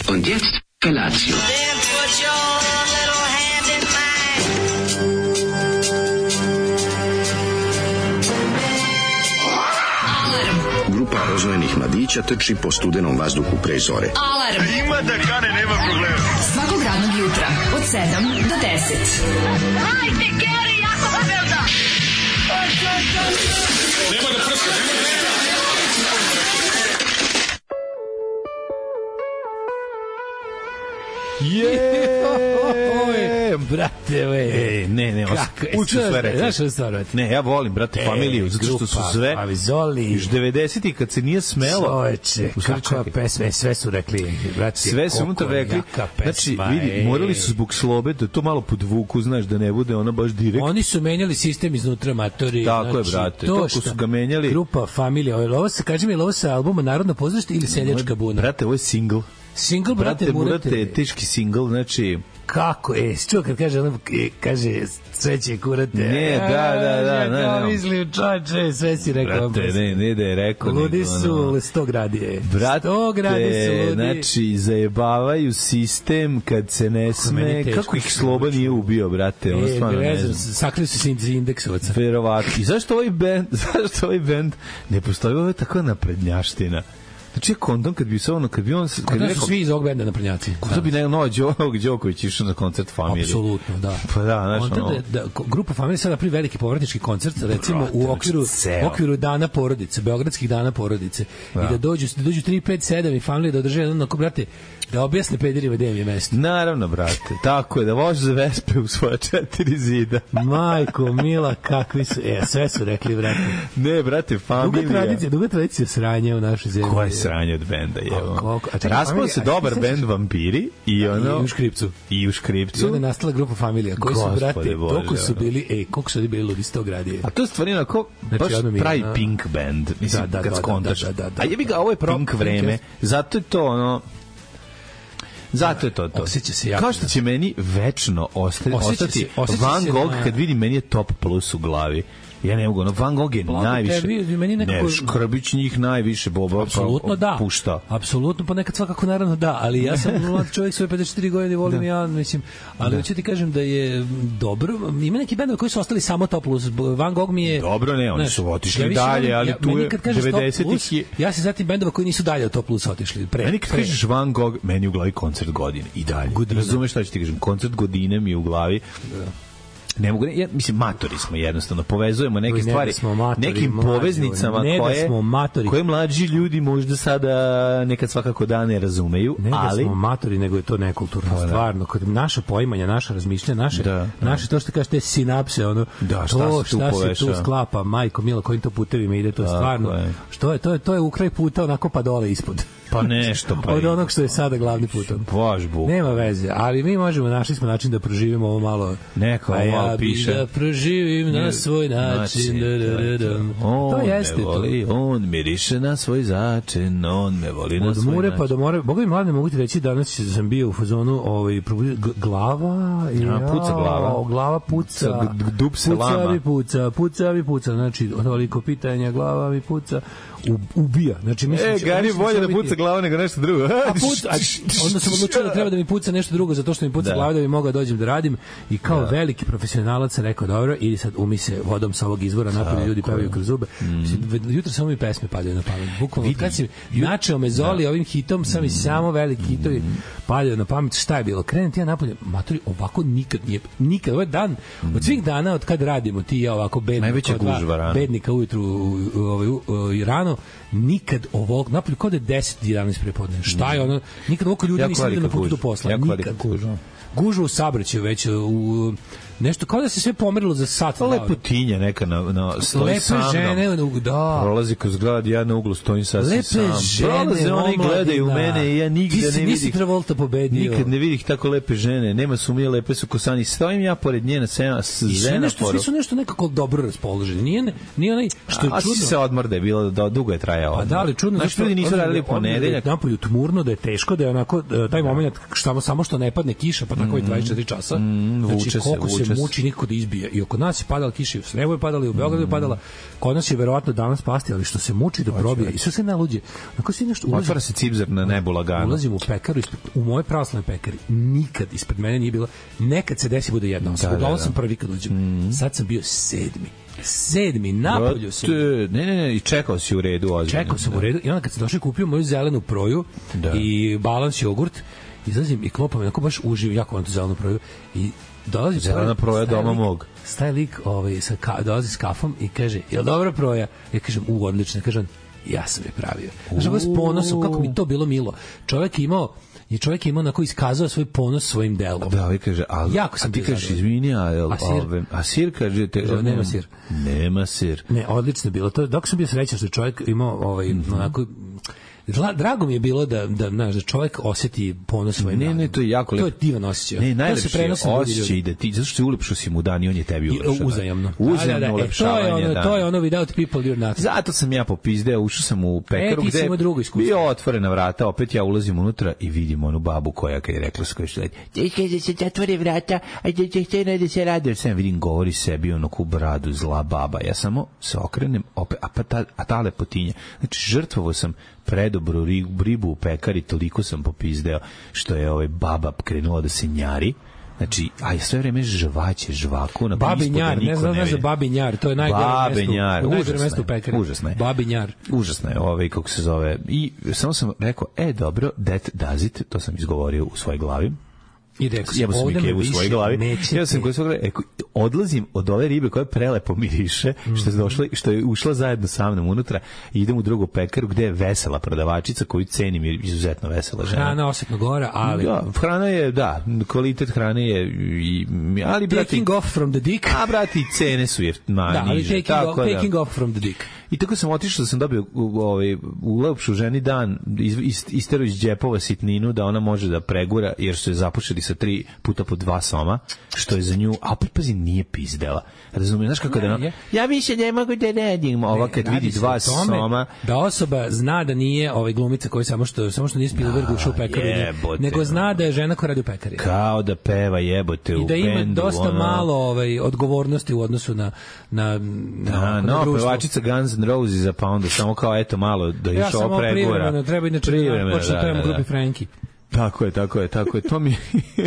Und jetzt Felatio. Grupa rozvojenih mladića trči po studenom vazduhu pre zore. Alarm! Ima da kane, nema problema. Svakog radnog jutra, od 7 do 10. Hajde, Geri, jako se velda! Nema da prska, nema da prska. Brate, ne, uči sve reći. Znaš što stvar, brate? Ne, ja volim, brate, familiju, zato što su sve... Avizoli. Još 90-ih, kad se nije smelo... Čoveče, kakva pesme, sve su rekli, brate. Sve su unutra rekli. Znači, vidi, morali su zbog slobe da to malo podvuku, znaš, da ne bude ona baš direkt. Oni su menjali sistem iznutra, matori. Tako je, brate, tako su ga menjali. Grupa, familija, ovo se, kaži mi, ovo sa albuma Narodno pozorište ili Seljačka buna? Brate, ovo je single. Single, brate, Murate, teški single, znači... Kako? Čuo kad kaže, kaže, sve će kurate. Ne, da. Ja mislim, čoče, sve si rekao. Brate, ne da je rekao. Ludi su 100 gradi. Brate, 100 gradi su ludi. Znači, zajebavaju sistem kad se ne sme. Kako ih Sloba nije ubio, brate? Ono stvarno ne znam. Sakrili su se iz indeksovaca. Verovatno. I zašto ovaj bend ne postoji? Ovo je tako naprednjaština. Znači, kondom, kad bi on... Kondom su svi iz ovog benda naprednjaci. Kako bi Novak Đoković išao na koncert familije? Apsolutno, da. Pa da, znaš, ono... Grupa familije sad napravi veliki povratnički koncert, recimo u okviru dana porodice, beogradskih dana porodice. I da dođu 3, 5, 7 i familije da održe jedno, brate, da objasne pederima gde im je mesto. Naravno, brate, tako je, da vože za Vespe u svoje 4 zida. Majko, mila, kakvi su... sve su rekli, brate. Ne, brate, familija... Duga tradicija sranja u našoj zemlji. Koje sranje od benda, jevo. Raspao se dobar bend Vampiri i ono... I u Škripcu. I onda je nastala grupa familija, koji su, brate, koliko su bili ludi 100 gradi. A to je stvari onako, baš pravi Pink band, mislim, kad skontaš. A jebi ga, ovo je Pink vreme, zato je to ono... Zato je to. Osjeća se jako. Kao što će meni večno ostati Van Gogh kad vidim, meni je Top Plus u glavi. Ja ne mogu, Van Gogh je najviše. Ne, Škrbić njih najviše Boba pušta. Apsolutno, pa nekad svakako naravno da, ali ja sam mlad čovjek, svoje 54 godine volim ja, mislim, ali hoću ti kažem da je dobro, ima neki bendovi koji su ostali samo Top Plus, Van Gogh mi je... Dobro, ne, oni su otišli dalje, ali tu je 90-ih... Ja se zatim bendova koji nisu dalje od Top Plus otišli. Meni kad kažeš Van Gogh, meni u glavi koncert godine i dalje. Razumeš šta ću ti kažem, koncert godine mi je u glavi. Ne mogu, mislim, matori smo jednostavno, povezujemo neke stvari nekim poveznicama koje mlađi ljudi možda sada nekad svakako da ne razumeju, ali... Ne da smo matori, nego je to nekulturno, stvarno, kod naša poimanja, naša razmišljanja, naše to što kažeš, te sinapse, ono, to šta se tu sklapa, majko mila, kojim to putevima ide, to stvarno, to je u kraj puta onako pa dole ispod. Pa nešto, pa od onog što je sada glavni put. Baš buk. Nema veze, ali mi našli smo način da proživimo ovo malo. Neko malo piše. Da proživim na svoj način. To jeste to. On miriše na svoj začin, on me voli na svoj način. Od Mure pa do More. Boga mi mladne mogu ti reći, danas sam bio u fazonu glava. Puca glava. Glava puca. Dub se lama. Puca mi puca. Znači, toliko pitanja, glava mi puca. Ubija. Znači, mislim, Gari bolje da puca glava nego nešto drugo. Onda sam odlučio da treba da mi puca nešto drugo zato što mi puca glava da bi mogao dođem da radim i kao veliki profesionalac sam rekao dobro, idi sad umi se vodom sa ovog izvora, napolje ljudi pevaju kroz zube. Jutro samo mi pesme padaju na pamet. Bukvalno kad si načeo me Zoli ovim hitom, sam i samo veliki hitovi padaju na pamet. Šta je bilo? Krenem ti ja napolje, matori, ovako nikad, ovaj dan, od svih dana od kad radimo ti ja ovako bednika ujutru i rano, nikad ovog, napolje kod je 10-11 prepodne. Šta je ono? Nikad ovako ljudi nisam vidio na putu do posla. Nikad. Gužva u saobraćaju već u nešto kao da se sve pomerilo za sat. Lepotinja neka stoji sa mnom. Lepe žene, da. Prolazi kroz grad, ja na uglu stojim sasvim sam. Lepe žene, prolaze oni gledaju mene i ja nigde ne vidim. Nisi Travolta pobedio. Nikad ne vidih tako lepe žene, nema sumnje, lepe su kosani. Stojim ja pored nje na semaforu. Svi su nešto nekako dobro raspoloženi. Nije onaj što je čudno. Se odmor da je bilo, dugo je trajao. A da li čudno? Znači, ljudi nisu radili ponedeljak. Napolju tmurno, da je teško, da je onako taj moment samo što ne padne kiša, pa tako i 24 časa. Znači, koliko se muči nikako da izbije. I oko nas je padala kiša, i u Srebu je padala, i u Beogradu je padala. Kod nas je verovatno danas pasti, ali što se muči da probije. I sve se naluđe. Onako si nešto ulazi. Otvara se cipzer na nebu lagano. Ulazim u pekaru, u moje pravoslavne pekari. Nikad ispred mene nije bilo. Nekad se desi bude jedna osoba. Da, sam prvi kad uđem. Sad sam bio sedmi, napolju sam. Ne, i čekao si u redu. Ozbiljno. Čekao sam u redu i onda kad sam došao kupio moju zelenu proju i balans jogurt, izlazim i klopam, onako baš uživ, jako vam tu zelenu proju i dolazim. Zelena proja doma mog. Staje lik dolazi s kafom i kaže, jel dobra proja? Ja kažem, odlično. Kažem, ja sam je pravio. Znači, baš ponosom, kako mi to bilo milo. Čovjek je imao onako iskazao svoj ponos svojim delom. Da, kaže, a ti kažeš, izvini, a sir kaže... Nema sir. Ne, odlično je bilo. Dok sam bio srećan što je čovjek imao onako... Drago mi je bilo da čovjek osjeti ponos svojim danom. Ne, to je jako lepo. To je divan osjećaj. Ne, najlepši osjećaj ide ti, zato što si ulepšao si mu dan i on je tebi ulepšao. Uzajamno. Uzajamno ulepšavanje dana. To je ono without people you're nothing. Zato sam ja popizdeo, ušao sam u pekaru gde je bio otvorena vrata, opet ja ulazim unutra i vidim onu babu koja kad je rekla s kojoj što je da se zatvore vrata, a da se radi. Sam vidim, govori sebi onoku bradu, zla baba. Ja samo se okrenem, a ta lepotinja. Znači, žrtvovo sam predobru ribu u pekari, toliko sam popizdeo što je baba krenula da se njari. Znači, a sve vreme žvaku na Babinjar, ne znam za Babinjar, to je najgore mesto u pekari. Užasno je. Babinjar. Užasno je, kako se zove. I samo sam rekao, dobro, that does it, to sam izgovorio u svojoj glavi. I rekao sam, ovdje me više nećete. Ja sam odlazim od ove ribe koja prelepo miriše, što je ušla zajedno sa mnom unutra i idem u drugu pekaru gde je vesela prodavačica koju cenim, je izuzetno vesela žena. Hrana osetno gora, ali... Da, hrana je, kvalitet hrane je... Ali, taking off from the dick. A, brati, cene su niže. Da, ali taking off from the dick. I tako sam otišao da sam dobio u lepšu ženi dan, istero iz džepova sitninu da ona može da pregura, jer su je započeli sa 3 puta po 2 soma, što je za nju, a opet pazi, nije pizdela. Razumiješ, znaš kako da ja više ne mogu da radim, ova kad vidi 2 soma. Da osoba zna da nije glumica koja samo što nije Spielberg ušao u pekaru, nego zna da je žena koja radi u pekari. Kao da peva jebote u bendu. I da ima dosta malo odgovornosti u odnosu na društvo. Pevačica Guns N' Roses, pa onda samo kao eto malo da još ovo pregora. Ja samo treba inače početi u grupi Franki. Tako je. To mi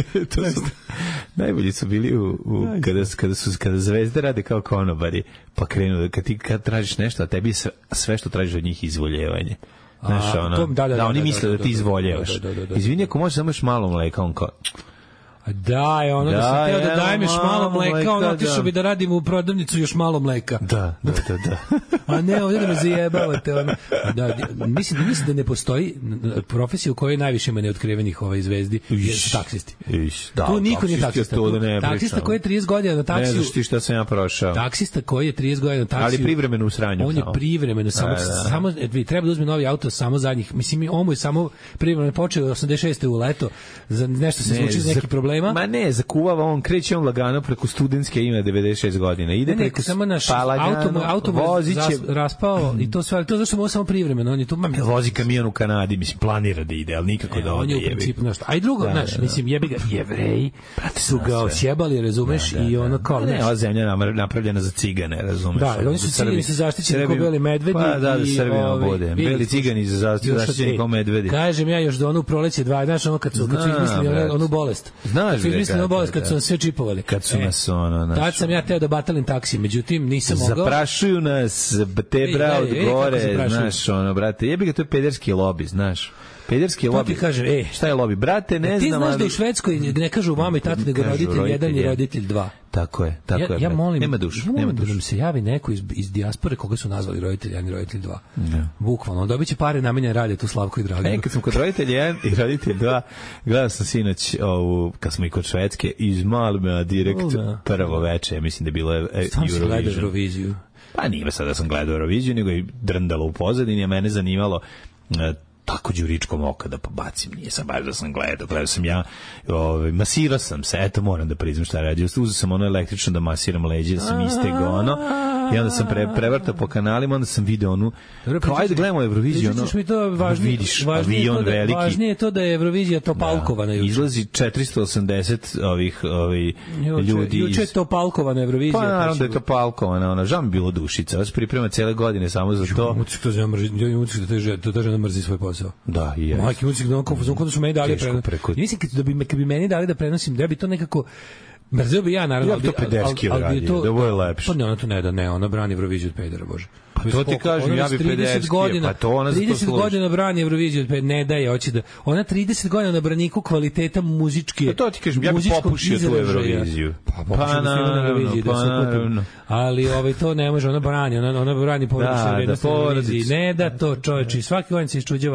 najbolji su bili kada zvezde rade kao konobari, pa krenu kad tražiš nešto, a tebi je sve što tražiš od njih izvoljevanje. Znaš, da oni misle da ti izvoljevaš. Izvini, ako možeš samo još malo mleka, on kao... Da, je ono da sam teo da dajem još malo mleka, ono otišao bi da radim u prodavnicu još malo mleka. Da. A ne, ovdje da me zajebavate. Mislim da ne postoji profesija u kojoj najviše ima neotkrivenih zvezdi, jer su taksisti. Tu niko nije taksista. Taksista koji je 30 godina na taksiju. Ne znaš ti šta sam ja prošao. Taksista koji je 30 godina na taksiju. Ali privremeno u sranju. On je privremeno, samo treba da uzme novi auto samo zadnjih. Mislim, on mu je samo privremeno počeo 86. u leto. Nešto se zvuči neki problem. Ma ne, zakuvava on, kreće on lagano preko studentske, ima 96 godina. Ide preko samo naš auto raspao i to sve, ali to zašto mu samo privremeno, on je tu vozi kamion u Kanadi, mislim planira da ide, al nikako da ode. On je u principu nešto. A i drugo, znaš, mislim jebi ga, Jevreji su ga osjebali, razumeš, i ono kao ne, ova zemlja napravljena za cigane, razumeš. Da, oni su cigani se zaštićeni kao beli medvedi. Pa da, Srbima bude. Beli cigani se zaštićeni kao medvedi. Kažem ja još do onu proleće 2, znaš, ono kad su mislili onu bolest. Mislim na bolest kad su nas sve čipovali. Kad su nas tad sam ja teo da batalim taksi, međutim nisam mogao. Zaprašuju nas, te bra od gore, znaš, brate. Jebi ga, to je pederski lobi, znaš. Pederski lobi. To ti kažem, šta je lobi? Brate, ne znam. Ti znaš da u Švedskoj ne kažu mama i tata, nego roditelj 1 i roditelj 2. Tako je. Ja molim, nema dušu. Da nam se javi neko iz dijaspore koga su nazvali roditelj 1 i roditelj 2. Bukvalno, dobit će pare namenjene radi tu Slavko i Draganu. Kad sam kod roditelj 1 i roditelj 2, gledao sam sinoć kad smo i kod Švedske, iz Malmöa direkt prvo veče, mislim da je bilo Euroviziju. Pa nije sad da sam gledao Euroviziju, nego i drndalo u pozadini, a mene zanimalo tako đuričkom oka da pobacim, nije sam baš da sam gledao sam ja, masirao sam se, eto moram da priznam šta radim, uzeo sam ono električno da masiram leđe, da sam istegao ono, i onda sam prevrtao po kanalima, onda sam video onu, kao ajde gledamo Euroviziju, ono, vidiš avion veliki. Važnije je to da je Eurovizija topalkovana. Izlazi 480 ovih ljudi. Juče je topalkovana Eurovizija. Pa naravno da je topalkovana, ona, žao mi bilo Dušica, ona se priprema cele godine samo za to. Mucik da ta žena mrzi svoj posao. Da, i je. Majke Mucik, kada su meni dali mislim, kad bi meni dali da prenosim, da bi to nekako mrzeo bi ja, naravno. Ja bi to pederski uradio, da ovo je lepše. Pa ne, ona to ne da, ne, ona brani Euroviziju od pedera, bože. Pa to ti kažem, ja bi 50 godina, pa to ona za to služi. 30 godina brani Euroviziju od pedera, ne daje, hoće da... Ona 30 godina na braniku kvaliteta muzičke... Pa to ti kažem, ja bi popušio tu Euroviziju. Pa naravno. Ali to ne može, ona brani porodične vrednosti Euroviziji. Ne da to, čoveče, i svaki godin se iščuđava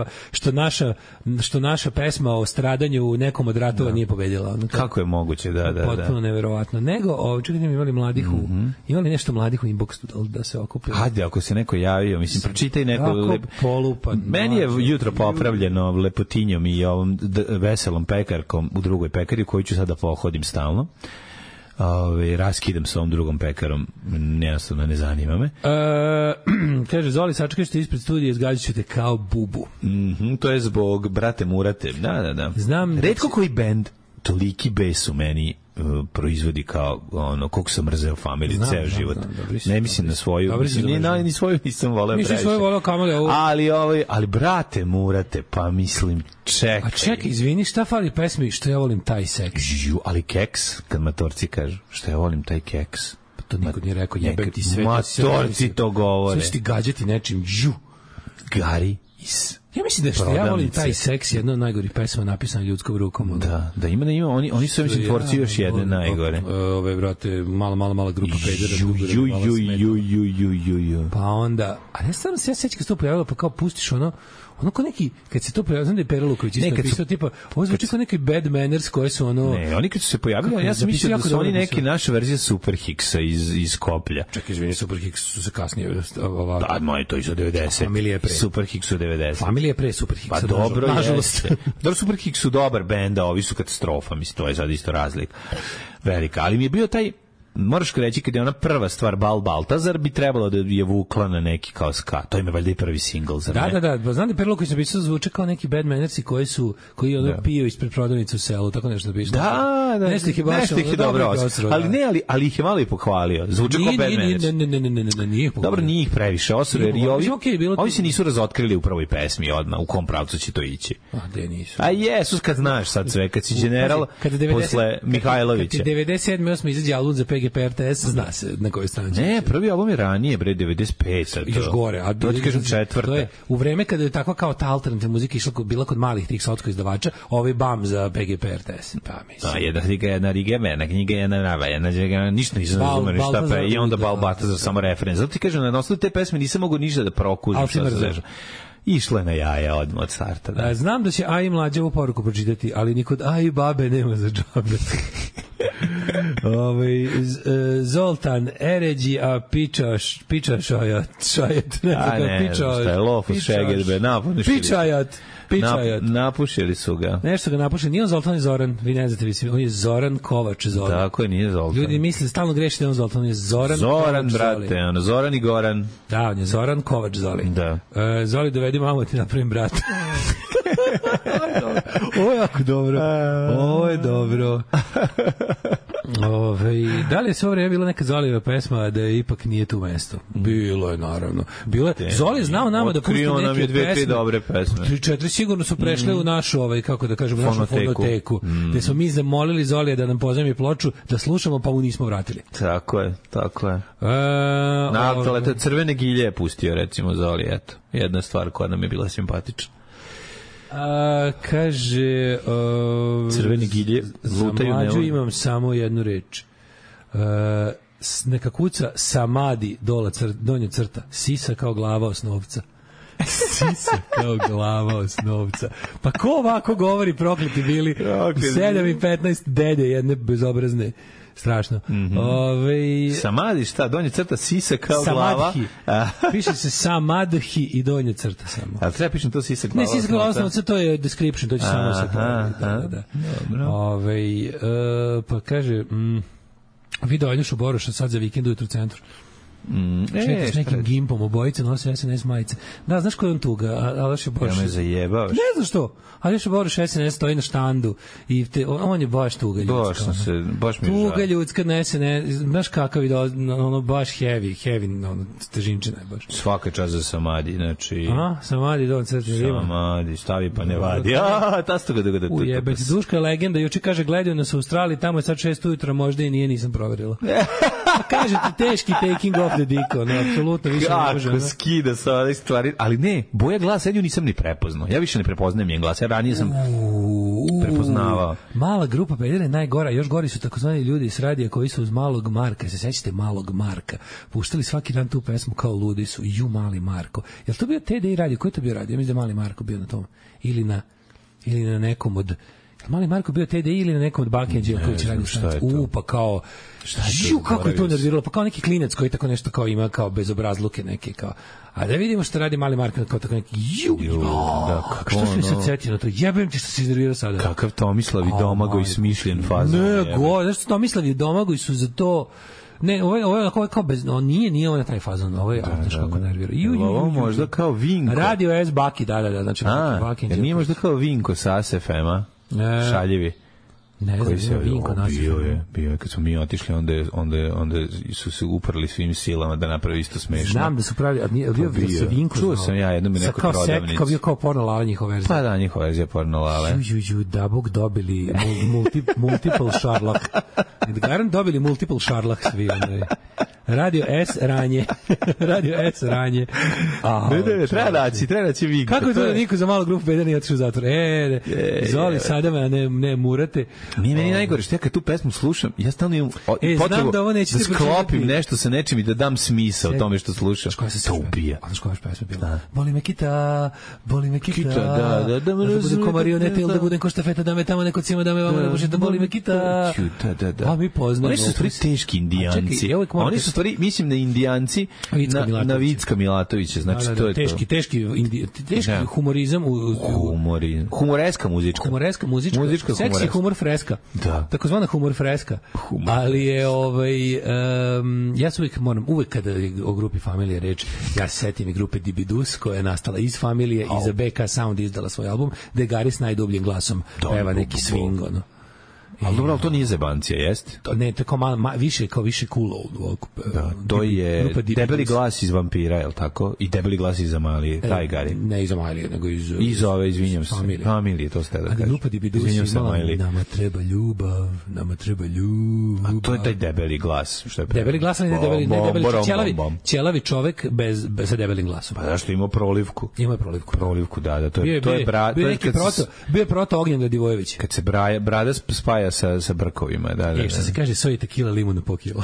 što naša pesma o stradanju u nekom od ratova nije pobedila. Kako je moguće, da. Potpuno neverovatno. Nego, čekaj, imali mladih imali nešto mladih u inboxu da se okupe. Hajde, ako se neko javio, mislim, pročitaj neko polupan. Meni je jutro popravljeno lepotinjom i ovom veselom pekarkom u drugoj pekari koju ću sada pohodim stalno. Raskidam sa ovom drugom pekarom, jednostavno ne zanima me. Kaže, Zoli, sačekaj što ispred studija, izgađat ću te kao bubu. To je zbog brate Murate. Da. Znam, retko koji bend toliki bes u meni proizvodi kao ono, koliko sam mrzeo familiju ceo život. Ne mislim na svoju, ni svoju nisam voleo previše. Mislim svoju voleo kamali ovo. Ali brate Murate, pa mislim, čekaj. A čekaj, izvini, šta fali pesmi što ja volim taj seks? Ali keks, kad matorci kažu, što ja volim taj keks. Pa to niko nije rekao, jebem ti sve. Matorci to govore. Sve ti gađati nečim, Gari is... Ja mislim da što ja volim taj seks, jedna od najgorih pesama napisana ljudskom rukom. Da, ima, oni su mislim tvorci još jedne najgore. Ove, brate, mala grupa pedera. Pa onda, a ne stvarno se ja sećam kad se to pojavilo, pa kao pustiš ono ko neki, kad se to pojavilo, znam da je Pera Luković isto napisao, tipa, ovo zvuči kao neki bad manners koji su ono... Ne, oni kad su se pojavili, ja sam mislio da su oni neki naša verzija Super Hicksa iz Skoplja. Čekaj, izvini, Super Hicks su se kasnije... Da, moji to iz 90. Familija je pre. Super Hicks u 90. Familija je pre Super Hicksa. Pa dobro, nažalost. Dobro, Super Hicks su dobar bend, a ovi su katastrofa, mislim, to je sad isto razlika. Velika, ali mi je bio taj... Moraš reći kad je ona prva stvar Baltazar bi trebalo da je vukla na neki kao ska. To im je valjda i prvi singl za ne. Da. Pa znam da Perlo koji se pisao zvuče kao neki bad mannersi koji ono piju ispred prodavnice u selu, tako nešto pisao. Da. Nešto ih je baš dobro. Ali ih je malo i pohvalio. Zvuče kao bad mannersi. Ne. Dobro, nije ih previše osro, jer i ovi se nisu razotkrili u prvoj pesmi odmah, u kom pravcu će to ići. A gde nisu? A jesus, kad znaš sad sve, kad si general posle Mihajlovića. Kad 97. 8. izađe album za PGP-RTS, zna se na kojoj strani. Ne, prvi album je ranije, bre, 95. Još gore. A to ti kažem četvrta. To je u vreme kada je takva kao ta alternativna muzika išla, bila kod malih tih sotsko izdavača, ovaj bam za PGP-RTS. Pa mislim. Jedna knjiga, jedna nava, ništa nisam razumeli šta pa i onda Baltazar samo referenc. Zato ti kažem, na osnovu te pesme nisam mogu ništa da prokužim šta se veže. Išla je na jaja odmah od starta. Da. Znam da će Aji mlađe ovu poruku pročitati, ali ni kod Aji babe nema za džabe. Zoltan Eređi, a piča šajat. A ne, šta je lofus šegedbe, Pičajat. Napušili su ga. Nešto ga napušili. Nije on Zoltan i Zoran, vi ne znate, on je Zoran Kovač Zoran. Tako je, nije Zoltan. Ljudi misle, stalno greši da je on Zoltan, on je Zoran Kovač brate, ono, Zoran i Goran. Da, on je Zoran Kovač Zoli. Da. Zoli, dovedi mamu, ti napravim brata. Ovo je jako dobro. Ovo je dobro. Da li je sve vreme bila neka Zolijeva pesma da je ipak nije tu mesto? Bilo je, naravno. Zoli je znao nama da pusti neke pesme. 2-3 dobre pesme. 3-4 sigurno su prešle u našu, kako da kažemo, našu fonoteku. Gde smo mi zamolili Zolija da nam pozajmi ploču, da slušamo, pa mu nismo vratili. Tako je. Crvene gilje je pustio, recimo, Zoli, eto. Jedna stvar koja nam je bila simpatična. Kaže crveni gilje lutaju. Za mlađu imam samo jednu reč. Neka kuca samadi donja crta, sisa kao glava osnovca. Sisa kao glava osnovca. Pa ko ovako govori, prokleti bili 7 i 15 dede jedne bezobrazne. Strašno. Samadi, šta? Donja crta sisa kao glava. Piše se Samadhi i donja crta samo. Ali treba pišem to sisa glava? Ne, sisa glava, to je description, to će samo se da. Pa kaže... video Aljošu Boroša sad za vikend ujutru u centru. Šeta s nekim gimpom, obojice nose SNS majice. Da, znaš ko je on tuga? Aljoša Boroš. Ja me zajebavaš. Ne znam što. Aljoša Boroš SNS stoji na štandu i on je baš tuga ljudska. Baš mi je žao. Tuga ljudska na SNS. Znaš kakav je ono baš heavy, težinčina je baš. Svaka čast za Samadi, znači... Samadi, don crtni rima. Samadi, stavi pa ne vadi. Tasto ga da ujebeć, Duška je legenda, juče kaže gledaju nas u Australiji, tamo je sad 6 ujutra, možda i nije, nisam proverila. Kaže ti teški taking off the dick, apsolutno više ne može. Kako skida sa ovih stvari, ali ne, boja glasa, ja nisam ni prepoznao. Ja više ne prepoznajem njen glas, ja ranije sam prepoznavao. Mala grupa pedera je najgora, još gori su takozvani ljudi iz radija koji su uz Malog Marka, se sećate Malog Marka, puštali svaki dan tu pesmu kao ludi su, ju Mali Marko. Jel to bio TDI radio, koji to bio radio? Ja mislim da Mali Marko bio na tom, ili na nekom od... Mali Marko bio TDI ili na nekom od Balkan Đelković radio stanicu. Pa kao... kako je to nerviralo? Pa kao neki klinac koji tako nešto kao ima kao bezobrazluke neke kao... A da vidimo što radi Mali Marko kao tako neki... Što se mi sad setio na to? Jebem ti što se iznervirao sada. Kakav Tomislav i Domagoj smišljen fazon. Znaš što Tomislav i Domagoj su za to... Ne, ovo je kao bez... Nije ovo na taj fazon, ovo je znaš kako nervira. Ovo možda kao Vinko. Radio S Baki, da, znači Baki. Nije možda kao Vinko sa ASFM-a? Šaljivi. Ne znam, Vinko bio je kad smo mi otišli, onda su se uprli svim silama da napravi isto smešno. Znam da su pravili, bio sa Vinko. Čuo sam ja jednom i nekoj prodavnici. Kao bio kao porno lala njihova verzija. Pa da, njihova verzija porno lale. Da bog dobili multiple Sherlock. Garan dobili multiple Sherlock svi. Radio S ranje. Ne, treba naći Vinko. Kako je to da niko za malu grupu pedera nije otišao u zatvor? Zoli, sada me ne murate. Nije meni najgore što ja kad tu pesmu slušam, ja stalno imam potrebu da sklopim nešto sa nečim i da dam smisao tome što slušam. To ubija. Znaš koja je pesma bila? Boli me kita. Da budem ko marionete ili da budem ko štafeta, da me tamo neko cima, da me vamo ne može da boli me kita. Da. Mi poznamo. Oni su stvari teški indijanci. Oni su stvari, mislim na indijanci na Vicka Milatovića. Znači to je to. Teški humorizam. Humoreska muzička. Seksi humor freska. Da. Takozvana humor freska. Ali je ja se uvek kada o grupi Familije reč, ja se setim i grupe Dibidus koja je nastala iz Familije i za BK Sound izdala svoj album, gde Gari s najdubljim glasom peva neki swing, ono. Ali dobro, ali to nije zebancija, jest? Ne, to je kao više cool. Da, to je debeli glas iz Vampira, je li tako? I debeli glas iz Amalije, taj Gari. Ne iz Amalije, nego iz ove, izvinjam se. Familije, to ste da kažeš. Grupa Dibidus imala nama treba ljubav. A to je taj debeli glas. Debeli glas, ali ne debeli, ćelavi čovek sa debelim glasom. Pa zašto ima prolivku? Ima prolivku. Prolivku, da, to je brat. Bio je proto Ognjen Radivojević. Kad se brada spaja sa brkovima, da. Što se kaže, soji tequila limuna po kilo.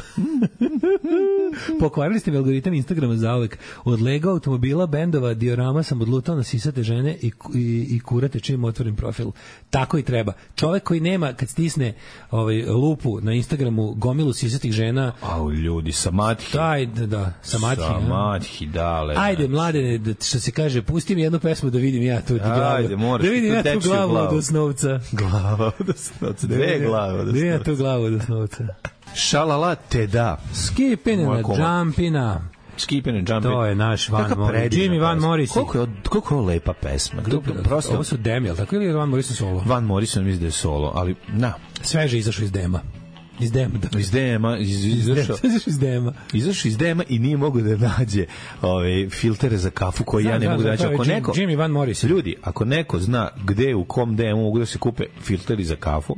Pokvarili ste mi algoritam Instagrama zauvek. Od Lego automobila, bendova, diorama sam odlutao na sisate žene i kurate čim otvorim profil. Tako i treba. Čovek koji nema, kad stisne lupu na Instagramu gomilu sisatih žena... ljudi, Samadhi. Samadhi, dale. Ajde, mlade, što se kaže, pusti mi jednu pesmu da vidim ja tu glavu. Ajde, moraš. Da vidim ja tu glavu od osnovca. Glava od osnovca. Dve glave od osnovca. Da ja tu glavu od osnovca. Šalala te da. Skipping and jumpina. To je naš Jimmy Van Morrison. Koliko je lepa pesma. Ovo su Demi, ali tako ili je Van Morrison solo? Van Morrison mislim da je solo, ali na. Sveže izašao iz Dema. Izašao iz Dema i nije mogu da nađe filtere za kafu koje ja ne mogu da nađe. Jimmy Van Morrison. Ljudi, ako neko zna gde u kom Demu mogu da se kupe filteri za kafu,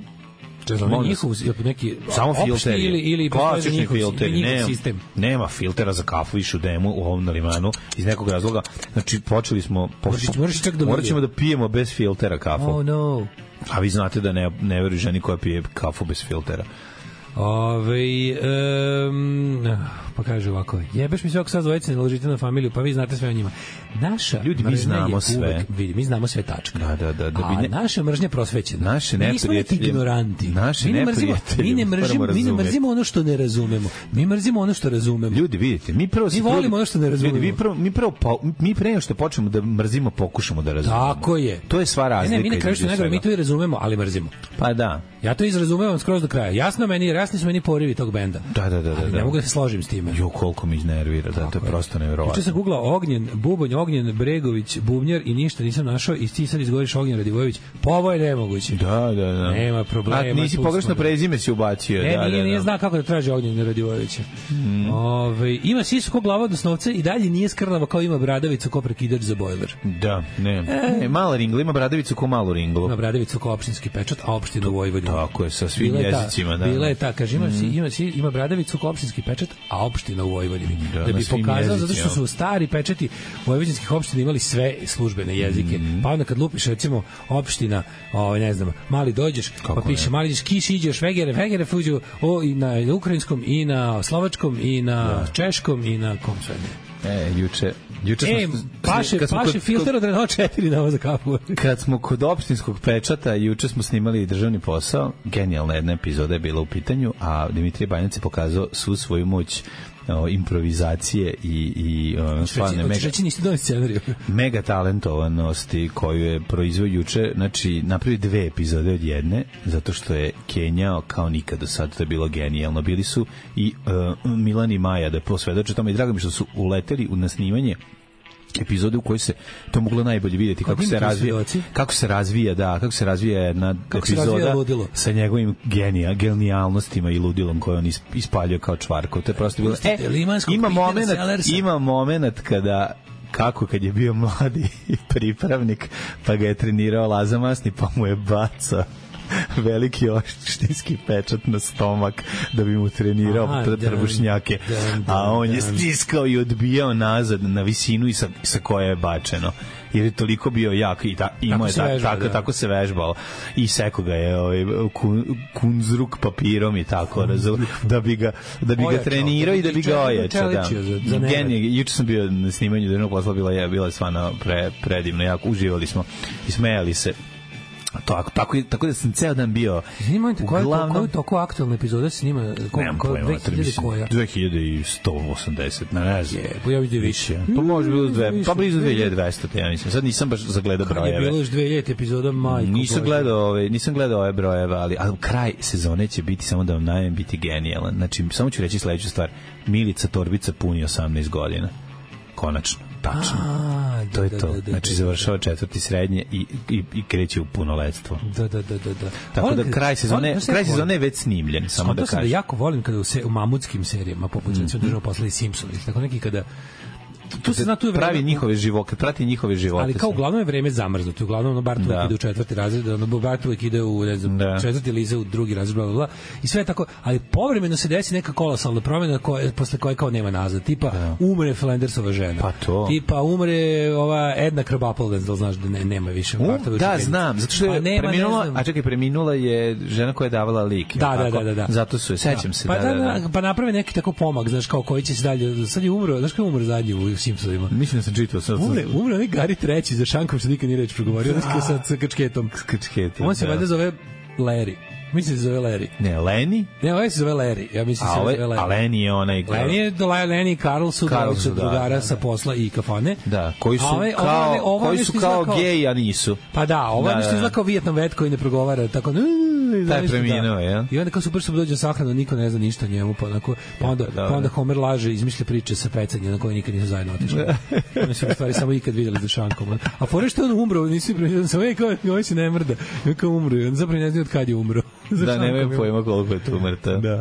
samo filteri ili klasični filteri, nema filtera za kafu više u Demu u ovom na Limanu iz nekog razloga, znači počeli smo morat ćemo da pijemo bez filtera kafu. A vi znate da ne veruju ženi koja pije kafu bez filtera. Pa kaže ovako, jebeš mi sve ako sad dvojice ne ložite na familiju, pa vi znate sve o njima. Naša ljudi, mi znamo sve. Mi znamo sve, tačka. Da. A naša mržnja prosvećena. Naše neprijatelje. Mi ignoranti. Naše neprijatelje. Mi ne mrzimo ono što ne razumemo. Mi mrzimo ono što razumemo. Ljudi, vidite, mi volimo ono što ne razumemo. Mi pre nego što počnemo da mrzimo, pokušamo da razumemo. Tako je. To je sva razlika. Mi na kraju što najgore, mi to i razumemo, ali mrzimo. Pa da. Ja to izrazumevam skroz do kraja. Jasni su meni porivi tog benda. Da. Ne mogu da se složim s time. Jo, koliko mi iznervira, da, to je prosto neverovatno. Juče sam googlao Ognjen, Bubonj, Ognjen, Bregović, Bubnjar i ništa nisam našao i ti sad izgovoriš Ognjen Radivojević. Pa ovo je nemoguće. Da. Nema problema. A nisi pogrešno prezime si ubacio. Nije zna kako da traži Ognjen Radivojevića. Ima sisu ko glava od osnovca i dalje nije skrnavo kao ima bradavicu ko prekidač za bojler. Da, ne, mala ringla, ima bradavicu ko malu ringlu. Ima bradavicu ko opštinski pečat, a opština u Vojvodini. Tako je, sa svim jezicima. Bila je ta, kaže, ima bradavicu ko opštinski pečat, a opština u Vojvodini. Da bi pokazao, zato što su stari pečati vojvođanskih opština imali sve službene jezike. Pa onda kad lupiš, recimo, opština, ne znam, mali dođeš, pa piše mali ideš, kiš iđeš, vegere fuđu, i na ukrajinskom, i na slovačkom, i na češkom, i na kom sve ne. Juče paše filter od Renault 4 na ovo za kapu. Kad smo kod opštinskog pečata, juče smo snimali državni posao, genijalna jedna epizoda je bila u pitanju, a Dimitrije Banjac je pokazao svu svoju moć improvizacije i stvarno mega talentovanosti koju je proizveo juče, znači napravi 2 epizode od jedne, zato što je kenjao kao nikad do sad, to je bilo genijalno. Bili su i Milan i Maja da posvedoče tome i drago mi što su uleteli na snimanje epizode u kojoj se to moglo najbolje vidjeti kako se razvija jedna epizoda sa njegovim genijalnostima i ludilom koje on ispaljuje kao čvarko. To je prosto bilo ima moment kad je bio mladi pripravnik pa ga je trenirao Laza Masni pa mu je bacao veliki opštinski pečat na stomak da bi mu trenirao trbušnjake, a on je stiskao i odbijao nazad na visinu i sa koje je bačeno, jer je toliko bio jak i imao je tako se vežbalo i seko ga je kunzruk papirom i tako da bi ga trenirao i da bi ga ojačao. Juče sam bio na snimanju državnog posla, bila je stvarno predivno, jako uživali smo i smejali se. Tako da sam ceo dan bio uglavnom... Koju toko aktualna epizoda se snima? Nemam pojma, 2180, ne znam. Ja vidim više. Pa može bilo blizu 2200, ja mislim. Sad nisam baš zagledao brojeve. Kad je bilo još 2000 epizoda, majko. Nisam gledao ove brojeve, ali kraj sezone će biti, samo da vam najavim, biti genijalan. Znači, samo ću reći sledeću stvar. Milica Torbica puni 18 godina. Konačno. Tačno. To je to. Znači, završava 4. srednje i kreće u punoletstvo. Da. Tako da kraj sezone je već snimljen, samo da kažem. Da jako volim kada u mamutskim serijama, poput recimo država posla i Simpsoni, tako neki kada tu se zna, tu je pravi njihove živote, prati njihove živote. Ali kao uglavnom je vreme zamrznuto, uglavnom bar uvijek ide u 4. razred, bar uvijek ide u, ne znam, 4. lize, u 2. razred, bla, bla, bla, i sve tako, ali povremeno se desi neka kolosalna promjena posle koje kao nema nazad, tipa umre Flandersova žena, pa to. Tipa umre ova Edna Krabappel, da znaš da nema više. Da, znam, zato što je preminula, preminula je žena koja je davala lik. Da. Zato su, sećam se. Pa naprave neki tako pomak, znaš, kao koji će se dalje, sad je umro, znaš kao umro zadnji u Simpsonima. Mislim da sam čitao sad. Umre onaj Gary III za šankom što nikad nije reč progovorio, sa kačketom. On se valjda zove Larry. Mislim da se zove Larry. Ne, Lenny? Ne, ovaj se zove Larry. Ja mislim da se zove Larry. A Lenny je onaj... Lenny i Carl su drugara sa posla i kafane. Da, koji su kao geji, a nisu. Pa da, ovo je nešto izgleda kao Vijetnam vet koji ne progovara, tako... Taj preminuo, ja. I onda kao super što dođe sahrana, niko ne zna ništa o njemu, pa onda Homer laže, izmišlja priče sa pecanjem na koje nikad nisu zajedno otišli. Oni su u stvari samo ikad videli za šankom. A fore što je on umro, nisi preminuo, samo ovaj se ne mrda. Kao umro, on zapravo ne zna od kad je umro. Da, nemaju pojma koliko je tu mrtav. Da.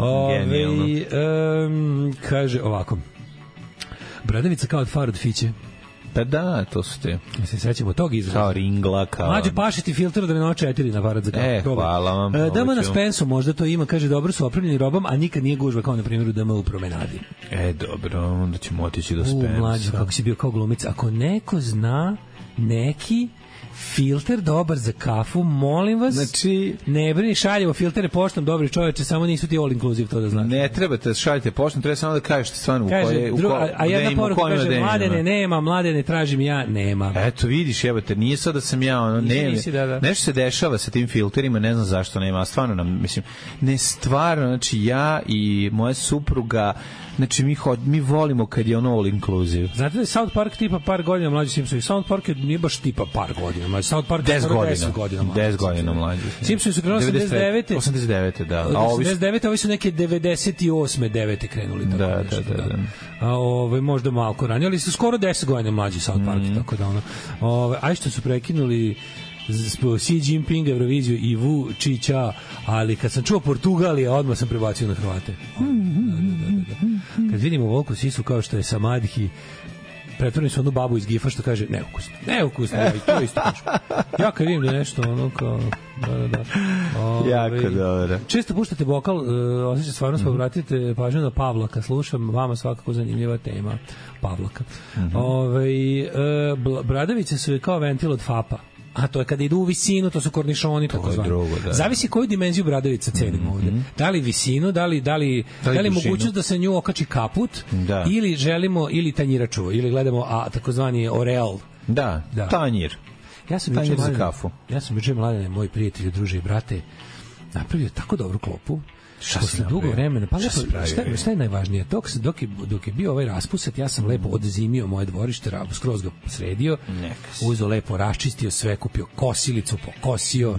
Kaže ovako. Bradavica kao od far od fiće. Pa da, to su te. Se sećamo tog izraza. Kao ringla, kao... Mlađe, pašiti filter od Renault 4 na parad za kapu. Hvala vam. Dama na Spensu možda to ima, kaže, dobro su opremljeni robom, a nikad nije gužva, kao na primjer u DM u promenadi. Dobro, onda ćemo otići do Spensa. Mlađe, kako si bio kao glumica. Ako neko zna neki filter dobar za kafu, molim vas. Znači, ne brini, šaljemo filtere poštom, dobri čoveče, samo nisu ti all inclusive, to da znaš. Ne trebate šaljete poštom, treba samo da kažete stvarno a jedna poruka kaže, Mladene nema, Mladene tražim ja, nema. Eto, vidiš, jebate, nije sad da sam ja, ono, ne, nešto se dešava sa tim filterima, ne znam zašto nema, stvarno nam, mislim, ne stvarno, znači ja i moja supruga, znači mi volimo kad je ono all inclusive. Znate da je South Park tipa par godina mlađi Simpsoni? South Park nije baš tipa par godina mlađi. South Park je 10 godina mlađi. 10 godina mlađi. Simpsoni su krenuli 89, da. A 89, ovi su neke 98, 9 krenuli. Da. A možda malo ranije, ali su skoro 10 godina mlađi South Park, tako da ono. Aj što su prekinuli Xi Jinping, Euroviziju i Vučića, ali kad sam čuo Portugalija, odmah sam prebacio na Hrvate. Kad vidimo Volku Sisu kao što je Samadhi, pretvorili su onu babu iz Gifa što kaže neukusno, to isto kažu. Ja kad vidim da je nešto ono kao da. Jako dobro. Često puštate vokal, osjeća stvarno pa vratite pažnju na Pavlaka, slušam, vama svakako zanimljiva tema Pavlaka. Bradavice su kao ventil od FAP-a. A to je kada idu u visinu, to su kornišoni, tako zvani. Zavisi koju dimenziju bradavica cenimo ovde. Da li visinu, da li mogućnost da se nju okači kaput, ili želimo, ili tanjiraču, ili gledamo takozvani oreal. Da, tanjir. Tanjir za kafu. Ja sam juče Mladene, moj prijatelj, druže i brate, napravio tako dobru klopu. Posle dugo vremena, pa šta je najvažnije? Dok je bio ovaj raspusat, ja sam lepo odzimio moje dvorište, skroz ga sredio, uzeo lepo, raščistio sve, kupio kosilicu, pokosio,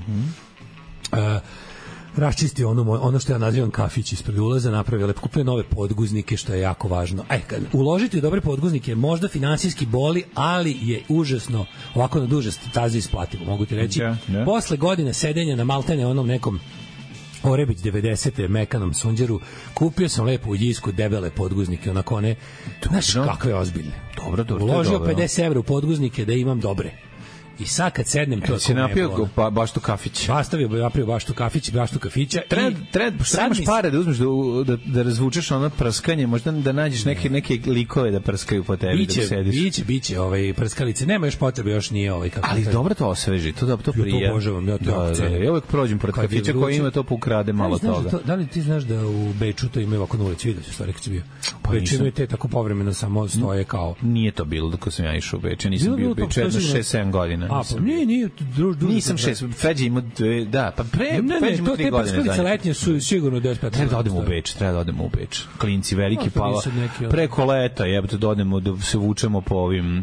raščistio ono što ja nazivam kafić ispred ulaza, napravio lepo, kupio nove podguznike, što je jako važno. Uložiti u dobre podguznike možda finansijski boli, ali je užasno, ovako na duže staze isplativo, mogu ti reći. Posle godine sedenja na maltene onom nekom Orebić 90. mekanom sunđeru, kupio sam lepo u Jisku debele podguznike, onako one, znaš kakve ozbiljne. Dobro. Uložio 50 evra u podguznike da imam dobre. I sad kad sednem, to je si napio baštu kafić. Napravio baštu kafića. Treba, što imaš pare da uzmeš da razvučeš ono prskanje, možda da nađeš neke likove da prskaju po tebi da sediš. Biće prskalice. Nema još potrebe, još nije kako. Ali dobro to osveži, to prija. Ja to obožavam, ja to cenim. Ja uvek prođem pored kafića koji ima to ukrade malo toga. Da li ti znaš da u Beču to imaju ovako na ulici, vidio si stvari kad si bio? U Beču imaju te tako povremeno samo stoje kao... Nije to bilo dok sam ja išao u Beč, nisam bio u Beču 6-7 godina. Nije, nisam 6, Feđi ima 2, da, pa Feđi ima 3 godine. Te prskalice letnje su sigurno 10-15. Treba da odemo u Beč. Klinci veliki pala. Preko leta, jebote, da odemo da se vučemo po ovim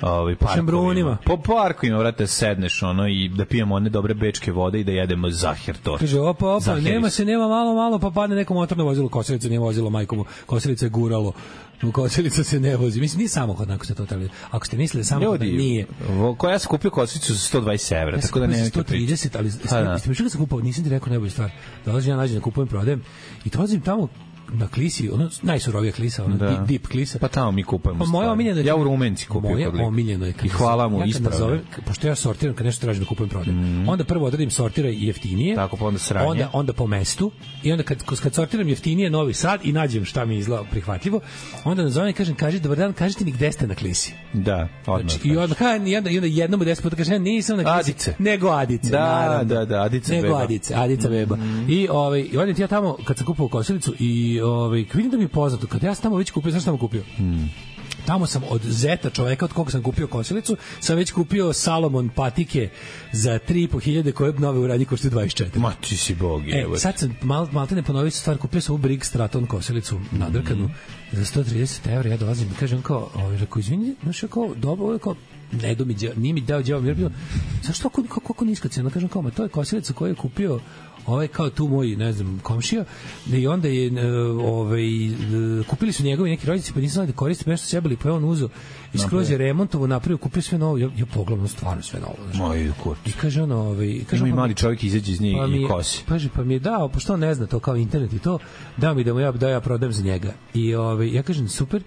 parkovima. Po parkovima, vrate, sedneš ono i da pijemo one dobre bečke vode i da jedemo zahir tort. Kaže, opa, nema malo, pa padne neko motorno vozilo, Kosilica nije vozilo majkomu, Kosilica je guralo. Kosilica se ne vozi. Mislim, nije samohod, ako ste to trebali. Ako ste mislili samohod, nije. Ja sam kupio Kosilicu za 120 evra, tako da nema neke priče. 130, ali ste mi što sam kupao, nisam ti rekao najbolju stvar. Dolazim ja nađem da kupujem, prodajem i dolazim tamo na klisi, ono najsurovija klisa, ono deep klisa. Pa tamo mi kupujemo stvari. Ja u Rumenci kupio. Moje omiljeno je. I hvala mu, ispravno. Pošto ja sortiram, kad nešto tražim da kupujem, prodajem. Onda prvo odradim sortira jeftinije. Tako, pa onda sranje. Onda po mestu. I onda kad sortiram jeftinije Novi Sad i nađem šta mi izgleda prihvatljivo, onda nazovem i kažem, dobar dan, kažite mi gde ste na klisi. Da, odmah. I onda jednom u 10 puta kažem, nisam na klisi. Adice. Nego Adice. Da, Adice beba. Nego Adica beba. I odem ja tamo, kad sam kupovao Kosilicu i vidim da mi je poznato, kad ja sam tamo već kupio, znaš šta sam kupio? Tamo sam od zeta čoveka od koga sam kupio Kosilicu, sam već kupio Salomon patike za 3.500 koje nove u radnji koštaju 24. Ma ti si bog, sad sam malte ne ponovio stvar, kupio sam u Briggs Straton Kosilicu nadrkanu za 130 evra, ja dolazim i kažem kao, rekao, izvini, znaš, kao, dobro, kao, nije mi dao djavo, jer bio, zašto kako niska cena? Kažem kao, to je Kosilica koju je kupio kao tu moj, ne znam, komšija, i onda je kupili su njegovi neki roditelji, pa nisam znali da koriste, nešto sjebali, pa je on uzeo i skroz je remontovo napravio, kupio sve novo, ja pogledam stvarno sve novo. Moj kurt. I kaže ono, ima i mali čovjek izađe iz njih i kosi. Pa mi je dao, pošto on ne zna to kao internet i to, da mi da ja prodajem za njega. I ja kažem, super,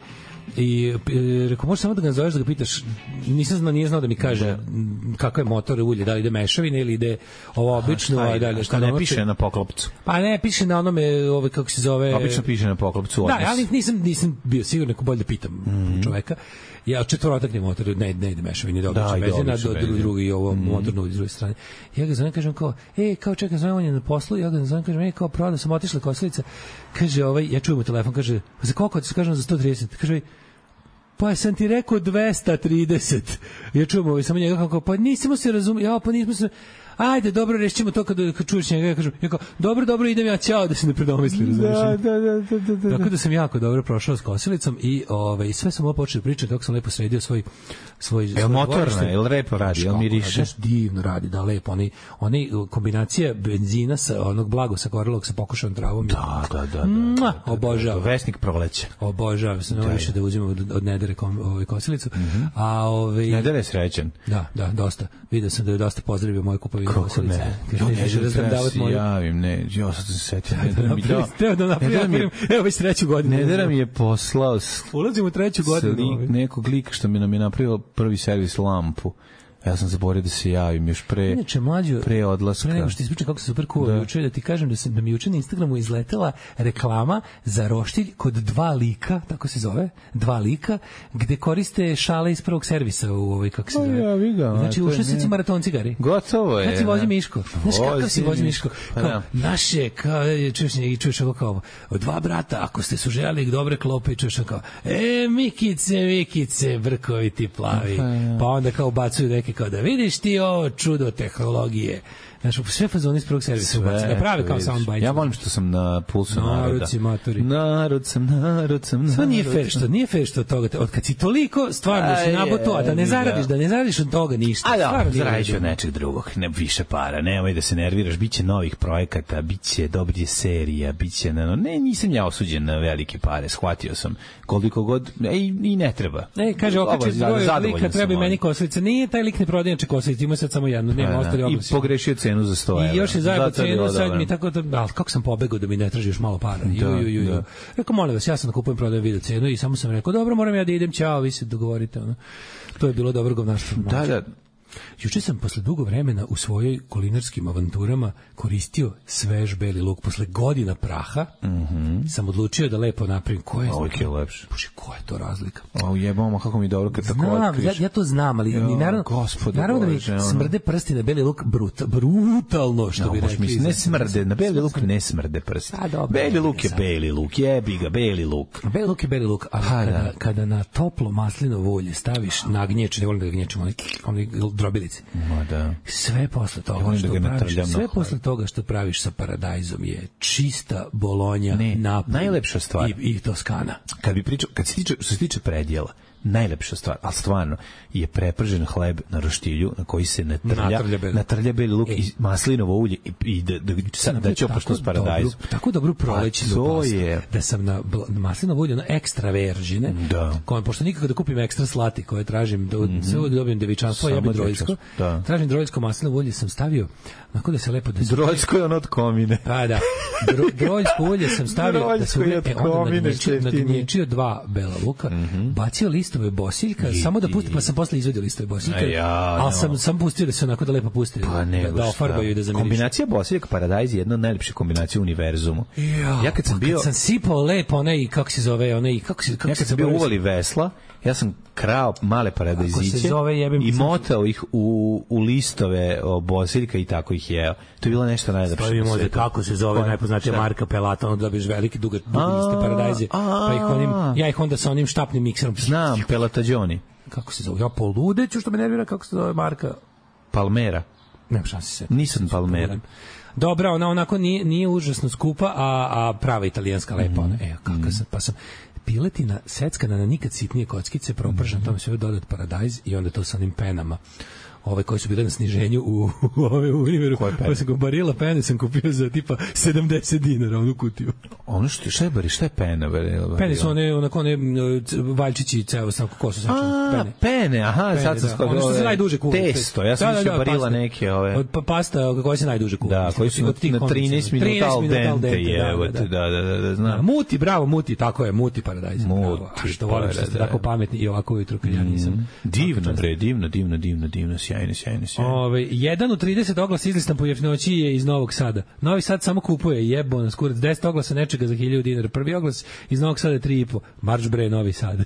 I rekao, možeš samo da ga nazoveš da ga pitaš, nije znao da mi kaže kakav je motor ulje, da li ide mešavina ili ide ovo obično, a da li šta ne piše na poklopcu. Pa ne, piše na onome, kako se zove... Obično piše na poklopcu. Da, ali nisam bio sigurno, neko bolje da pitam čoveka. Ja četvorotakni motor, ne ide mešavina, ide obično benzina, drugi ovo motor na druge strane. Ja ga zovem, kažem kao, kao čekaj, zovem, on je na poslu, ja ga zovem, kažem, kao prodao sam, otišla kosilica, kaže, ja čujem u telefon, kaže, za koliko ti se kažem, za 130, kaže, pa sam ti rekao 230. Ja čujem samo njega kako, pa nismo se razumeli, pa nismo se... Ajde, dobro, rešćemo to kad čuješ njega, ja kažem, dobro, idem ja, ćao, da se ne predomisli, razumiješ. Da. Tako da sam jako dobro prošao s kosilicom i sve sam ovo počeo pričati kako sam lepo sredio svoj motorna, jel lepo radi, jel miriše? Divno radi, da, lepo. Oni kombinacija benzina sa onog blagosagorelog sa pokošanom travom. Da. Obožavam. Vesnik proleće. Obožavam se, ne više da uzimam od Nedere kosilicu. Nedere je srećen. Da, dosta. Vidio sam da je dosta pozdravio moje kupovine kosilice. Kako ne? Javim, ne, ja sad se setio. Treba da napravim, evo već 3. godinu. Nedera mi je poslao... Ulazim u 3. godinu. Nekog lika što mi nam je napravio prvi servis lampu. Ja sam zaboravio da se javim još pre odlaska. Pre nego što ti ispričam kako se super kuvao juče, da ti kažem da mi juče na Instagramu izletela reklama za roštilj kod 2 lika, tako se zove, 2 lika, gde koriste šale iz prvog servisa u kako se zove. Znači, ušli su ci maratonci gari. Gotovo je. Znači, vozi Miško. Znaš kakav si vozi Miško? Kao, naše, čuješ ovo kao, 2 brata, ako ste suželjali dobre klope, i čuješ kao, Mikice, brkoviti plavi. Pa onda kao bacuju neke kao da vidiš ti ovo čudo tehnologije. Znaš, sve fazoni iz prvog servisa ubaci. Da prave kao soundbite. Ja volim što sam na pulsu naroda. Narodci, matori. Narod sam. Sve nije fair što od toga. Od kad si toliko stvarno si naboto, a da ne zaradiš od toga ništa. A da, zaradiš od nečeg drugog. Ne više para, nemoj da se nerviraš. Biće novih projekata, biće dobrih serija, biće... Ne, nisam ja osuđen na velike pare. Shvatio sam koliko god... I ne treba. Kaže, okače dvoje lika, treba i meni kosilica. Nije taj lik ne prodaje neče kosilice, ima sad samo jednu. Nema ostali oglasi. I pogrešio cenu za 100 evra. I još je zajebo cenu, sad mi tako da, kako sam pobegao da mi ne traži još malo para. Rekao, molim vas, ja sam kupujem, prodajem video cenu i samo sam rekao, dobro, moram ja da idem, ćao, vi se dogovorite. To je bilo dobro govnaštvo. Da. Juče sam posle dugo vremena u svojoj kulinarskim avanturama koristio svež beli luk. Posle godina praha sam odlučio da lepo napravim. Koja je lepše? Bože, koja je to razlika? Jebamo, kako mi dobro kad tako otkriš. Ja to znam, ali naravno da mi smrde prsti na beli luk brutalno, što bi rekli. Ne smrde, na beli luk ne smrde prsti. Beli luk je beli luk, jebi ga, beli luk. Beli luk je beli luk, ali kada na toplo maslinovo ulje staviš nagnječe, ne volim da ga gnječemo, oni drobilice. Sve posle toga što praviš sa paradajzom je čista Bolonja, Napoli, najlepša stvar i Toskana. Što se tiče predjela, najlepša stvar, ali stvarno, je prepržen hleb na roštilju na koji se natrlja beli luk i maslinovo ulje i da ćopaš s paradajzom. Tako dobro prolećnu pastu da sam na maslinovo ulje ekstra veržine, pošto nikako da kupim ekstra slati koje tražim, sve uvijek dobijem devičanstvo, ja bi droljsko. Tražim droljsko maslinovo ulje, sam stavio onako da se lepo... Droljsko je ono od komine. Pa da, droljsko ulje sam stavio da se nagnječio 2 bela luka, bacio listove bosiljka, samo da pustim, pa sam posle izvedio listove bosiljka, ali sam pustio da se onako da lepo pusti, da ofarbaju i da zamirišu. Kombinacija bosiljka paradajz je jedna od najlepših kombinacija u univerzumu. Ja kad sam sipao lepo ja kad sam bio uvali vesla, ja sam krao male paradajziće i motao ih u listove bosiljka i tako ih jeo. To je bilo nešto najlepše na svijetu. Kako se zove najpoznatija marka Pelata, onda dobiješ veliki dugaste paradajze, pa ja ih onda sa onim štapnim mikserom. Znam, Pelatađoni. Kako se zove? Ja poludeću što me nervira kako se zove marka. Palmera. Nema šanse se. Nisam Palmera. Dobra, ona onako nije užasno skupa, a prava italijanska lepa. Kako sam, pa sam piletina seckana na nikad sitnije kockice, propržan, tome sve dodat paradajz i onda to sa onim penama koji su bili na sniženju u Univeru. Pa sam barila pene sam kupio za tipa 70 dinara onu kutiju. Ono šta je pena? Pene su one valjčići ceo sam kosu sačuvane. Pene, aha, sad sam ono što se najduže kuva. Testo, ja sam mislio barila neke ove. Od pasta koje se najduže kuva. Da, koji su na 13 minuta al dente, da, znam. Muti, bravo, muti, tako je, muti paradajz. Muti, što volim što ste tako pametni i ovako ujutru kad ja nisam. Divno, bre, divno, sjajno. Jedan od 30 oglasa izlistan po jeftinoći je iz Novog Sada. Novi Sad samo kupuje, jebo nas kurac, 10 oglasa nečega za 1000 dinara. Prvi oglas iz Novog Sada je 3,5. Marš bre, Novi Sad.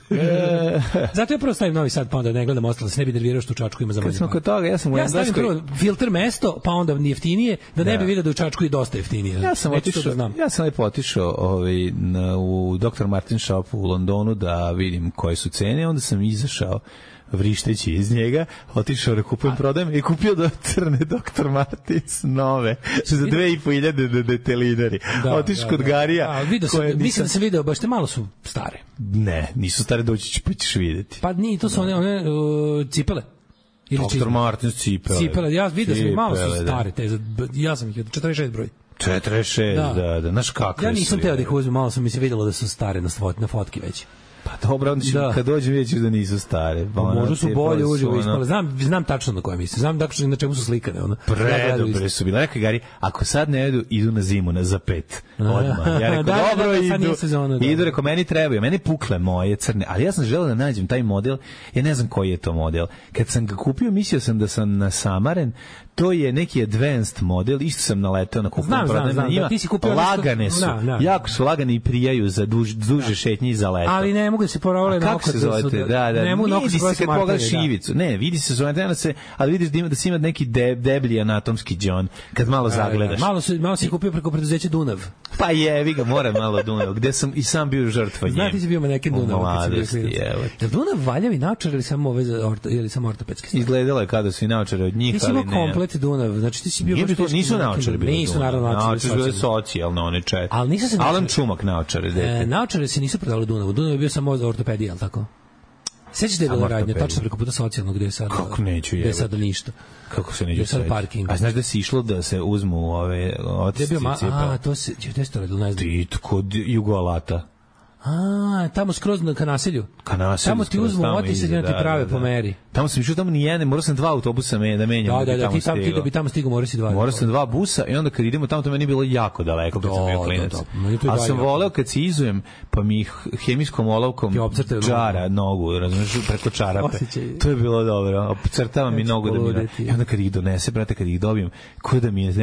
Zato ja prvo stavim Novi Sad, pa onda ne gledam ostalo, se ne bi nervirao što u Čačku ima za manje. Kad smo kod toga, ja stavim prvo filter mesto, pa onda jeftinije, da ne bi vidio da u Čačku je dosta jeftinije. Ja sam lepo otišao u Dr. Martin Shop u Londonu da vidim koje su cene, onda sam izašao vrišteći iz njega, otišao da kupujem, prodajem i kupio do crne Dr. Martins nove za 2.500 detelinari. Otišao kod Garija. Mislim da sam video, baš te malo su stare. Ne, nisu stare, doći pa ćeš vidjeti. Pa nije, to su one cipele. Dr. Martins cipele. Ja vidio sam, malo su stare. Ja sam ih 46 broj. 46, da, znaš kakve su. Ja nisam teo da ih uzmem, malo sam mi se vidjelo da su stare na fotki već. Pa dobro, onda kad dođem vidjet ću da nisu stare. Možda su bolje uživo ispale. Znam tačno na koje mislim. Znam tačno na čemu su slikane. Predobre su bile. Rekao Gari, ako sad ne idu na zimu, za 5. Odmah. Ja rekao, dobro, idu, rekao, meni trebaju. Meni pukle moje crne. Ali ja sam želeo da nađem taj model. Ja ne znam koji je to model. Kad sam ga kupio, mislio sam da sam nasamaren. To je neki advanced model, isto sam naleteo na kupujem. Znam, da ti si kupio lagane su, jako su lagane i prijaju za duže šetnje i za leto. Ali ne mogu da se poravljaju na oko. Kako se zovete? Da, ne mogu na oko se kad pogledaš ivicu. Ne, vidi se zove se, ali vidiš da si ima neki deblji anatomski džon kad malo zagledaš. Malo si kupio preko preduzeća Dunav. Pa jevi ga, moram malo Dunav, gde sam i sam bio žrtva njega. Znate, ti si bio neki Dunav. Je Dunav valjavi naočar ili samo ortopedski? Izgledalo je kada su i naočare od njih, ali ne. Dunav, znači ti si bio nisu naočare bili. Nisu naravno naočare socijalno one čaj. Ali nisu se Alan Čumak naočare, dete. Naočare se nisu prodavali Dunavu. Dunav je bio samo ortopedija, al tako. Sećate da je bila radnja tačno preko puta socijalnog gde je sad. Kako neću je. Gde je sad ništa. Kako se neću. Sad parking. A znaš da se išlo da se uzmu ove otisci? To se desilo da ne znam. Kod Jugoalata. Tamo skroz ka naselju. Tamo ti uzmu otisak i ti prave po meri. Tamo sam išao, tamo ni jedan, morao sam 2 autobusa da menjam. Da, ti da bi tamo stigao, morao si 2. Morao sam 2 busa i onda kad idemo tamo, to meni bilo jako daleko kad sam bio klinac. Ali sam voleo kad se izujem, pa mi hemijskom olovkom džara nogu, razumiješ, preko čarape. To je bilo dobro. Crtava mi nogu da mi... I onda kad ih donese, brate, kad ih dobijem, ko da mi je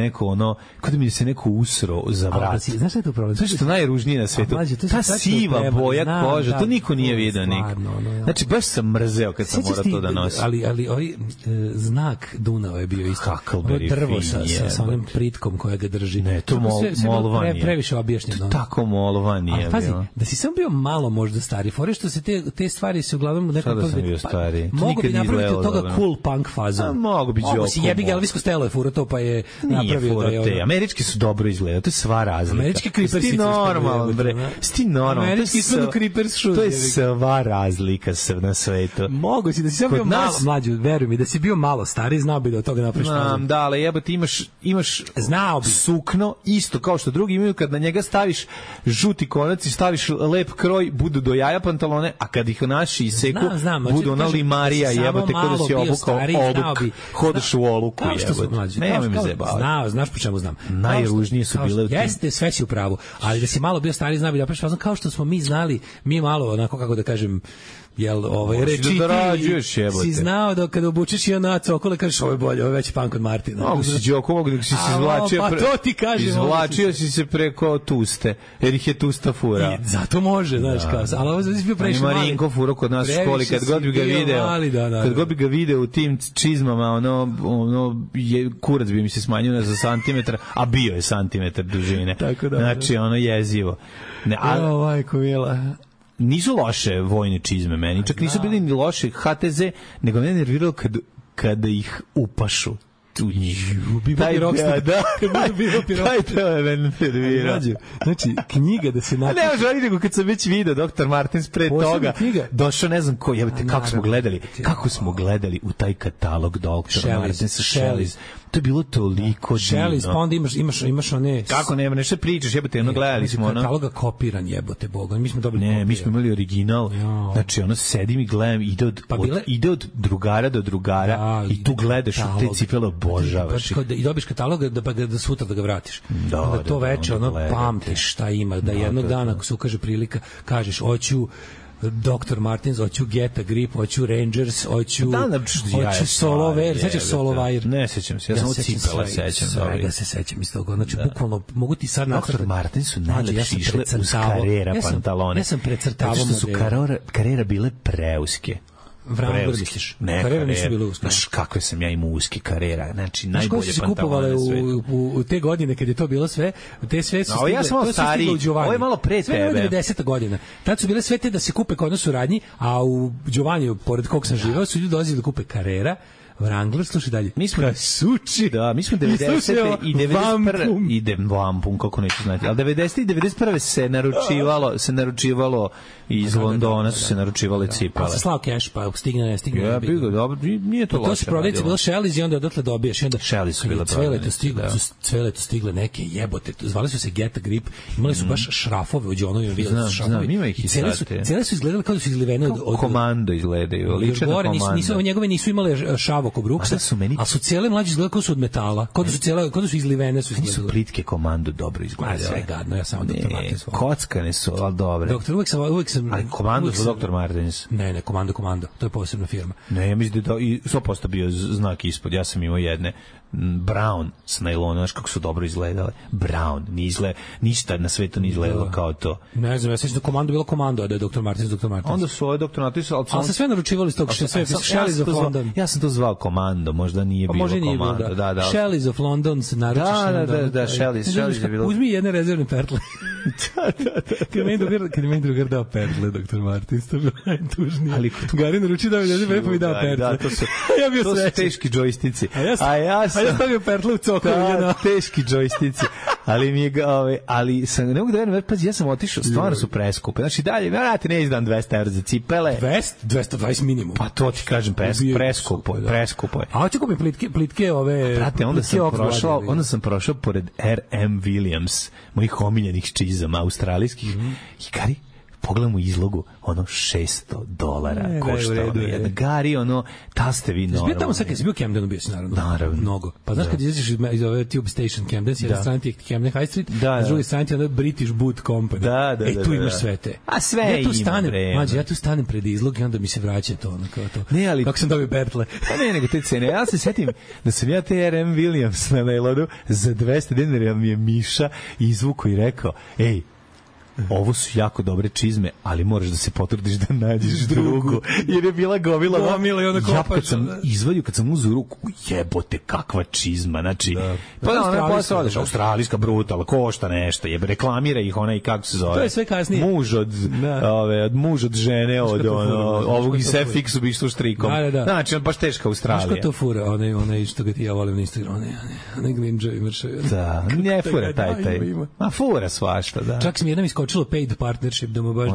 neko usro za vrat. Znaš šta je to problem? Znaš što najružnije na svetu? Ta siva boja kože, to niko nije vidio nikad. Znači, baš sam mrzeo kad sam morao to da nosim. Ali ovaj znak Dunava je bio isto. Drvo sa onim pritkom koja ga drži. Ne, to molovanije. Previše objašnjeno. Tako molovanije. Ali pazi, da si sam bio malo možda stari. Fore što se te stvari se uglavnom nekako... Sada sam bio stari. Mogu bi napraviti od toga cool punk fazu. Mogu bi Đoko. Si jebi ga Elvis Costello je furo to, pa je napravio da je... Američki su dobro izgledali, to je sva razlika. Američki Creepers. Sti normalno, bre. Sti normalno. To je sva razlika na svetu. Mogu si da si sam bio malo mlađi, veruj mi, da si bio malo stariji, znao bi da od toga napraviš fazu. Da, ali jebote, imaš sukno, isto kao što drugi imaju, kad na njega staviš žuti konac i staviš lep kroj, budu do jaja pantalone, a kad ih naši iseku, budu ona limarija, jebote, kada si obukao oluk, hodaš u oluku, jebote. Nemoj mi zebavati. Znaš po čemu znam. Najružnije su bile u tim. Jeste, sve si u pravu, ali da si malo bio stariji, znao bi da napraviš fazu, kao što smo mi znali, mi malo, onako kako da kažem, reči si znao da kada obučeš i ona cokole kažeš ovo je bolje, ovo je veći punk od Martina. Mogu si Đoko, mogu da si se izvlačio. Pa to ti kažem. Izvlačio si se preko Tuste, jer ih je Tusta fura. I zato može, znaš kao. Ali ovo je bio previše mali. Marinko furo kod nas u školi, kad god bi ga video. Kad god bi ga video u tim čizmama, kurac bi mi se smanjio za santimetar, a bio je santimetar dužine. Znači, ono jezivo. Majko mila. Nisu loše vojne čizme meni, čak nisu bili ni loše HTZ, nego me nerviralo kada ih upašu. u njih. Taj rockstar. Da, taj to je meni nervirao. Znači, knjiga da se napiše. Ne može oni nego kad sam već video Dr. Martins pre toga, došao ne znam ko, jebate, kako smo gledali u taj katalog Dr. Martinsa, Shelley's. To je bilo toliko divno. Shelley's, pa onda imaš one... Kako nema, nešto pričaš, jebote, ono gledali smo, ono... Kataloga kopiran, jebote, Boga, mi smo dobili kopiju. Ne, mi smo imali original, znači, ono, sedim i gledam, ide od drugara do drugara i tu gledaš u te cipele, obožavaš. I dobiš katalog da sutra da ga vratiš. Da, to veče, ono, pamtiš šta ima, da jednog dana, ako se ukaže prilika, kažeš, hoću Dr. Martins, hoću Get a Grip, hoću Rangers, hoću Solo Wire, sećaš Solo Wire? Ne sećam se, ja samo cipela sećam. Svega se sećam iz toga, znači bukvalno mogu ti sad Dr. Martins su najlepši išle uz Carrera pantalone. Ja sam precrtavao model. Zato što su Carrera bile preuske. Vrangler misliš? Carrera nisu bile uske. Znaš kakve sam ja imao uske Carrera, znači najbolje pantalone na svetu. U te godine kad je to bilo sve, te sve su stigle. Ja sam malo stariji, ovo je malo pre tebe. Sve je 90. godina. Tad su bile sve te da se kupe kod nas u radnji, a u Đovanju, pored kog sam živao, su ljudi dolazili da kupe Carrera, Wrangler, slušaj dalje. Mi smo suči, da, mi smo 90. i 91. ide Vampum, kako neću znati. Ali 90. i 91. se naručivalo iz Londona su se naručivale cipale. Pa se slao keš, pa stigne, ne stigne. Ja bih ga, dobro, nije to loše. To su prodavnice bilo Shelley's i onda odatle dobiješ. Shelley's su bile prodavnice. Cveleto stigle neke jebote. Zvali su se Get a Grip, imali su baš šrafove u džonovima. Znam, ima ih i sad. Cele su izgledali kao da su izlivene od... Komando izgledaju, liče na Komando. Njegove nisu imale šavo oko bruksa, a su cijele mlađe izgledali kao su od metala, kao da su izlivene. Nisu plitke Komando dobro izgledale. Sve gadno, ja samo Dr. Martins. Kockane su, ali dobre. Uvijek sam... Ali Komando su Dr. Martins. Ne, Komando. To je posebna firma. Ne, ja mislim da je 100% bio znak ispod. Ja sam imao jedne Brown s najlona, znaš kako su dobro izgledale. Brown, ništa na svetu nije izgledalo kao to. Ne znam, ja sećam da Komando bilo Komando, a da je Dr. Martins. Onda su ove Dr. Martins, ali se sve naručivali s tog što sve Shelley's of London. Ja sam to zvao Komando, možda nije bilo Komando. Shelley's of London se naručiš. Da, Shelley's je bilo. Uzmi jedne rezervne pertle. Kad meni drugar dao pertle, Dr. Martins, to je bilo najtužnije. Gari naruči da mi dao pertle. To su teški džojstici. A ja stavio pertle u cokovi. Teški džojstici. Ali mi je ali sam, ne mogu da verujem, pazi, ja sam otišao, stvarno su preskupe. Znači dalje, vrati, ne izdam 200 € za cipele. 220 minimum. Pa to ti kažem, preskupo je. A hoću kupim plitke ove... Brate, onda sam prošao pored R.M. Williams, mojih omiljenih čizama, australijskih, i Gari, pogledam u izlogu, ono $600 košta, ono jedna Gari, ono, ta ste vi normalno. Bio tamo sad, kad si bio u Camdenu, bio si naravno. Mnogo. Pa znaš kad izađeš iz ove Tube Station Camden, s jedne strane ti je Camden High Street, a s druge strane ti je British Boot Company. Tu imaš sve te. A sve ima vreme. Ja tu stanem pred izlog i onda mi se vraća to, ono kao to. Ne, ali... Kako sam dobio pertle. Pa ne, nego te cene. Ja se setim da sam ja te R.M. Williams na nailodu za $200 mi je Miša izvuko i rekao, ej, ovo su jako dobre čizme, ali moraš da se potrudiš da nađeš drugu. Jer je bila gomila. Ja kad sam izvadio, kad sam uzeo ruku, jebote, kakva čizma. Znači, pa da, ona posle odeš, australijska brutal, košta nešto, reklamira ih ona i kako se zove. To je sve kasnije. Muž od žene, od ovog iz FX-u bi išlo štrikom. Znači, on baš teška Australija. Znaš ko to fura, onaj što ga ti ja volim na Instagram, onaj glinđavi mršavi. Da, ne fura taj. A fura svašta, da. Čak sam jednom iskočilo paid partnership, da mu baš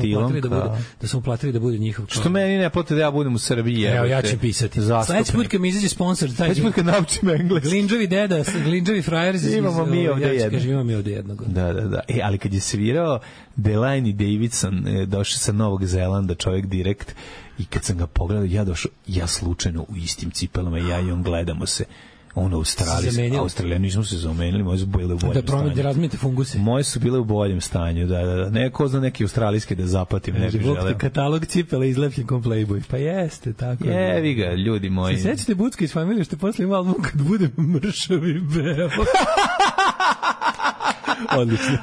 da smo platili da bude njihov. Što meni ne plate da ja budem u Srbiji. Evo, ja ću pisati. Sledeći put kad mi izađe sponsor, sledeći put kad naučim engleski. Glinđovi deda, Glinđovi frajers. Imamo mi ovde jedno. Imamo mi ovde jednog. Da. Ali kad je svirao Delaney Davidson, došao sa Novog Zelanda, čovjek direkt, i kad sam ga pogledao, ja slučajno u istim cipelama, ja i on gledamo se. Ono Australijani smo se zamenili, moje su bile u boljem stanju. Da razmijete funguse. Moje su bile u boljem stanju, da. Neko zna neki australijski da zapatim, ne bih želeo. Katalog cipela izlepljen kom Playboy. Pa jeste, tako. Jevi ga, ljudi moji. Se sećate Bucka iz familije što posle ima album Kad budem mršavi beo. Odlično.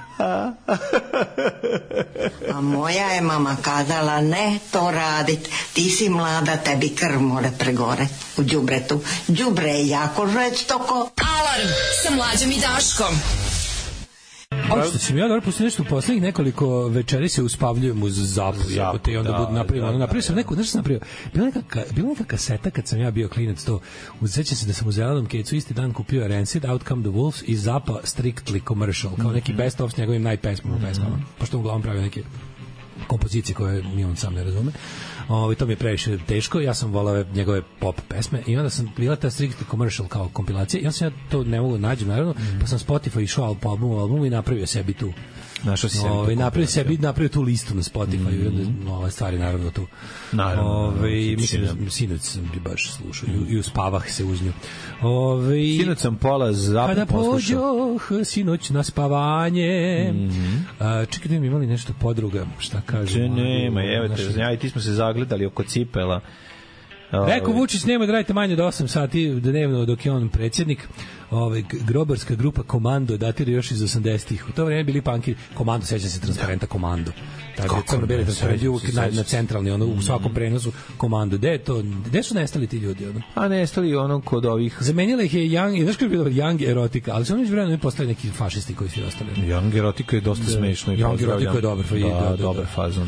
A moja je mama kazala, ne to radit, ti si mlada, tebi krv more pregore u đubretu. Đubre je jako žestoko. Alarm sa Mlađom i Daškom. što si mi ja dobro pustio nešto u poslednjih nekoliko večeri se uspavljujem uz Zapu, jebote, i onda budu napravio sam neku, nešto sam napravio. Bila neka kaseta kad sam ja bio klinac, to, sećam se da sam u Zelenom Kecu isti dan kupio Rancid, Out Come the Wolves i Zappa Strictly Commercial, kao neki best of s njegovim pesmama, pošto uglavnom pravio neke kompozicije koje ni on sam ne razume. To mi je previše teško, ja sam volao njegove pop pesme i onda sam bila ta Strictly Commercial kao kompilacija i onda sam ja to ne mogu nađem naravno, pa sam Spotify išao po albumu i napravio sebi tu. Našao si sebi napravio tu listu na Spotify i onda ove stvari naravno tu. Mislim da sinoć sam baš slušao i uspavah se uz nju. Sinoć sam pola Zapu kada pođoh sinoć na spavanje. Čekaj da mi imali nešto podruga, šta kažu? Nema, evo te, ja i ti smo se zagledali oko cipela. Rekao Vučić, nemoj da radite manje od 8 sati dnevno dok je on predsjednik. Grobarska grupa Komando datira još iz 80-ih. U to vreme bili punki Komando, seća se transparenta Komando. Tako bili transparenti na centralni, u svakom prenosu Komando. Gde su nestali ti ljudi? A nestali kod ovih. Zamenila ih je Young, znaš kako je bilo Young Erotika, ali su oni vremena postali neki fašisti koji su ostali. Young Erotika je dosta smešno. Young Erotika je dobar. Dobar fazon.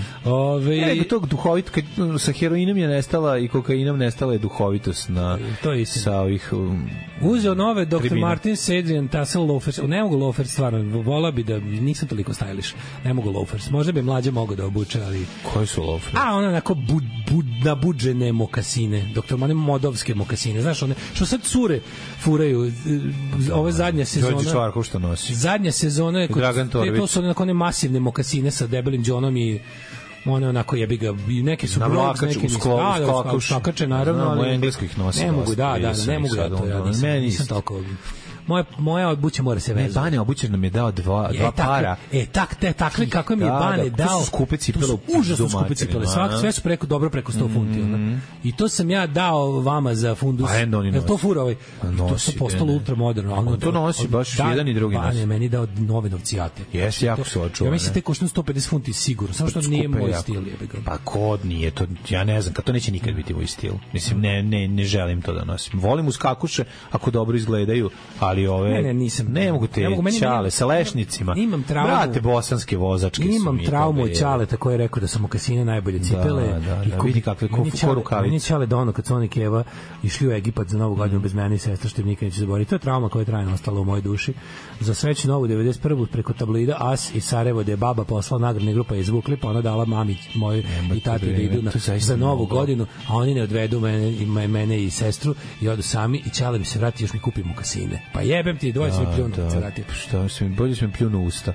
Tog duhovit, sa heroinom je nestala i kokainom nestala je duhovitost sa ovih. Uzeo nove Dr. Martin Sedrian Tassel loafers. Ne mogu loafers, stvarno. Vola bi da nisam toliko stylish. Ne mogu loafers. Možda bi mlađe mogao da obuče, ali... Koji su loafers? Ona onako nabuđene mokasine. Dr. Martin modovske mokasine. Znaš, one što sad cure furaju. Ove zadnja sezona... Đorđe Čvarkov što nosi. Zadnja sezona je... Dragan Torbić. To su one masivne mokasine sa debelim džonom i one onako jebi ga, neke su brogs, neke nisu skakače, naravno, ali u engleskih nosi. Ne mogu, ne mogu ja to, nisam toliko... Moja obuća mora se vezati. Bane obuća nam je dao dva para. Takve kako mi je Bane dao. To su skupe cipele. Užasno skupe cipele. Sve su dobro preko 100 funti. I to sam ja dao vama za fundus. To fura ovaj. To se postalo ultramoderno. To nosi baš jedan i drugi nosi. Bane meni dao nove novcijate. Jesi, jako su očuvane. Ja mislim te koštaju 150 funti sigurno. Samo što nije moj stil. Pa kod nije to. Ja ne znam, kad to neće nikad biti moj stil. Mislim, ne želim to da nosim. Volim uskakuše ako dobro izgledaju, ali ove nisam. Ne mogu te čale sa lešnicima. Imam traumu. Brate, bosanske vozačke su. Imam traumu od Ćaleta koji je rekao da su mokasine najbolje cipele. I vidi kakve korukavice. Meni Ćale dono kad su oni Keva išli u Egipat za Novu godinu bez mene i sestra, što im nikad neće zaboraviti. To je trauma koja je trajno ostala u mojoj duši. Za sreću novu 91. preko tablida As i Sarajevo, da je baba poslala nagradne grupa izvukli, pa ona dala mami moj i tati da idu za Novu godinu, a oni ne odvedu mene i sestru i odu sami i Ćale mi se vrati, još mi kupi mokasine. Pa jebem ti, dvoje se mi pljunu. Šta se mi, bolje se mi pljunu usta.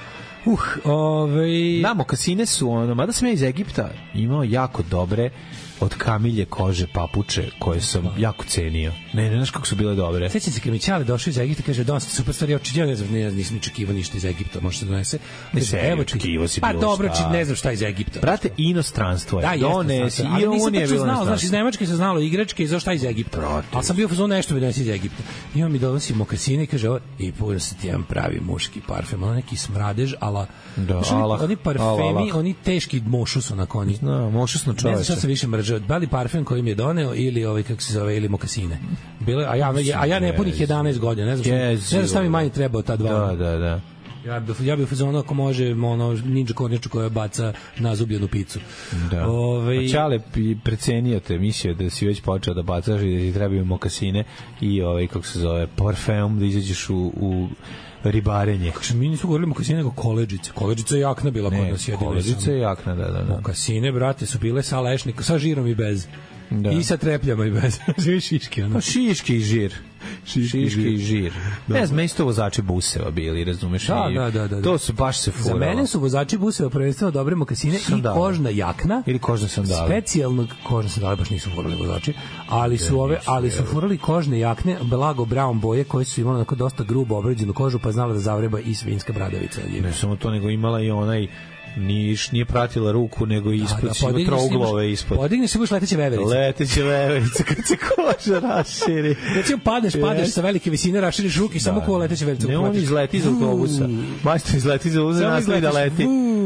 Da, mokasine su mada sam ja iz Egipta imao jako dobre od kamilje kože papuče koje sam jako cenio. Ne znaš kako su bile dobre. Sećam se kad mi Ćale došao iz Egipta, kaže dosta super stvari, ja ne znam, nisam očekivao ništa iz Egipta, može se donese. Evo očekivao si bilo šta. Pa dobro, ne znam šta iz Egipta. Brate, inostranstvo je. Donesi, i on je bilo znao, znaš, iz Nemačke se znalo igračke i za šta iz Egipta. Ali sam bio fazon nešto mi donesi iz Egipta. I on mi donosi mokasine i kaže, i puno se ti jedan pravi muški parfem, ono neki smradež, ala oni parfemi, oni teški mošus onako oni. Mošusno čoveče. Ne znam šta se više mržao, da li parfem koji mi je doneo ili kako se zove, ili mokasine. Bile, a ja ne punih 11 godina, ne znam šta mi manje treba od ta dva. Da. Ja bih fazon ako može ninja kornjaču koja baca nazubljenu picu. Da. A Ćale precenio te, mislio da si već počeo da bacaš i da ti trebaju mokasine i kako se zove, parfem da izađeš u ribarenje. Kako mi nisu govorili mokasine nego koledžice. Koledžica je jakna bila kod nas jedina. Koledžica je jakna, da. Mokasine, brate, su bile sa lešnikom, sa žirom i bez. Da. I sa trepljama i bez. Šiški, ono. Pa šiški i žir. Šiški i žir. Ne znam, meni su to vozači buseva bili, razumeš? Da. To su baš se furalo. Za mene su vozači buseva prvenstveno dobre mokasine i kožna jakna. Ili kožne sandale. Specijalnog kožne sandale, baš nisu furali vozači, ali su furali kožne jakne, blago brown boje, koje su imali onako dosta grubo obrađenu kožu, pa znala da zavreba i svinjska bradavica. Ne samo to, nego imala i onaj nije pratila ruku, nego ispod trouglove ispod. Podigni se, budeš leteće veverice. Leteće veverice, kad se koža raširi. Recimo padeš sa velike visine, raširiš ruke i samo ko leteće veverice. Ne, on izleti iz autobusa. Majstor izleti iz autobusa, nastavi da leti.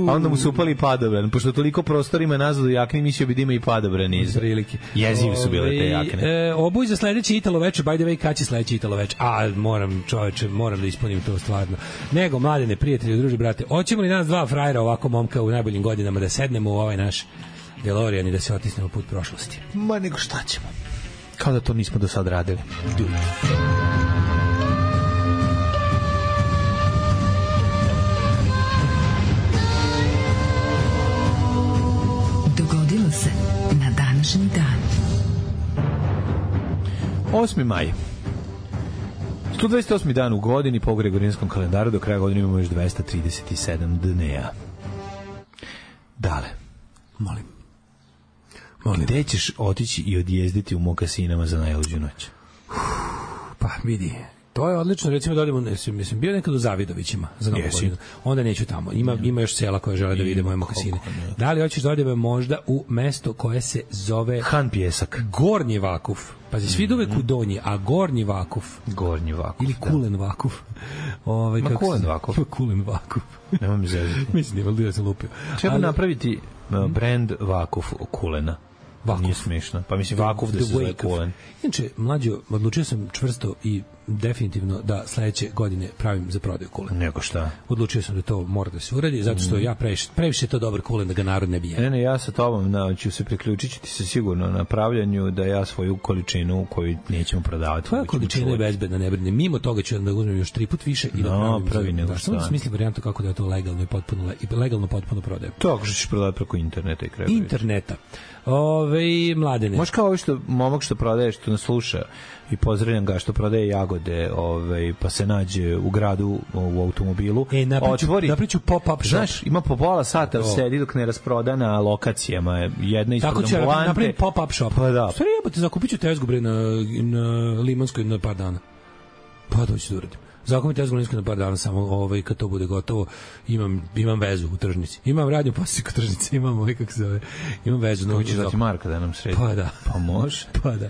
a onda mu su upali padobran. Pošto toliko prostora ima nazad u jakni, mislio bi da ima i padobran iz. Jezivi su bile te jakne. Obuj za sledeće Italo veče, by the way, kad će sledeće Italo veče? Moram da ispunim to stvarno. Nego, mladene, prijatelji, druži, brate, hoćemo li nas dva frajera ovako momka u najboljim godinama da sednemo u ovaj naš DeLorean i da se otisnemo put prošlosti? Ma nego šta ćemo? Kao da to nismo do sad radili. Dogodilo se na današnji dan. 8. maj. 128. dan u godini po Gregorijanskom kalendaru, do kraja godine imamo još 237 dneja. Dale. Molim. Gde ćeš otići i odjezditi u mokasinama za najluđu noć? Pa vidi, to je odlično, recimo da odemo, mislim, bio nekad u Zavidovićima za Novu godinu, onda neću tamo, ima još sela koje žele da vide moje mokasine. Da li hoćeš da odemo možda u mesto koje se zove Han Pjesak? Gornji Vakuf. Pazi, svi uvek u Donji, a Gornji Vakuf. Gornji Vakuf. Ili Kulen Vakuf. Kulen Vakuf. Kulen Vakuf. Nemam mi zezati. Mislim, da sam lupio. Treba napraviti brand Vakuf Kulena. Vakuf. Nije smiješno. Pa mislim Vakuf da se zove Kulen. Inače, mlađo, odlučio sam čvrsto i definitivno da sledeće godine pravim za prodaju kulen. Nego šta? Odlučio sam da to mora da se uradi, zato što ja previše to dobar kulen da ga narod ne bije. Ne, ja sa tobom ću se priključit ti se sigurno na pravljanju da ja svoju količinu koju nećemo prodavati. Tvoja količina je bezbedna, ne brine. Mimo toga ću da uzmem još 3 put više i da pravi nego šta. Samo da smislim varijantu kako da je to legalno i potpuno prodajem. To ćeš prodati preko interneta i kraju. Interneta. Mladene. Možeš kao ovo što momak što prodaje, što nas sluša i pozdravljam ga što prodaje jagode, pa se nađe u gradu u automobilu. Napriču pop-up shop. Znaš, ima po pola sata sedi dok ne rasproda na lokacijama. Jedna ispred ambulante. Tako će napraviti pop-up shop. Pa da. Stvari jebate, zakupit ću tezgu bre na Limanskoj na par dana. Pa to ću da uradim. Zakupim tezgu na Limanskoj na par dana, samo kad to bude gotovo, imam vezu u tržnici. Imam radnju posjeću tržnici, imam vezu. Hoćeš dati Marka da nam sredi? Pa da. Pa može. Pa da.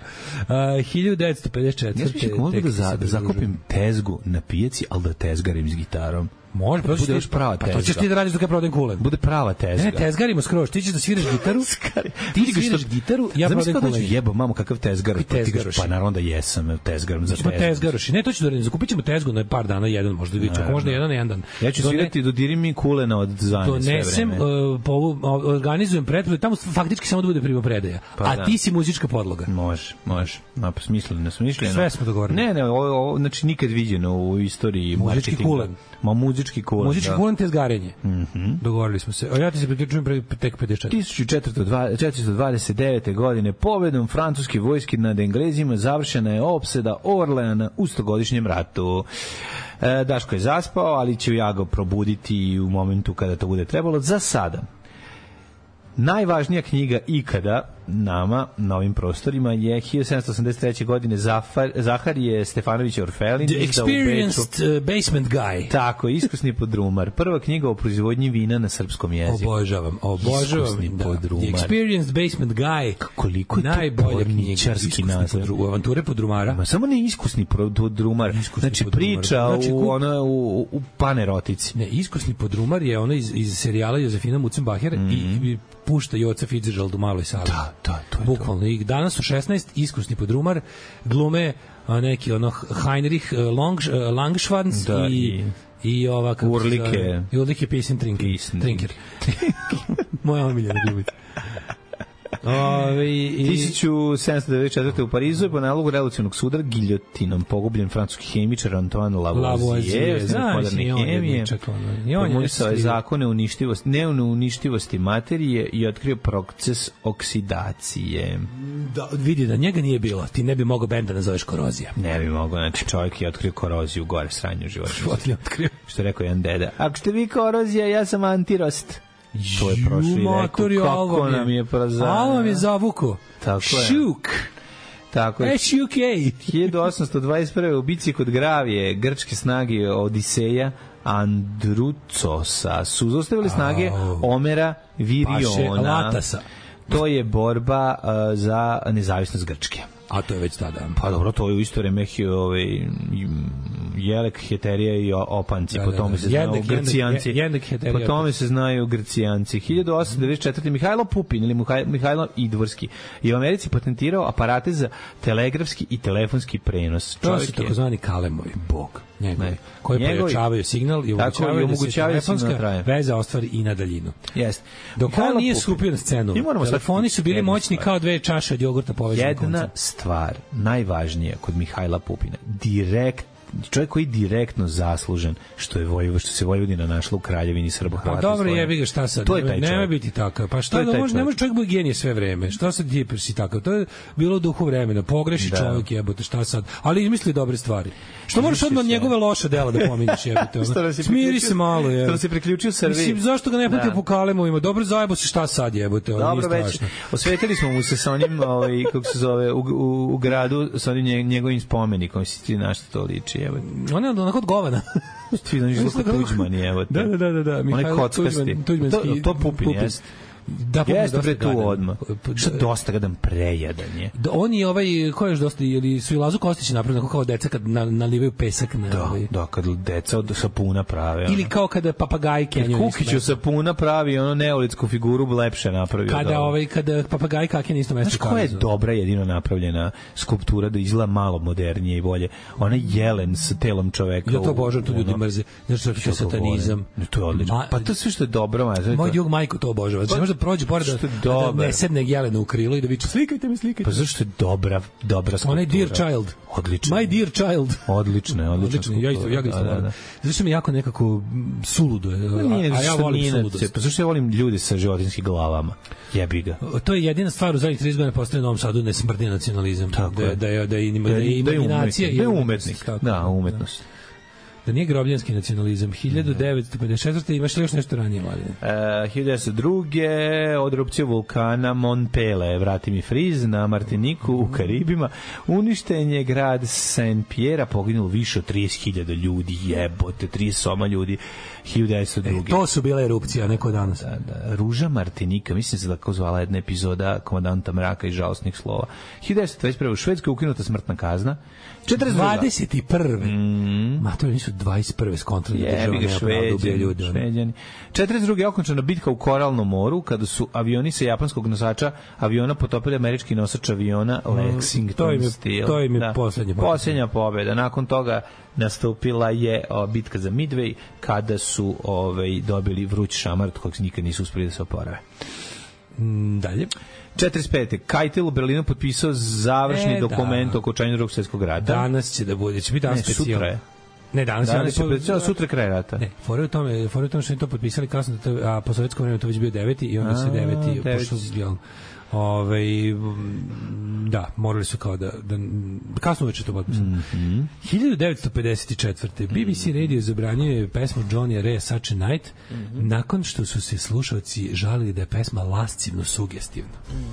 1954. Ja smišljam mogu da zakupim tezgu na pijaci, ali da tezgarim s gitarom. Može, pa bude još prava tezga. Pa to ćeš ti da radiš dok ja prodajem kulen. Bude prava tezga. Ne, tezgarimo skroz. Ti ćeš da sviraš gitaru. Ti sviraš gitaru, ja prodajem kulen. Zamisli jebo, mamo, kakav tezgar. Pa naravno da jesam, tezgarom za tezgu. Tezgaroši. Ne, to ću da radim. Zakupit ćemo tezgu na par dana, jedan možda biti. Možda jedan na jedan. Ja ću svirati dodiri mi kulena od Zanje sve vreme. Organizujem pretprodu, tamo faktički samo da bude primopredaja. A ti si muzička podloga. Može. Smisleno. Sve smo dogovorili. Ne, znači nikad viđeno u istoriji marketinga. Muzički kulen. Muzički kulen tezgarenje. Dogovorili smo se. A ja ti se priključujem tek 54. 1429. godine pobedom francuske vojske nad Englezima završena je opsada Orleana u 100-godišnjem ratu. Daško je zaspao, ali će ja ga probuditi u momentu kada to bude trebalo. Za sada najvažnija knjiga ikada nama na ovim prostorima je 1783. godine Zaharije Stefanović Orfelin. The Experienced Basement Guy. Tako, iskusni podrumar. Prva knjiga o proizvodnji vina na srpskom jeziku. Obožavam. Iskusni podrumar. The Experienced Basement Guy. Koliko je to porničarski naziv. U avanture podrumara. Samo ne iskusni podrumar. Znači priča u panerotici. Ne, iskusni podrumar je ono iz serijala Josefina Mutzenbacher i pušta Joca Fitzgerald u maloj sali. Da, to je bukvalno. I danas su 16 iskusni podrumar, glume neki Heinrich Langschwanz i ova kako Urlike Pisen Trinker. Moja omiljena glumica. 1794. u Parizu je po nalogu revolucionarnog suda giljotinom pogubljen francuski hemičar Antoine Lavoisier, moderne hemije. Formulisao je zakone neuništivosti materije i otkrio proces oksidacije. Da, vidi da njega nije bilo, ti ne bi mogao benda nazoveš korozija. Ne bi mogao, znači čovjek je otkrio koroziju gore sranje u životu. Što je rekao jedan deda. Ako ste vi korozija, ja sam antirost. To je prošli rekao, kako nam je prazano. Alvam je zavuko. Tako je. Šuk. Tako je. Šuk. 1821. u bici kod Gravije grčke snage Odiseja Andrucosa su zaustavili snage Omera Viriona. To je borba za nezavisnost Grčke. A to je već tada. Pa dobro, to je u isto vreme Jelek, heterija i opanci, po tome se znaju Grcijanci. Po tome se znaju Grcijanci. 1894. Mihajlo Pupin ili Mihajlo Idvorski je u Americi patentirao aparate za telegrafski i telefonski prenos. To su takozvani Kalemovi, bog. Koji pojačavaju signal i omogućavaju da se telefonska veza ostvari i na daljinu. Jeste. Dok on nije stupio na scenu, telefoni su bili moćni kao dve čaše od jogurta povežene koncem. Jedna stvar, najvažnija kod Mihajla Pupina, čovjek koji je direktno zaslužen što se Vojvodina našla u kraljevini Srbohrvata. Pa dobro, jebi ga, šta sad? Nema biti takav. Pa šta da ne može čovjek biti genije sve vreme? Šta sad ti si takav? To je bilo u duhu vremena. Pogreši čovjek, jebote, šta sad? Ali izmisli dobre stvari. Što moraš odmah njegove loše dela da pominješ, jebote? Smiri se malo, jebote. Što se priključio Srbiji. Mislim, zašto ga ne pati po Kalemovima? Dobro, zajebo se, šta sad, jebote? Dobro, već osvetili smo mu se sa onim, kako se zove, u gradu, sa onim njegovim spomenikom, si ti na što to liči, jebote. On je onako od govana. Ti znaš kako Tuđman je, evo te. Da. Onaj kockasti. To Pupin jeste. Da, jeste pre tu odmah. Što dosta gadan prejadan je. On je ko je još dosta, ili su i Lazu Kostić napravili kao deca kad nalivaju pesak na Da, kad deca od sapuna prave. Ili kao kada papagaji kenjaju. Kukiću sapuna pravi, ono neolitsku figuru lepše napravio. Kada papagaji kake na isto mesto. Znaš koja je dobra jedino napravljena skulptura da izgleda malo modernije i bolje? Ona jelen sa telom čoveka. Ja to obožavam, to ljudi mrze. Znači to je satanizam. To je odlično. Pa to sve što je dobro. Moj drug majku to obožava. Može da prođe pored da ne sedne jelena u krilo i da viče slikajte me. Pa zašto je dobra skulptura? Onaj Dear Child. Odlično. My Dear Child. Odlično. Ja ga isto volim. Zašto mi jako nekako suludo je. A ja volim suludost. Pa zašto ja volim ljudi sa životinskim glavama? Jebi ga. To je jedina stvar u zadnjih 30 godina postoje u Novom Sadu, ne smrdi nacionalizam. Da je imaginacija. Da je umetnik. Da, umetnost. Da nije grobljanski nacionalizam. 1954. Imaš li još nešto ranije, Mladine? 1902. Od erupcije vulkana Montpele, vrati mi friz, na Martiniku u Karibima. Uništen je grad Saint-Pierre, poginulo više od 30.000 ljudi, jebote, 30 ljudi. 1902. To su bile erupcije, a neko danas. Da. Ruža Martinika, mislim se da kao zvala jedna epizoda Komandanta mraka i žalostnih slova. 1921. U Švedskoj ukinuta smrtna kazna. 21. Matori nisu 21. skontrali država nema pravo da ubije ljudi. Šveđani. 42. je okončana bitka u Koralnom moru kada su avioni sa japanskog nosača aviona potopili američki nosač aviona Lexington Steel. To im je poslednja pobeda. Nakon toga nastupila je bitka za Midway kada su dobili vruć šamar od kojeg nikad nisu uspeli da se oporave. Dalje. 45. Keitel u Berlinu potpisao završni dokument o okončanju Drugog svjetskog rata. Danas će da bude, će biti danas specijalno. Sutra je. Ne, danas je sutra kraj rata. Ne, fore u tome što su to potpisali kasno, a po sovjetskom vremenu to već bio 9. i onda se 9. pošto da, morali su kao da kasno uveče to potpisano. 1954. BBC Radio zabranjuje pesmu Johnny Rea Such a Night nakon što su se slušalci žalili da je pesma lascivno sugestivna.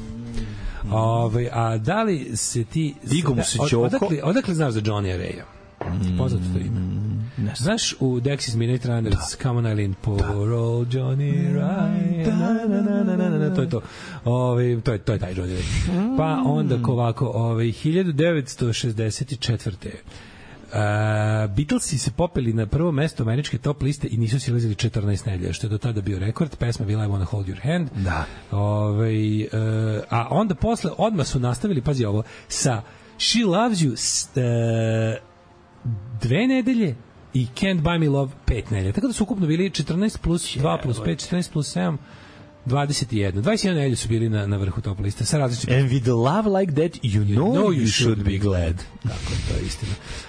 A da li se ti... Odakle znaš za Johnny Rea? Poznato to ime. Znaš u Dexys Midnight Runners, Come on Eileen, poor old Johnny Ryan, to je to. To je taj Johnny Ryan. Pa onda ovako, 1964. Beatlesi se popeli na prvo mesto američke top liste i nisu silazili 14 nedelja, što je do tada bio rekord. Pesma bila I Wanna Hold Your Hand. Da. A onda posle odmah su nastavili, pazi ovo, sa She Loves You 2 nedelje i Can't Buy Me Love 5 nedelja. Tako da su ukupno bili 14 plus 2 plus 5, 14 plus 7, 21 nedelje su bili na vrhu top liste sa različitim. And with a love like that you know you should be glad. Tako, to je istina.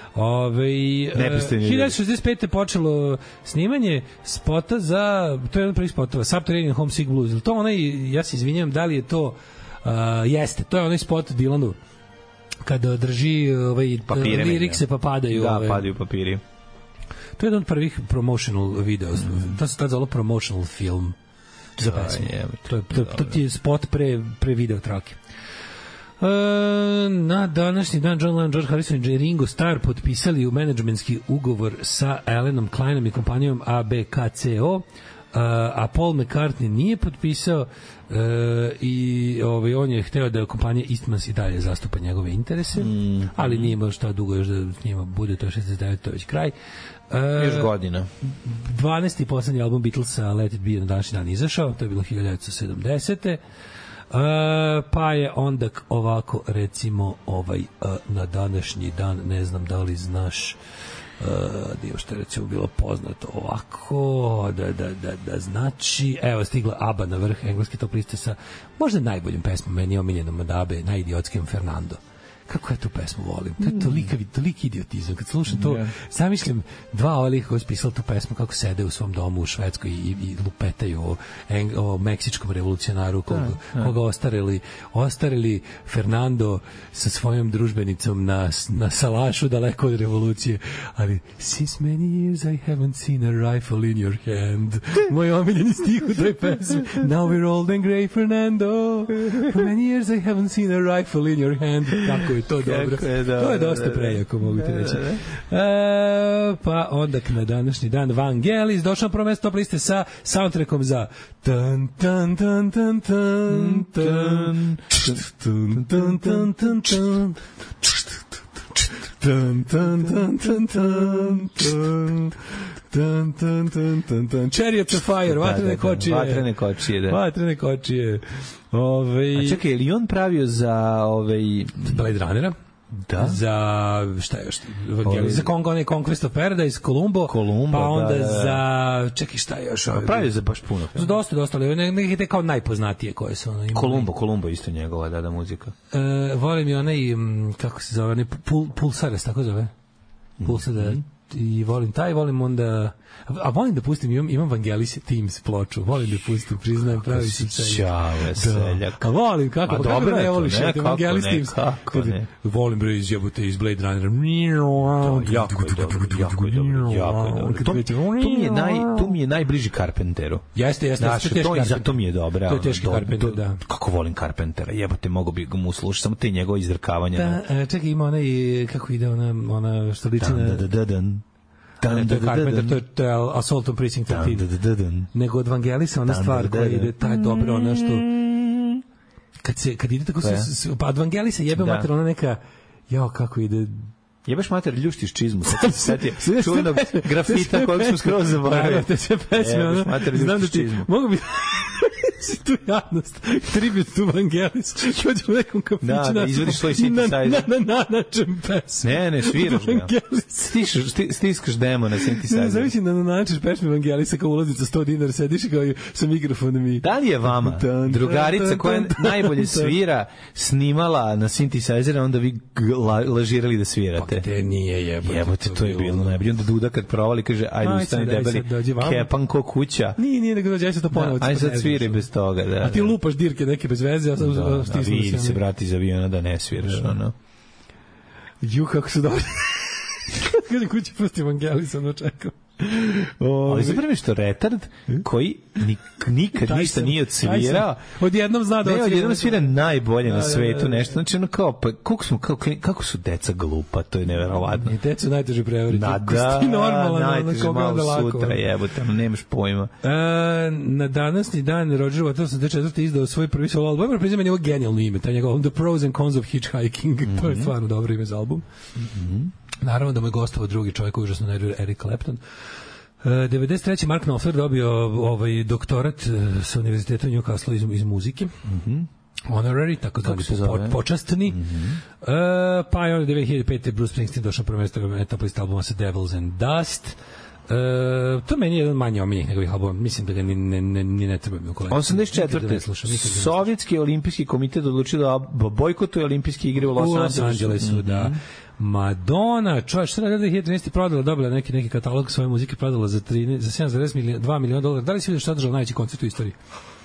1965. je počelo snimanje spota za, to je jedan prvih spotova, Subterranean Homesick Blues. To onaj, ja se izvinjam, da li je to jeste, to je onaj spot Dylanu kada drži lirikse pa padaju. Da, padaju papiri. To je jedan od prvih promotional videos. To se tad zvalo promotional film za pesmu. To ti je spot pre video trake. Na današnji dan John Lennon, George Harrison i Ringo Starr potpisali u menadžmentski ugovor sa Allenom Kleinom i kompanijom ABKCO. a Paul McCartney nije potpisao i on je hteo da kompanija Eastmans i dalje zastupa njegove interese, ali nije imao šta dugo još da s njima bude, to je 69, to je već kraj. Još godina. 12. i poslednji album Beatlesa Let It Be na današnji dan izašao, to je bilo 1970. Pa je onda ovako, recimo, na današnji dan, ne znam da li znaš, dio što je recimo bilo poznato ovako, da znači, evo stigla ABBA na vrh engleske top liste sa možda najboljim pesmom, meni omiljenom od ABBE, najidiotskijem Fernando. Kako ja tu pesmu volim. To je toliki idiotizam. Kad slušam to, zamišljam dva lika koji su pisali tu pesmu kako sede u svom domu u Švedskoj i lupetaju o meksičkom revolucionaru koga ostarili Fernando sa svojom družbenicom na salašu daleko od revolucije. Ali since many years I haven't seen a rifle in your hand. Moj omiljeni stih u toj pesmi. Now we're old and grey, Fernando. For many years I haven't seen a rifle in your hand. Tako je to dobro. To je dosta prejako, mogu ti reći. Pa onda na današnji dan Vangelis došao na prvo mesto top liste sa soundtrackom za tan tan tan tan tan tan tan tan tan tan tan Chariots of Fire, vatrene kočije. Vatrene kočije. A čekaj, je li on pravio za Blade Runnera? Da. Za šta je još? Za Conquest of Paradise, Columbo, pa onda za čekaj šta je još? Pravio za baš puno. Za dosta, ali neke te kao najpoznatije koje su Columbo isto njegova da muzika. Volim i onaj kako se zove, onaj Pulsar, tako zove. Pulsar i volim onda, a volim da pustim, imam Vangelis Teams ploču, volim da pustim, priznajem, pravi sam se. Ćao, veseljak. A volim, kako ne voliš, Vangelis Teams. Kako ne? Volim, bre, izjebote iz Blade Runnera. Jako je dobro. To mi je najbliži Carpenteru. Jeste. Zato mi je dobra. To je teški Carpenter, da. Kako volim Carpentera, jebote, mogo bi ga mu slušati, samo te njegove izdrkavanja. Čekaj, ima onaj, kako ide ona što liči na... To je Assault on Precinct 13. Nego od Vangelisa ona stvar koja ide, taj dobro, ona što kad ide tako pa od Vangelisa jebe mater, ona neka, jao kako ide, jebeš mater, ljuštiš čizmu, sad se setio čuvenog grafita kojeg smo skroz zaboravili. Te sve pesme, ona, znam da ti mogu bi si tu jadnost, tribut tu Vangelis, hođu u nekom kafiću, da, izvediš svoj synthesizer, načem pesme. Ne, sviraš ga. Stiskaš demo na synthesizer. Zavisi da načeš pesme Vangelisa kao ulaznica $100, sediš i kao sa mikrofonom i... Da li je vama drugarica koja najbolje svira snimala na synthesizer, onda vi lažirali da svirate? Te nije jebote, to je bilo najbolje. Onda Duda kad provali kaže, ajde ustani debeli, kepan ko kuća. Nije, nego dođe, ajde to ponovo. Ajde sad sviri bez toga, da. A ti lupaš dirke neke bez veze, a sad vidi se, brati, iz aviona da ne sviraš, ono. Kako su dobri. Kaže, kući pusti Vangelisa, ono čekam. Ali zapravo što retard koji nikad ništa nije odsvirao, odjednom zna da odsvira. Odjednom svira najbolje na svetu nešto. Znači ono kao, pa kako su deca glupa, to je neverovatno. I deca najteže prevariti. Najteže malo sutra, jebote, nemaš pojma. Na današnji dan Roger Waters 84. izdao svoj prvi solo album. Moram priznati njegovo genijalno ime, taj njegov The Pros and Cons of Hitchhiking. To je stvarno dobro ime za album. Naravno da mu je gostovao drugi čovjek koji užasno nervira, Eric Clapton. 93. Mark Knopfler dobio doktorat sa univerzitetom Newcastle iz muzike. Honorary, tako da počastni. Pa je onda 2005. Bruce Springsteen došao na prvo mesto top liste albuma sa Devils and Dust. To meni je jedan manje omiljenih njegovih albuma. Mislim da ga ni ne treba mi u kolekciju. 84. Sovjetski olimpijski komitet odlučio da bojkotuje olimpijske igre u Los Angelesu, da. Madonna, čovječ, šta je 2013. prodala, dobila neki katalog svoje muzike, prodala za $7,2 miliona. Da li si vidio što je održala najveći koncert u istoriji?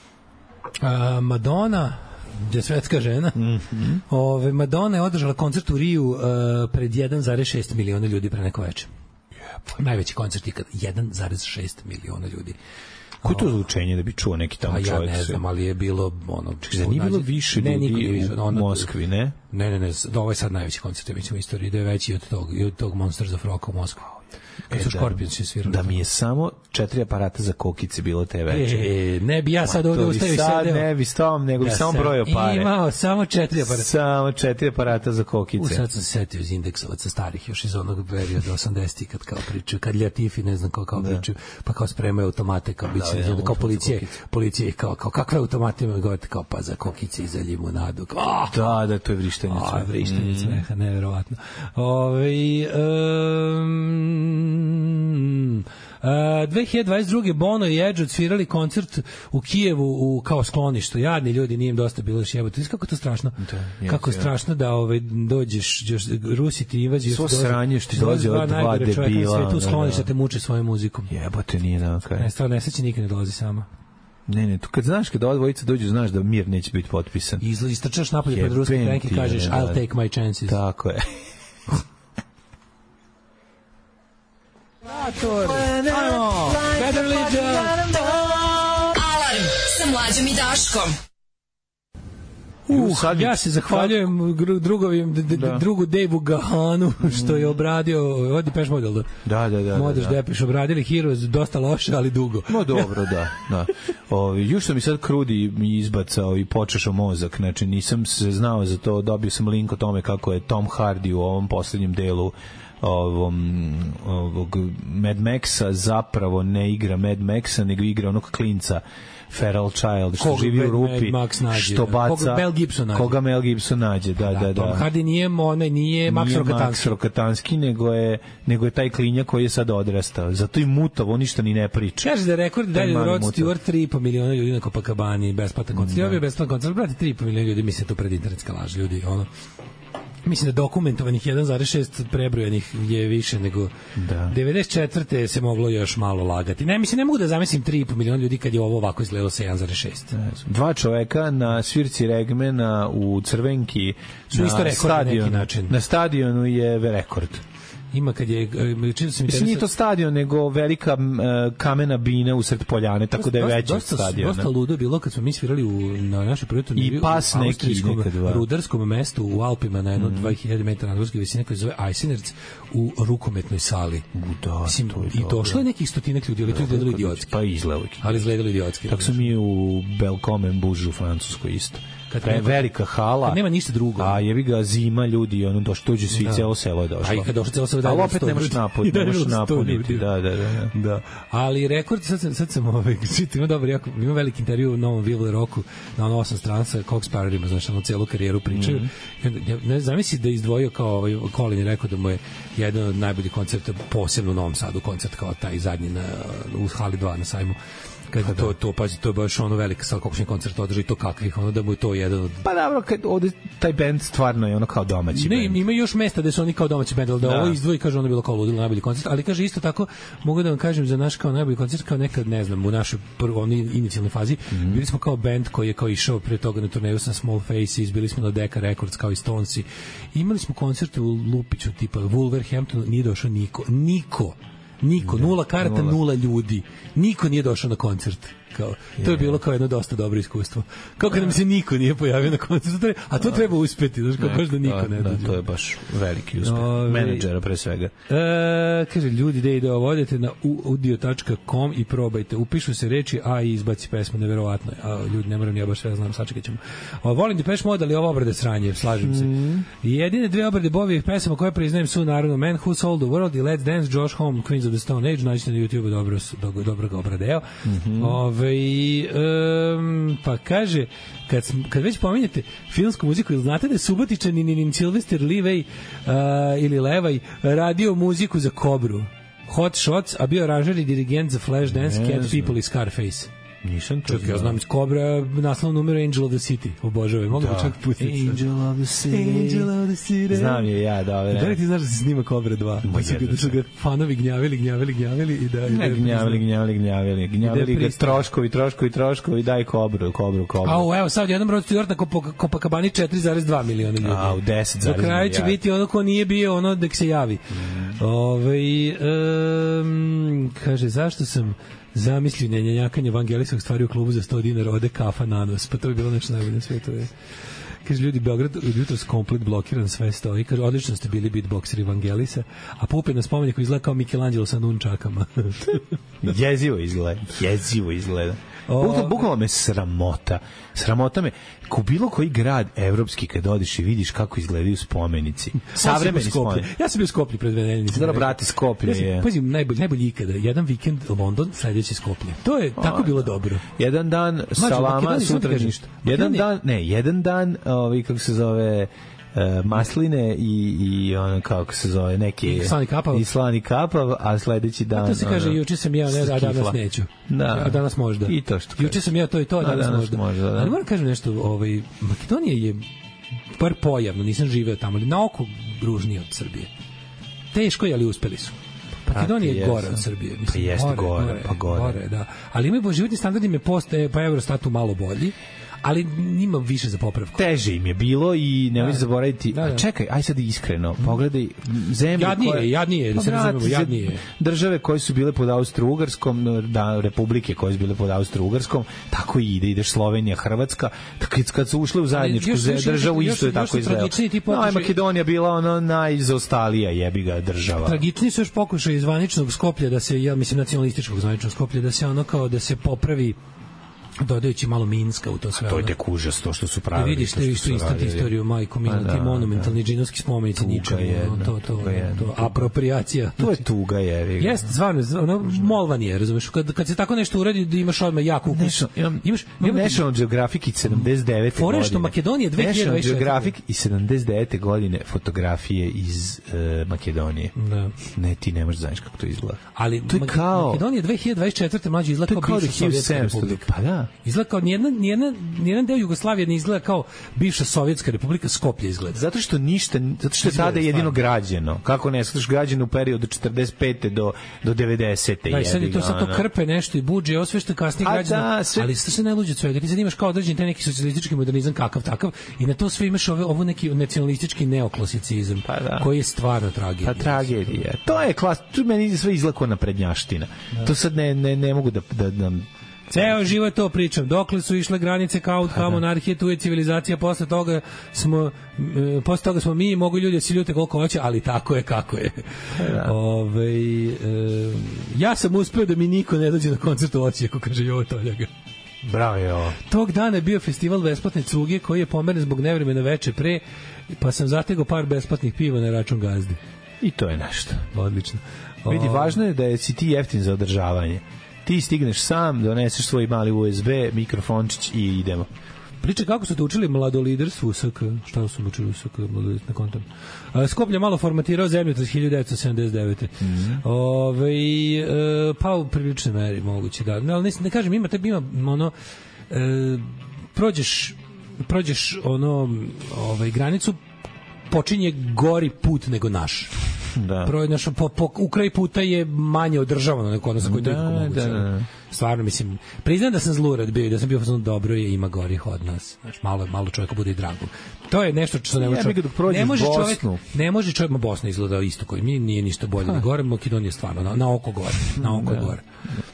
Madonna je svetska žena. Madonna je održala koncert u Riju pred 1,6 miliona ljudi pre neko veče. Najveći koncert ikad, 1,6 miliona ljudi. Koje to zvučenje da bi čuo neki tamo čovjek? Ja ne znam, ali je bilo da nije bilo više ljudi u Moskvi, ne? Ne, ovo je sad najveći koncert u istoriji, da je veći od tog Monsters of Rock u Moskvi. Kad su Scorpions svirali. Da mi je samo 4 aparata za kokice bilo te večeri. Ne bi ja sad ovde ustavio i sedeo. Ne bi s tom, nego bi samo brojao pare. Imao samo 4 aparata. Samo 4 aparata za kokice. Sad sam se setio iz indeksovaca starih, još iz onog perioda 80-ih, kad kao pričaju, kad Ljatifi, ne znam kao pričaju, pa kao spremaju automate, kao biće, kao policija ih kao kakve automate imaju, govorite kao pa za kokice i za limunadu. Da, to je vrištanje cmeha. Vrištanje cmeha, neverovatno. 2022. Bono i Edge odsvirali koncert u Kijevu u kao skloništu. Jadni ljudi, nije im dosta bilo još jebote. Kako je to strašno? Kako je strašno da dođeš, Rusi ti invaziju. Svo sranje što ti dođe od dva debila. Tu skloništa te muče svojom muzikom. Jebote, nije nam kaj. Ne, stvarno, nesreće nikad ne dolazi sama. Ne, tu kad znaš kada ova dvojica dođu, znaš da mir neće biti potpisan. Istrčaš napolje pred ruski trenk i kažeš I'll take my chances. Tako je. Ajmo, Better Legion. Alarm sa Mlađom i Daškom. Ja se zahvaljujem drugu Dejvu Gahanu što je obradio ovdje peš model. Da. Modeš Depeche obradili Heroes, dosta loše, ali dugo. No dobro, da. Još sam mi sad krudi mi izbacao i počešao mozak, znači nisam se znao za to, dobio sam link o tome kako je Tom Hardy u ovom poslednjem delu ovog Mad Maxa zapravo ne igra Mad Maxa, nego igra onog klinca Feral Child, što živi u rupi, što baca koga Mel Gibson nađe. Da. Tom Hardy nije Max Rokatanski, nego je taj klinja koji je sad odrastao. Zato i mutov, on ništa ni ne priča. Kaže da je rekord dalje Rod Stewart 3,5 miliona ljudi na Copacabani, besplatan koncert. Ja bio besplatan koncert, brate, 3,5 miliona ljudi, mislim to pred internetska laž, ljudi, ono. Mislim da dokumentovanih 1,6 prebrojenih je više nego 94. se moglo još malo lagati. Ne, mislim, ne mogu da zamislim 3,5 miliona ljudi kad je ovo ovako izgledalo sa 1,6. Dva čoveka na svirci regmena u Crvenki su isto rekord na neki način. Na stadionu je rekord. Ima kad je mislim nije to stadion nego velika kamena bina usred poljane, tako da je veći od stadiona. Dosta ludo bilo kad smo mi svirali na našoj prvoj turniru i pas neki rudarskom mestu u Alpima na jedno 2000 metara nadmorske visine koji se zove Eisenerz u rukometnoj sali. Mislim, i došlo je nekih stotinak ljudi, ali to izgledalo idiotski. Pa izgledalo idiotski. Tako su mi u Belcomen Bužu u Francuskoj isto. Kad je velika hala. Kad nema ništa drugo. A jebi ga zima ljudi, ono dođu svi, celo selo je došlo. A i kad došlo celo selo ali opet nemaš napuniti. Da. Ali rekord, sad sam ima dobro, ima veliki intervju u novom Ville Rocku na 8 strana sa Cox Paradima, znaš, ono celu karijeru pričaju. Ne zamisli da je izdvojio kao Colin je rekao da mu je jedan od najboljih koncerta, posebno u Novom Sadu, koncert kao taj zadnji u Hali 2 na sajmu. Kad to je baš ono velika sad kokošnji koncert održi to kakvih, ono da mu je to jedan od... Pa dobro, kad ovde taj bend stvarno je ono kao domaći bend. Ima još mesta gde su oni kao domaći bend, ali da ovo izdvoji, kaže ono bilo kao ludilo najbolji koncert, ali kaže isto tako, mogu da vam kažem za naš kao najbolji koncert, kao nekad, ne znam, u našoj prvoj inicijalnoj fazi, bili smo kao bend koji je kao išao pre toga na turneju sa Small Faces, bili smo na Decca Records kao i Stonesi, imali smo koncerte u Lupiću, tipa Wolverhamptonu, nije došao niko, nula karata, nula ljudi. Niko nije došao na koncert. To je bilo kao jedno dosta dobro iskustvo. Kako nam se niko nije pojavio na koncertu, a to treba uspeti, znaš, kao baš da niko ne dođe. To je baš veliki uspeh. Menadžera pre svega. Kaže, ljudi da vodite na audio.com i probajte. Upišu se reči, a i izbaci pesmu, neverovatno. Ljudi, ne moram, ja baš sve znam, sačekat ćemo. Volim Depeche Mode, ali ovo obrade sranje, slažem se. Jedine dve obrade Bobijevih pesama koje priznajem su naravno Man Who Sold the World i Let's Dance, Josh Homme, Queens of the Stone Age, nađete na YouTube dobro ga obradeo. Pa kaže, kad već pominjete filmsku muziku, ili znate da je Subotičanin Sylvester Levi ili Levaj radio muziku za Kobru, Hot Shots, a bio aranžer i dirigent za Flashdance, Cat People i Scarface. Nisam to znao. Ja znam iz Kobra naslov numero Angel of the City. Obožavam. Mogu da čak pustiti. Angel of the City. Znam je ja, dobro. Da li ti znaš da se snima Kobra 2? Da su ga fanovi gnjavili i da... Ne, gnjavili ga troškovi, daj Kobru. Evo sad jednom Rod Stewart na Copacabani 4,2 miliona ljudi. U 10,2. Do kraja će biti ono ko nije bio ono dek se javi. Kaže, zašto sam zamislio njenjakanje evangelijskog stvari u klubu za 100 dinara, ode kafa na nos, pa to bi bilo nešto najbolje na svijetu. Kaže, ljudi, Beograd jutros komplet blokiran, sve stoji. Kaže, odlično ste bili beatbokseri Vangelisa, a Pupin na spomeniku izgleda kao Michelangelo sa nunčakama. Jezivo izgleda. Bukvalno me sramota. Sramota me, ko bilo koji grad evropski kad odiš i vidiš kako izgledaju spomenici. Savremeni spomenici. Ja sam bio u Skoplju pred 2 nedelje. Dobro, brate, Skoplje je. Pazim, najbolji ikada. Jedan vikend London, sledeći Skoplje. To je tako bilo dobro. Jedan dan salama, sutra ništa. Jedan dan, kako se zove, masline i ono kako se zove neki slani kapav, a sledeći dan to se kaže juče sam jeo, a danas neću. A danas možda. I to što juče sam jeo to i to, a danas možda. Ali moram kažem nešto, Makedonija je bar pojavno, nisam živeo tamo, ali na oko ružnije od Srbije. Teško je, ali uspeli su. Makedonija je gore od Srbije. Pa jeste gore. Da. Ali imaju životni standardi me postaje pa Eurostatu malo bolji, ali nima više za popravku. Teže im je bilo i nemoj zaboraviti. A čekaj, aj sad iskreno, pogledaj zemlje jadnije, države koje su bile pod Austro-Ugarskom, republike koje su bile pod Austro-Ugarskom, tako i ideš Slovenija, Hrvatska, kad su ušle u zajedničku državu, isto je tako izgledalo. Makedonija bila ono najizostalija jebiga država. Tragični su još pokušaj zvaničnog Skoplja da se, ja mislim nacionalističkog zvaničnog Skoplja, da se ono kao da se popravi dodajući malo Minska u to sve. To je tek užas to što su pravili. Vidiš te isto istoriju majko Mila, ti monumentalni džinovski spomenici ničemu. To apropriacija. To je tuga je. Jeste, stvarno, molvan je, razumeš, kad se tako nešto uradi da imaš odmah jak ukus. Imaš National Geographic i 79. godine. Forešto Makedonija 2024. National Geographic i 79. godine fotografije iz Makedonije. Ne, ti ne možeš znaš kako to izgleda. Ali Makedonija 2024. mlađe izgleda kao bivša Sovjetska republika. Pa da. Izgleda kao nijedan deo Jugoslavije ne izgleda kao bivša Sovjetska republika, Skoplje izgleda. Zato što je tada jedino građeno. Kako ne, zato što građeno u periodu 45. do 90. Da, i sad je to krpe nešto i budže, ovo sve što kasnije građeno. Ali što se najluđe od svega, ti sad imaš kao određen taj neki socijalistički modernizam kakav takav i na to sve imaš ovo neki nacionalistički neoklasicizam, koji je stvarno tragedija. Pa tragedija. To je tu meni sve izlako naprednjaština. To sad ne mogu da ceo život to pričam. Dokle su išle granice kao monarhije, tu je civilizacija, posle toga smo mi, mogu ljudi da se ljute koliko hoće, ali tako je kako je. Ja sam uspeo da mi niko ne dođe na koncert u Osijeku, kaže Jovo Toljaga. Bravo je ovo. Tog dana je bio festival besplatne cuge koji je pomeren zbog nevremena veče pre, pa sam zategao par besplatnih piva na račun gazde. I to je nešto. Odlično. Vidi, važno je da si ti jeftin za održavanje. Ti stigneš sam, doneseš svoj mali USB, mikrofončić i idemo. Priče kako su te učili mladoliderstvu u SK, šta su učili u SK, na kontom. Skoplje malo formatirao zemlju od 1979. Pa u priličnoj meri moguće, da. Ali ne kažem, ima ono, prođeš ono, granicu, počinje gori put nego naš. Da. U kraju puta je manje održavano nego odnosno koji to je moguće. Stvarno, mislim, priznam da sam zlurad bio i da sam bio dobro je ima gorih od nas. Znaš, malo čovjeka bude i drago. To je nešto što ne može čovjek, Bosna izgleda isto koji mi, nije ništa bolje ni gore, Makedonija je stvarno na oko gore.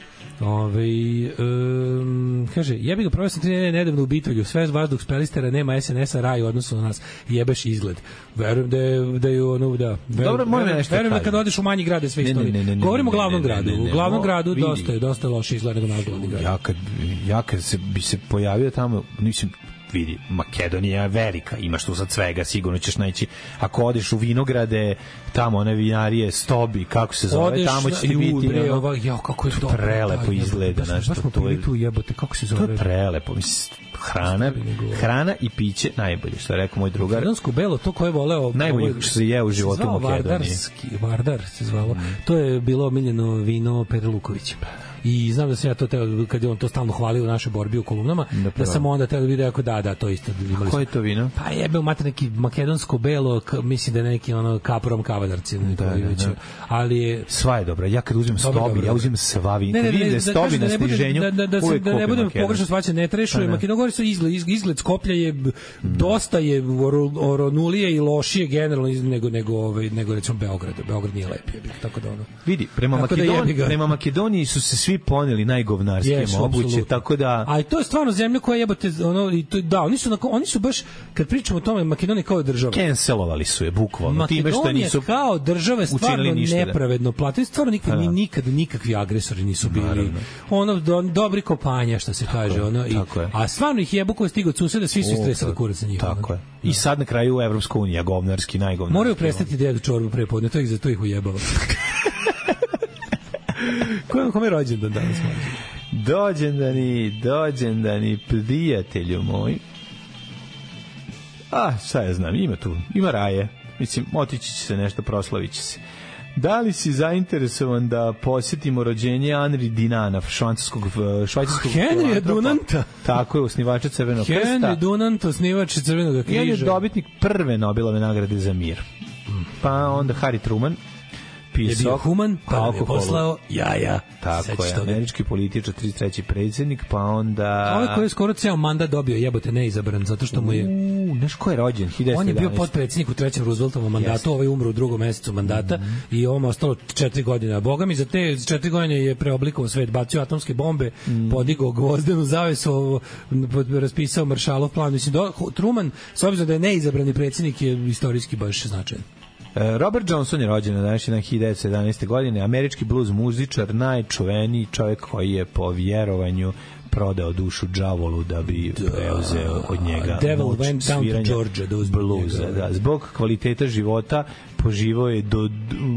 Kaže, jebi ga, proveo sam 3 nedelje nedavno u Bitolju, sve vazduh spelistera, nema SNS-a, raj u odnosu na nas, jebeš izgled. Verujem da je ono, da. Verujem da kad odeš u manji grad je sve istorije. Govorimo o glavnom gradu. U glavnom gradu dosta loše izgleda nego naš glavni grad. Ja kad bi se pojavio tamo, mislim, vidi, Makedonija je velika, imaš tu sad svega, sigurno ćeš naći, ako odeš u vinograde, tamo one vinarije, Stobi, kako se zove, tamo će ti biti kako je to prelepo izgleda, to je tu jebote, kako se zove, to je prelepo, mislim, hrana i piće najbolje, što je rekao moj drugar. Makedonsko belo, to koje je voleo, najbolje što se je u životu u Makedoniji. Vardar se zvalo, to je bilo omiljeno vino Pere Lukovića. I znam da sam ja to kad je on to stalno hvalio u našoj borbi u kolumnama, da sam onda teo video ako da, to isto imali. Koje je to vino? Pa jebe, umate neki makedonsko belo, mislim da je neki ono Kaprom Kavadarci, ali je sva je dobra. Ja kad uzmem Stobi, ja uzmem sva vina. Vidim da je Stobi na stiženju. Da ne budem pogrešno shvaćen, ne trešuje. Makedonija su izgled Skoplja je dosta je oronulije i lošije generalno nego recimo Beograd. Beograd nije lep, tako da ono. Vidi, prema Makedoniji su se svi mi poneli najgovnarski moguće, tako da... A to je stvarno zemlja koja jebote, ono, i to, da, oni su baš, kad pričamo o tome, Makedonija kao država. Cancelovali su je, bukvalno. Time što nisu kao država je stvarno nepravedno platili. Stvarno nikakvi agresori nisu bili. Ono, dobri kopanja, što se kaže. Ono, a stvarno ih jebu koji stigu od suseda, svi su stresali kurac na njih. Tako je. I sad na kraju Evropska unija, govnarski, najgovnarski. Moraju prestati da jedu čorbu prepodne, to ih ujebava. Kome je rođendan danas, mlađe? Dođendani, prijatelju moj. Šta ja znam, ima raje. Mislim, otići će se nešto, proslavit će se. Da li si zainteresovan da posjetimo rođenje Henri Dunanta, švajcarskog Henry Dunanta. Tako je, osnivača Crvenog krsta. Henry Dunant, osnivač Crvenog križa. On je dobitnik prve Nobelove nagrade za mir. Pa onda Harry Truman, je bio human, pa nam je poslao jaja. Tako je, američki političar, 33. predsjednik, pa onda... Ovo koji je skoro ceo mandat dobio, jebote, neizabran, zato što mu je... Znaš ko je rođen? 1911. On je bio potpredsjednik u trećem Rooseveltovom mandatu, ovaj umro u 2. mesecu mandata i ovo mu ostalo 4 godine. A Boga mi za te 4 godine je preoblikovao svet, bacio atomske bombe, podigao gvozdenu zavesu, raspisao Marshallov plan. Mislim, Truman, s obzirom da je neizabrani predsjednik, je istorijski baš značajan. Robert Johnson je rođen na današnji dan 1917. godine, američki blues muzičar, najčuveniji čovjek koji je po vjerovanju prodao dušu đavolu da bi preuzeo od njega moć sviranja bluza. Da, zbog kvaliteta života poživao je do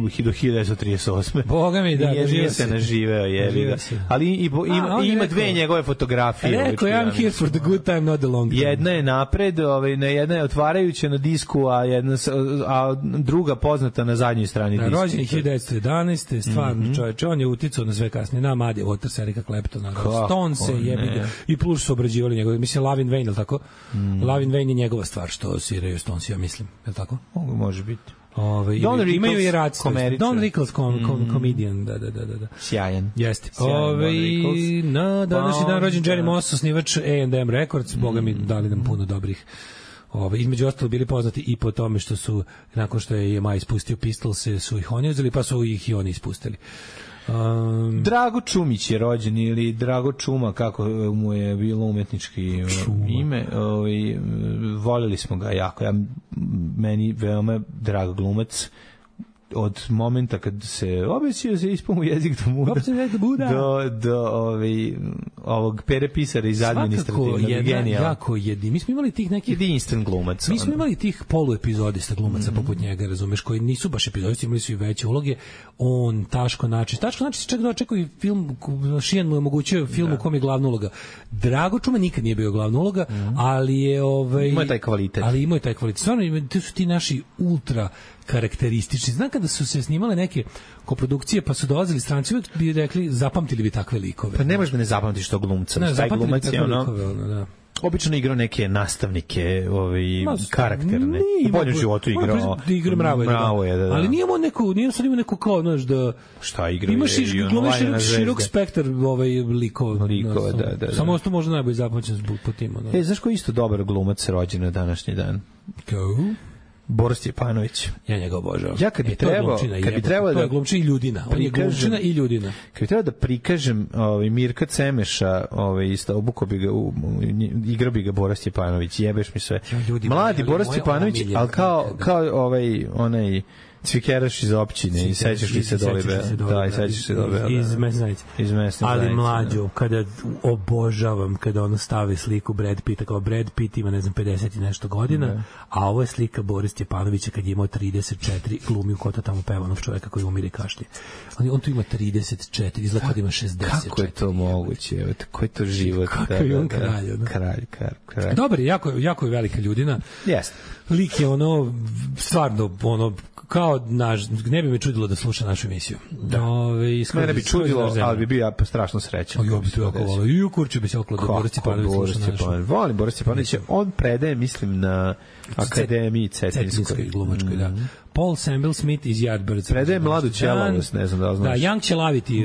1938. Boga mi, da, nije se naživeo, jebi ga. Ali ima dve njegove fotografije. Rekao, I'm here for the good time, not the long time. Jedna je napred, jedna je otvarajuća na disku, a druga poznata na zadnjoj strani diska. Rođen 1911. Stvarno čovječ, on je uticao na sve kasnije, na Muddy Waters, Erika Claptona, Stonese, jebi i plus su obrađivali njegove, mislim, Lavin Wayne, je li tako? Lavin Wayne je njegova stvar, što sviraju Stonesi, ja mislim, je li tako? Može biti. Imaju i radstvo. Don Rickles, comedian, da. Sjajan. Jeste. Na današnji dan rođen Jerry Moss, osnivač A&M Records, boga mi dali nam puno dobrih. Između ostalo bili poznati i po tome što su, nakon što je EMI ispustio Pistols, su ih oni uzeli, pa su ih i oni ispustili. Drago Čumić je rođen, ili Drago Čuma, kako mu je bilo umetnički ime. Voljeli smo ga jako. Meni veoma drag glumac. Od momenta kad se obećio se ispunu jezik do ovog Pere Pisara iz administrativnog genija. Jako mi smo imali tih nekih jedinstven glumac. Mi smo imali tih poluepizodista glumaca poput njega, razumeš, koji nisu baš epizodisti, imali su i veće uloge. On, Taško Načić se čak dočekao i film, Šijan mu je omogućio film u kom je glavna uloga. Drago Čuma nikad nije bio glavna uloga, ali je imao taj kvalitet. Stvarno, to su ti naši ultra karakteristični. Znam kada su se snimale neke koprodukcije, pa su dolazili stranci, uvijek bi rekli, zapamtili bi takve likove. Pa ne možeš da ne zapamtiš tog glumca. Ne, zapamtili bi takve likove, da. Obično igrao neke nastavnike, karakterne. U boljem životu igrao Mravo je, da. Ali nije sad imao neku kao, znaš, da... Šta igrao? Imaš širok spektar likova, da. Samo što možda najbolje zapamćen po tim. Znaš ko je isto dobar glumac rođen na današnji dan? Boris Stjepanović. Ja njega obožavam. Ja kad bi trebao da... To je glumčina i ljudina. On je glumčina i ljudina. Kad bi trebao da prikažem Mirka Cemeša, obukao bi ga, igrao bi ga Boris Stjepanović, jebeš mi sve. Mladi Boris Stjepanović, ali kao onaj Cvikeraš iz općine i sećaš li se dole? Da, i sećaš se dole. Iz mesne zajednice. Ali mlađo, kada obožavam, kada ono stavi sliku Brad Pitta, kao Brad Pitt ima, ne znam, 50 i nešto godina, a ovo je slika Boris Stjepanovića kad je imao 34, glumi u Kota tamo pevanog čoveka koji umire i kašlje. On tu ima 34, izgleda kad ima 64. Kako je to moguće? Koji je to život? Kakav je on kralj? Kralj. Dobar, jako je velika ljudina. Jeste. Lik je stvarno, kao ne bi me čudilo da sluša našu emisiju. Mene bi čudilo, ali bi bio strašno srećan. Ja bi to jako volao. I u kurču bi se okolo da Boris Stjepanović sluša našu. Volim Boris Stjepanović. On predaje, mislim, na Akademiji Cetinskoj glumačkoj, da. Paul Samuel Smith iz Yardbirds. Predaje Mladu Ćelavost, ne znam da znaš. Da, Young Ćelaviti.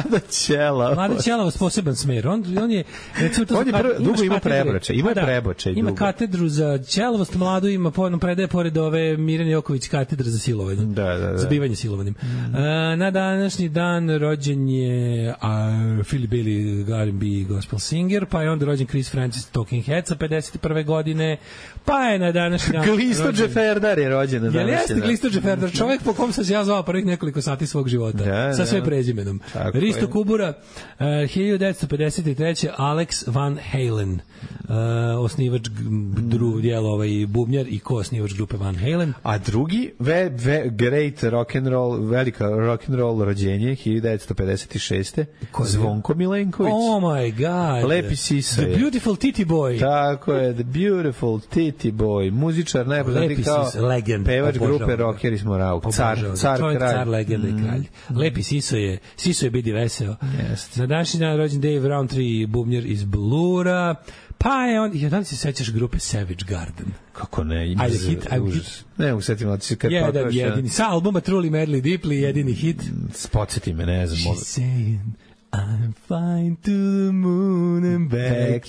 Mlada Ćelavost, poseban smer. On je, recimo, to dugo ima prebočaj. Ima katedru za Ćelavost, mladu ima, predaje pored ove Mirjane Joković katedra za silovanjem. Da. Zabivanje silovanjem. Na današnji dan rođen je Philip Bailey, R&B gospel singer, pa je onda rođen Chris Francis Talking Heads sa 51. godine, pa je na današnji dan Glisto Džeferdar je rođen na današnji dan. Jeste Glisto Džeferdar, čovjek po kom sam se ja zvao prvih nekoliko sati svog života, sa sve prezimenom. Risto Kubura, 1953. Alex Van Halen, osnivač bubnjar i ko-osnivač grupe Van Halen. A drugi, great rock'n'roll, velika rock'n'roll rođenje, 1956. Zvonko Milenković. Oh my god. Lepi Siso The Beautiful Titty Boy. Tako je, The Beautiful Titty Boy. Muzičar, najpoznatiji kao pevač grupe Rockeri smo Rauk. Car kralj. Car, legenda i kralj. Lepi Siso je Bidi veseo. Na današnji dan rođen Dave Rowntree, bubnjar iz Blura. Pa je on, da li se sećaš grupe Savage Garden? Kako ne? Ajde hit. Ne, usetim, ali si kad potvrši. Jedini, sa albuma Truly Madly Deeply, jedini hit. Podsjeti me, ne znam. She's saying, I'm flying to the moon and back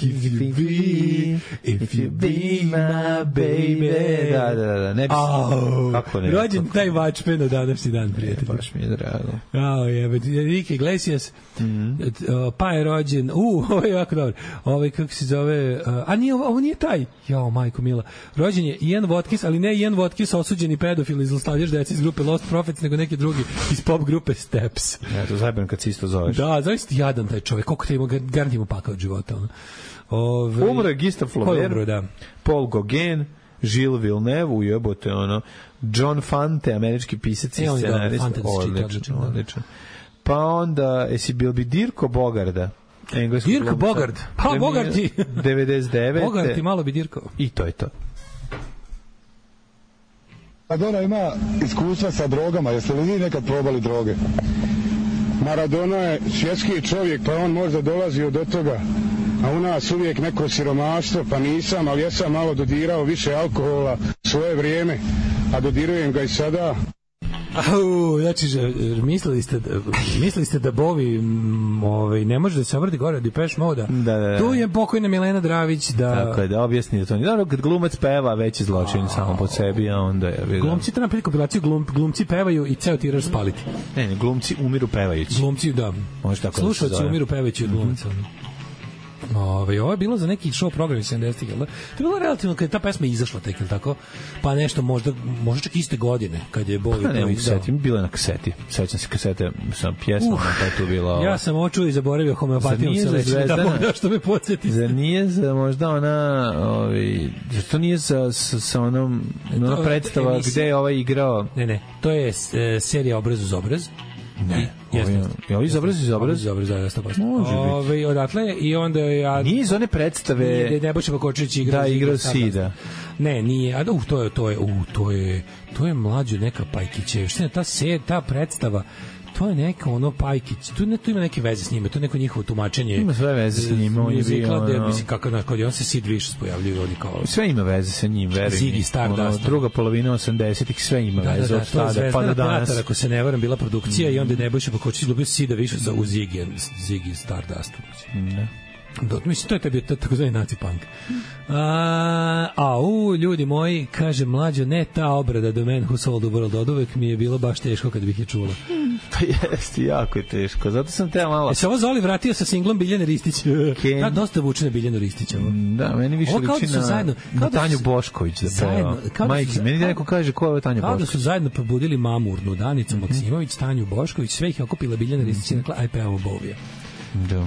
if you be my baby. Da. Ne bi kako ne? Rođen taj Vačpe na današnji dan, prijatelj. Baš mi je drago. Enrique Iglesias, pa je rođen, ovo je jako dobro, kako se zove, ovo nije taj, jao, majko mila, rođen je Ian Watkins, ali ne Ian Watkins, osuđeni pedofil i zlostavljač dece iz grupe Lost Prophets, nego neki drugi iz pop grupe Steps. Ja, to zajebam kad si isto zoveš. Da, zaista jadan taj čovjek, koliko te ima, garant ima pakao od života. Umro je Gustave Flaubert, Paul Gauguin, Gilles Villeneuve, ujebote, John Fante, američki pisac i scenarist, odlično. Pa onda, bil bi Dirko Bogarda, Dirko Bogard, pa Bogardi 99. Bogardi, malo bi Dirko. I to je to. Maradona ima iskustva sa drogama, jeste li vi nekad probali droge? Maradona je svjetski čovjek, pa on možda dolazio do toga, a u nas uvijek neko siromaštvo, pa nisam, ali ja sam malo dodirao više alkohola svoje vrijeme, a dodirujem ga i sada. Znači, mislili ste da Bovi ne može da se obrati gore od Depeche Mode-a. Da. Tu je pokojna Milena Dravić da... Tako je, da objasni da to nije. Dobro, kad glumac peva, već je zločin samo po sebi, a onda je... Glumci treba napraviti kompilaciju, glumci pevaju i ceo tiraž spaliti. Ne, glumci umiru pevajući. Glumci, da. Slušalci umiru pevajući od glumaca. Ovo je bilo za neki show program iz 70-ih, to je bilo relativno kad je ta pesma izašla tek, tako, pa nešto možda čak iste godine kad je Bowie to izdao. Bilo je na kaseti, sećam se kasete sa pjesmama, pa je tu bilo... Ja sam očuo i zaboravio homeopatijom se leći, da možda što me podsjeti. Zar nije za možda ona, to nije sa onom predstava gde je ovaj igrao... Ne, to je serija Obraz uz obraz. Ne, je ovo iz obraz? Da, 100%. Odatle je i onda je... Nije iz one predstave... Nije Nebojša Bakočević igrao Sida. Ne, nije. To je mlađo neka Pajkićevština. Ta predstava, to je neka Pajkić, tu ima neke veze s njima, to je neko njihovo tumačenje. Ima sve veze s njima, on je bio... Mislim, kod on se Sid više spojavljaju, oni kao... Sve ima veze sa njim, verujem. Ziggy Stardust. Druga polovina 80-ih, sve ima veze od tada, pa do danas. Da, ako se ne varam, bila produkcija i onda je Nebojša Bakočić izgubio Sida više u Ziggy Stardust. Ne. Mislim, to je tebi takozvani naci punk. Ljudi moji, kaže mlađo, ne ta obrada The Man Who Sold the World, od uvek mi je bilo baš teško kad bih je čula. Pa jeste, jako je teško, zato sam te malo... Se ovo Zoli vratio sa singlom Biljane Ristić? Da, dosta vuče na Biljanu Ristić. Da, meni više liči na Tanju Bošković da peva. Majke, meni da neko kaže ko je Tanja Bošković. Kao da su zajedno probudili mamurnu Danicu Maksimović, Tanju Bošković, sve ih je okupila Biljana Ristić i rekla, aj pevamo Bovija. Da.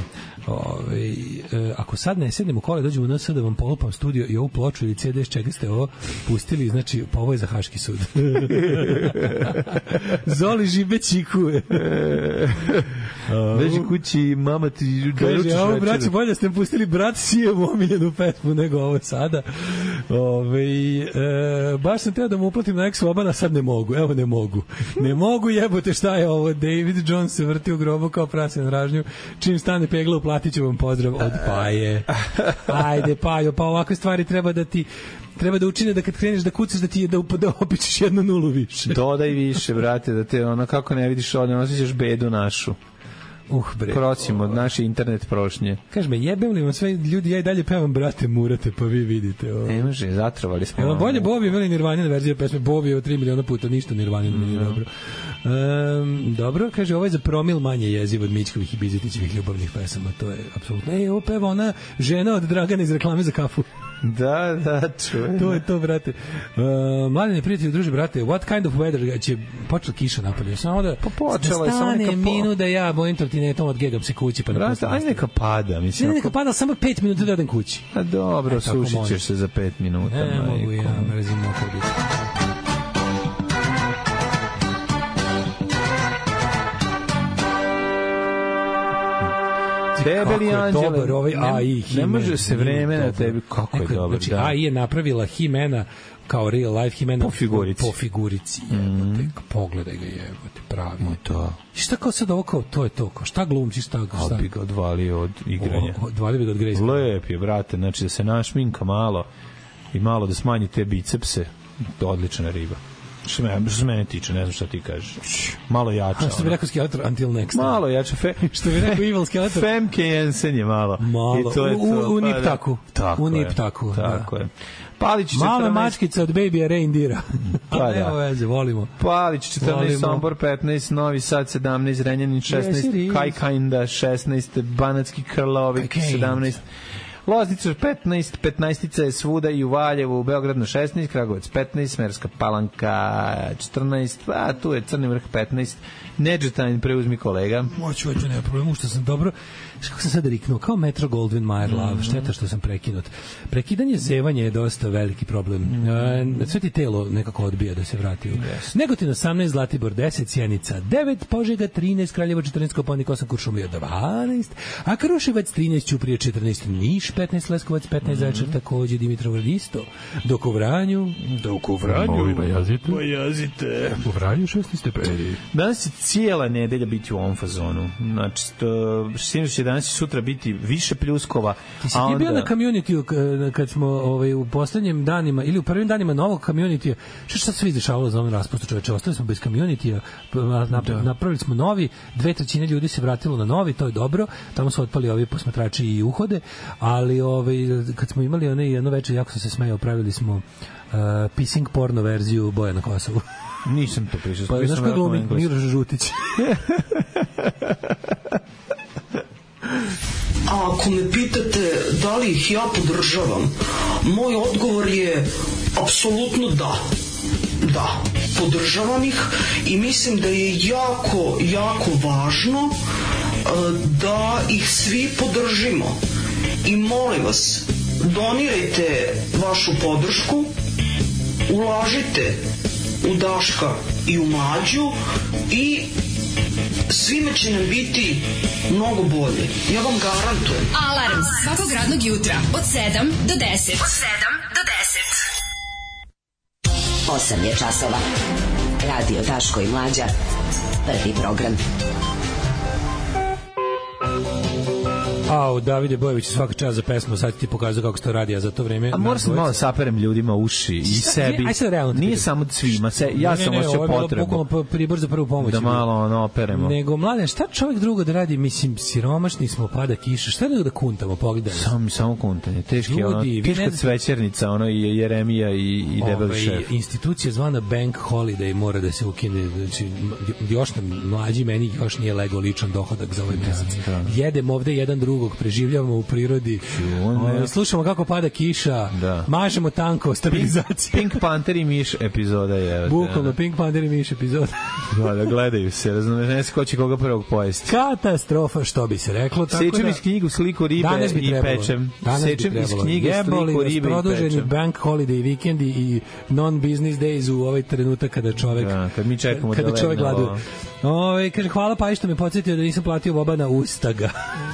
Ako sad ne sednemo u kole, dođemo na sad da vam polupam studio i ovu ploču ili CD s čega ste ovo pustili, znači, pa ovo je za Haški sud. Zoli žibe čikuje. Beži kući, mama ti doručiš večer. Ovo, braći, bolje ste pustili Brat Sijevu omiljenu pesmu nego ovo sada. Baš sam teo da mu uplatim na ex-Obana, sad ne mogu. Evo, ne mogu. Ne mogu, jebote, šta je ovo? David Jones se vrti u grobu kao prase na ražnju. Čim stane pegla, uplatit ću vam pozdrav od Paje. Ajde, Pajo, pa ovakve stvari treba da učine da kad kreneš da kucaš da opičeš 1 nulu više. Dodaj više, brate, da te kako ne vidiš ovdje, osjećaš bedu našu. bre. Prosimo od naše internet prošnje. Kaži me, jebem li vam sve ljudi, ja i dalje pevam Brate Murate, pa vi vidite. Ne može, zatrovali smo. Evo, bolje Bobi imali Nirvanina verzija pesme, Bobi je 3 miliona puta, ništa Nirvanina nije dobro. Dobro, kaže, ovo je za promil manje jeziv od Mićkovih i Bizetićevih ljubavnih pesama, to je apsolutno. Ovo peva ona žena od Dragana iz reklame za kafu. Da, čujem. To je to, brate. Mladine prijatelji, druže, brate, what kind of weather će počela kiša napolje? Samo da počela je samo neka minut da ja mojim trotinetom odgegam se kući pa brate, aj neka pada, mislim. Neka pada samo 5 minuta da odem kući. A dobro, sušićeš se za 5 minuta. Ne mogu ja, mrzim mokro biti. Debeli anđele, ovaj AI, ne može se vreme na tebi, kako je dobro. Znači, AI je napravila He-Mana kao real life He-Mana po figurici. Pogledaj ga, jebote, pravi. To. I šta kao sad ovo kao, to je to, kao šta glumci, šta? Ali bi ga odvalio od igranja. Odvalio bi ga od grejska. Lep je, brate, znači da se našminka malo i malo da smanji te bicepse, odlična riba. Što se mene tiče, ne znam šta ti kažeš. Malo jača. Što bi rekao Skeletor until next. Malo jača. Što bi rekao Evil Skeletor. Femke Jensen je malo. I to je to. U Niptaku. Tako je. Palić 14... Mala mačkica od Baby Reindeera. Pa da. Evo veze, volimo. Palić 14, Sombor 15, Novi Sad 17, Renjanin 16, Kajkajnda 16, Banatski Krlovik 17, Loznica 15, 15 je svuda i u Valjevu, u Beogradu 16, Kragujevac 15, Smerska Palanka 14, a tu je Crni Vrh 15, Neđetanj preuzmi kolega. Moću, nema problemu, što sam dobro, kako sam sad riknuo, kao Metro Goldwyn Mayer Love, šteta što sam prekinut. Prekidanje zevanja je dosta veliki problem. Sve ti telo nekako odbija da se vrati. Negotin 18, Zlatibor 10, Sjenica 9, Požega 13, Kraljevo 14, Kopaonik 8, Kuršumlija 12, a Kruševac 13, Ćuprija 14, Niš 15, Leskovac 15, Zaječar takođe, Dimitrovgrad isto, dok u Vranju Bajazite u Vranju 16 stepeni. Danas je cijela nedelja biti u ovom fazonu. Znači, sinoć će danas i sutra biti više pljuskova. Ti si bio na community kad smo u poslednjim danima ili u prvim danima novog community, šta se izdešavalo za ovom raspustu, čoveče? Ostali smo bez community, napravili smo novi, 2/3 ljudi se vratilo na novi, to je dobro, tamo su otpali ovi posmatrači i uhode, ali kad smo imali jedno večer, jako sam se smejao, pravili smo pissing porno verziju Boja na Kosovu. Nisam to pričao. Pa znaš koji glumi? Miroš Žutić. A ako me pitate da li ih ja podržavam, moj odgovor je apsolutno da. Da, podržavam ih i mislim da je jako, jako važno da ih svi podržimo. I molim vas, donirajte vašu podršku, ulažite u Daška i u Mlađu i svima će nam biti mnogo bolje. Ja vam garantujem. Alarm svakog radnog jutra od 7 do 10. Od 7 do 10. 8 je časova. Radio Daško i Mlađa. Prvi program. Davide Bojević svaka čast za pesmu, sad ti pokazao kako se to radi, a za to vreme... A moram malo saperem ljudima uši i sebi. Nije samo svima, ja sam osjećao potrebu. Ovo je bukvalno pribor za prvu pomoć. Da malo operemo. Nego, mladen, šta čovjek drugo da radi? Mislim, siromašni smo, pada kiša, šta da kuntamo, pogledaj. Samo kuntanje, teška cvećernica, i Jeremija i debeli šef. Institucija zvana Bank Holiday mora da se ukine, znači, još nam mlađi, meni još nije legao ličan dohodak za ovaj mesec. Jedem ovde jedan drugog, preživljavamo u prirodi, slušamo kako pada kiša, mažemo tanko, stabilizacija. Pink Panther i Miš epizoda je. Bukvalno, Pink Panther i Miš epizoda. Da, gledaju se, razumiješ, ne se ko će koga prvog pojesti. Katastrofa, što bi se reklo. Sečem iz knjigu sliku ribe i pečem. Sečem iz knjige sliku ribe i pečem. Produženi Bank Holiday vikendi i non-business days u ovaj trenutak kada čovek kada čovek gladuje. Kaže, hvala pa što me podsjetio da nisam platio Bobana Ustaga.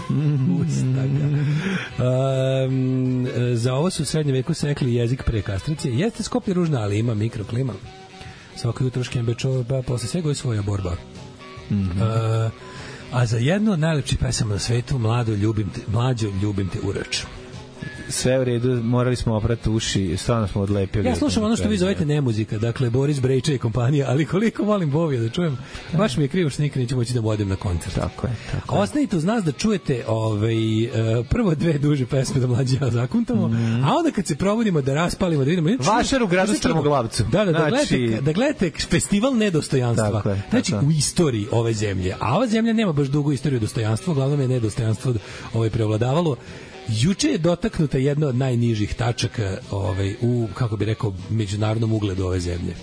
Za ovo su u srednjem veku sekli jezik pre kastrice. Jeste Skoplje ružna, ali ima mikroklima. Svako jutro Škembečo, pa posle svega je svoja borba. A za jednu od najlepših pesama na svetu, Mlađo, ljubim te Urač. sve u redu, morali smo oprati uši, stvarno smo odlepili. Ja slušam ono što vi zovete nemuzika, dakle Boris Brejča i kompanija, ali koliko volim Bovija da čujem, baš mi je krivo što nikad neću moći da odem na koncert. Tako je. Ostanite uz nas da čujete prvo 2 duže pesme da mlađi ja zakuntamo, a onda kad se probudimo da raspalimo, da vidimo... Vašar u gradu Strmoglavcu. Da gledate festival nedostojanstva. Znači, u istoriji ove zemlje, a ova zemlja nema baš dugu istoriju dostojanstva, uglavnom je nedostojanstvo prevladavalo. Juče je dotaknuta jedna od najnižih tačaka u, kako bi rekao, međunarodnom ugledu ove zemlje.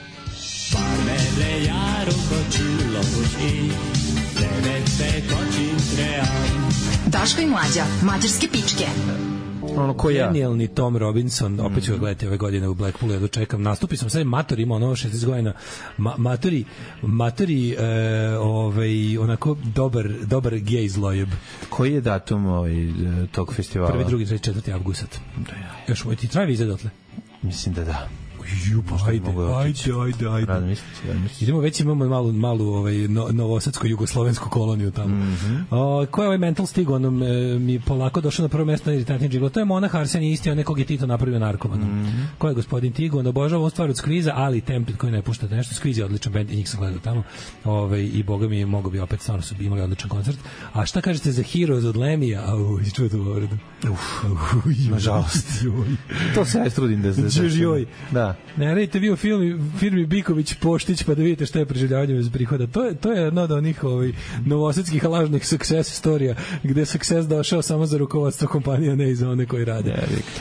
Daško i Mlađa, mađarske pičke. Genijalni Tom Robinson, opet ću ga gledati ove godine u Blackpoolu, ja dočekam, nastupi sam sad, mator ima ono 60 godina, matori onako dobar gej zlojeb. Koji je datum tog festivala? 1., 2., 3., 4. avgusat. Još ti traje vize dotle? Mislim da da. Ajde. Idemo, već imamo malu novosadsko-jugoslovensku koloniju tamo. Ko je ovaj mental stigao? On mi polako došao na prvo mesto na iritantni džiglo. To je Monah Arsenije, isti onaj kog je Tito napravio narkomanom. Ko je gospodin Tigo? On obožava ovu stvar od Skviza, ali Tempted koji ne pušta nešto. Skviz je odličan bend i njih sam gledao tamo. I boga mi mogo bi opet, stvarno su imali odličan koncert. A šta kažete za Heroes od Lemija? Čuo tu povredu. Nažalost. To se ja trudim da da. Ne radite vi u firmi Biković Poštić pa da vidite šta je preživljavanje bez prihoda. To je jedna od onih novosadskih lažnih success storija gde success došao samo za rukovodstvo kompanija, ne i za one koji rade.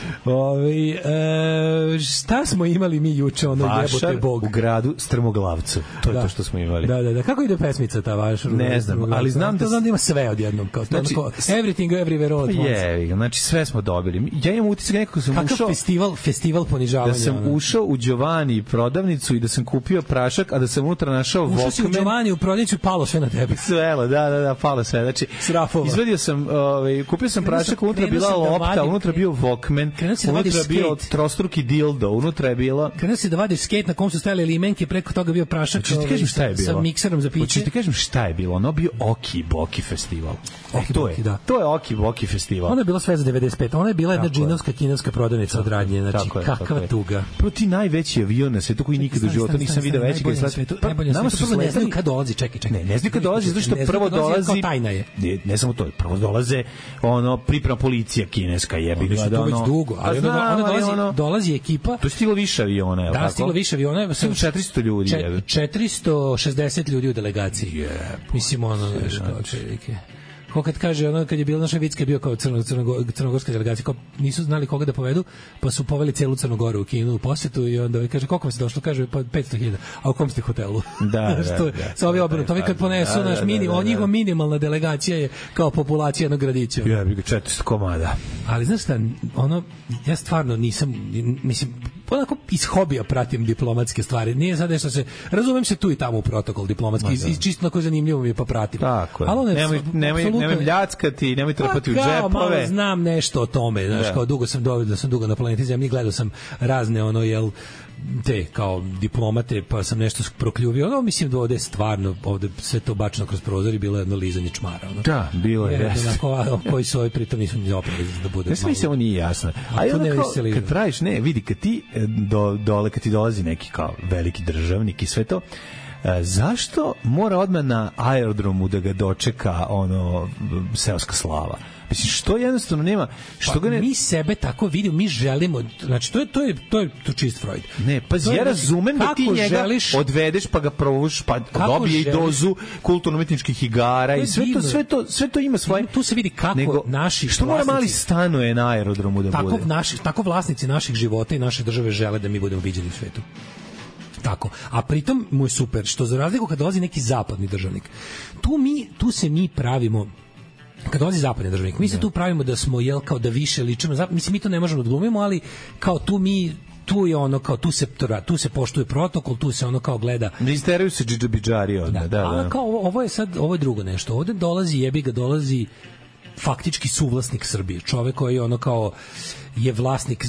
Šta smo imali mi juče, jebote Bog? U gradu Strmoglavcu. To je to što smo imali. Da. Kako ide pesmica ta vaša? Ne znam, ali znam da ima sve odjednom. Znači, everything, everywhere, all at once. Znači sve smo dobili. Ja imam utisak nekako sam ušao... Kakav festival ponižavanja. Da sam ušao u Giovanni prodavnicu i da sam kupio prašak, a da sam unutra našao Walkman. Ušao si u Giovanni u prodavnicu, palo sve na tebe. Svelo, da, palo sve. Znači, izvadio sam, kupio sam prašak, unutra bila lopta, unutra bio Walkman, unutra bio trostruki dildo, unutra je bilo... Krenuo si da vadiš skate na kom su stajale limenke, preko toga bio prašak sa mikserom za piće. Hoćeš ti kažem šta je bilo? Ono bio Oki Boki festival. To je Oki Boki festival. Ono je bilo sve za 95. Ono je bila jedna džinovska kineska prodavnica od radnje. Znači, kakva tuga. Prvo ti najveći avion na svetu koji nikad u životu nisam video veći. Nama su ne znaju kad dolazi, čekaj. Ne znaju kad dolazi, zato što prvo dolazi... Tajna je. Ne samo to, prvo dolaze priprema policija kineska jebi. To već dugo, ali dolazi ekipa... To je stiglo više aviona, je li tako? Da, stiglo više aviona. 400 ljudi. 460 ljudi u delegaciji. Mislim, kao čelike. Ko kad kaže, kad je bila naša Vicka, bio kao crnogorska delegacija, kao nisu znali koga da povedu, pa su poveli celu Crnogoru u Kinu u posetu i onda kaže, koliko vam se došlo? Kaže, pa 500.000. A u kom ste hotelu? Da. Sa ovi obrnuto. Ovi kad ponesu naš njihova minimalna delegacija je kao populacija jednog gradića. Ja bih 400 komada. Ali znaš šta, ja stvarno nisam, mislim, onako iz hobija pratim diplomatske stvari. Nije sad nešto razumem se tu i tamo u protokol diplomatski, čisto onako zanimljivo mi je pa pratim. Tako je. Nemoj mljackati, nemoj trpati u džepove. Malo znam nešto o tome, znaš, kao dugo sam dugo na planeti Zemlji, gledao sam razne te kao diplomate, pa sam nešto prokljuvio. Mislim da ovde stvarno, sve to bačeno kroz prozor i bilo jedno lizanje čmara. Da, bilo je. Koji su ovi pritom nisu ni oprali da bude. Ne mi se ovo nije jasno. A kad praviš, vidi, kad ti kad ti dolazi neki kao veliki državnik i sve to, zašto mora odmah na aerodromu da ga dočeka seoska slava? Mislim, što jednostavno nema... Mi sebe tako vidimo, mi želimo... Znači, to je čist Freud. Ne, pazi, ja razumem da ti njega odvedeš, pa ga provuš, pa dobije i dozu kulturno-umetničkih igara i sve to ima svoje... Tu se vidi kako naši... Što mora mali stanuje na aerodromu da bude? Tako vlasnici naših života i naše države žele da mi budemo viđeni u svetu. Tako. A pritom mu je super, što za razliku kad dolazi neki zapadni državnik, tu se mi pravimo, kad dolazi zapadni državnik, mi se tu pravimo da smo, kao da više ličimo, mislim, mi to ne možemo odglumimo, ali kao tu je kao tu se poštuje protokol, tu se kao gleda. Ne isteraju se džidžabidžari onda, da. A kao ovo je drugo nešto. Ovde dolazi faktički suvlasnik Srbije, čovek koji je vlasnik,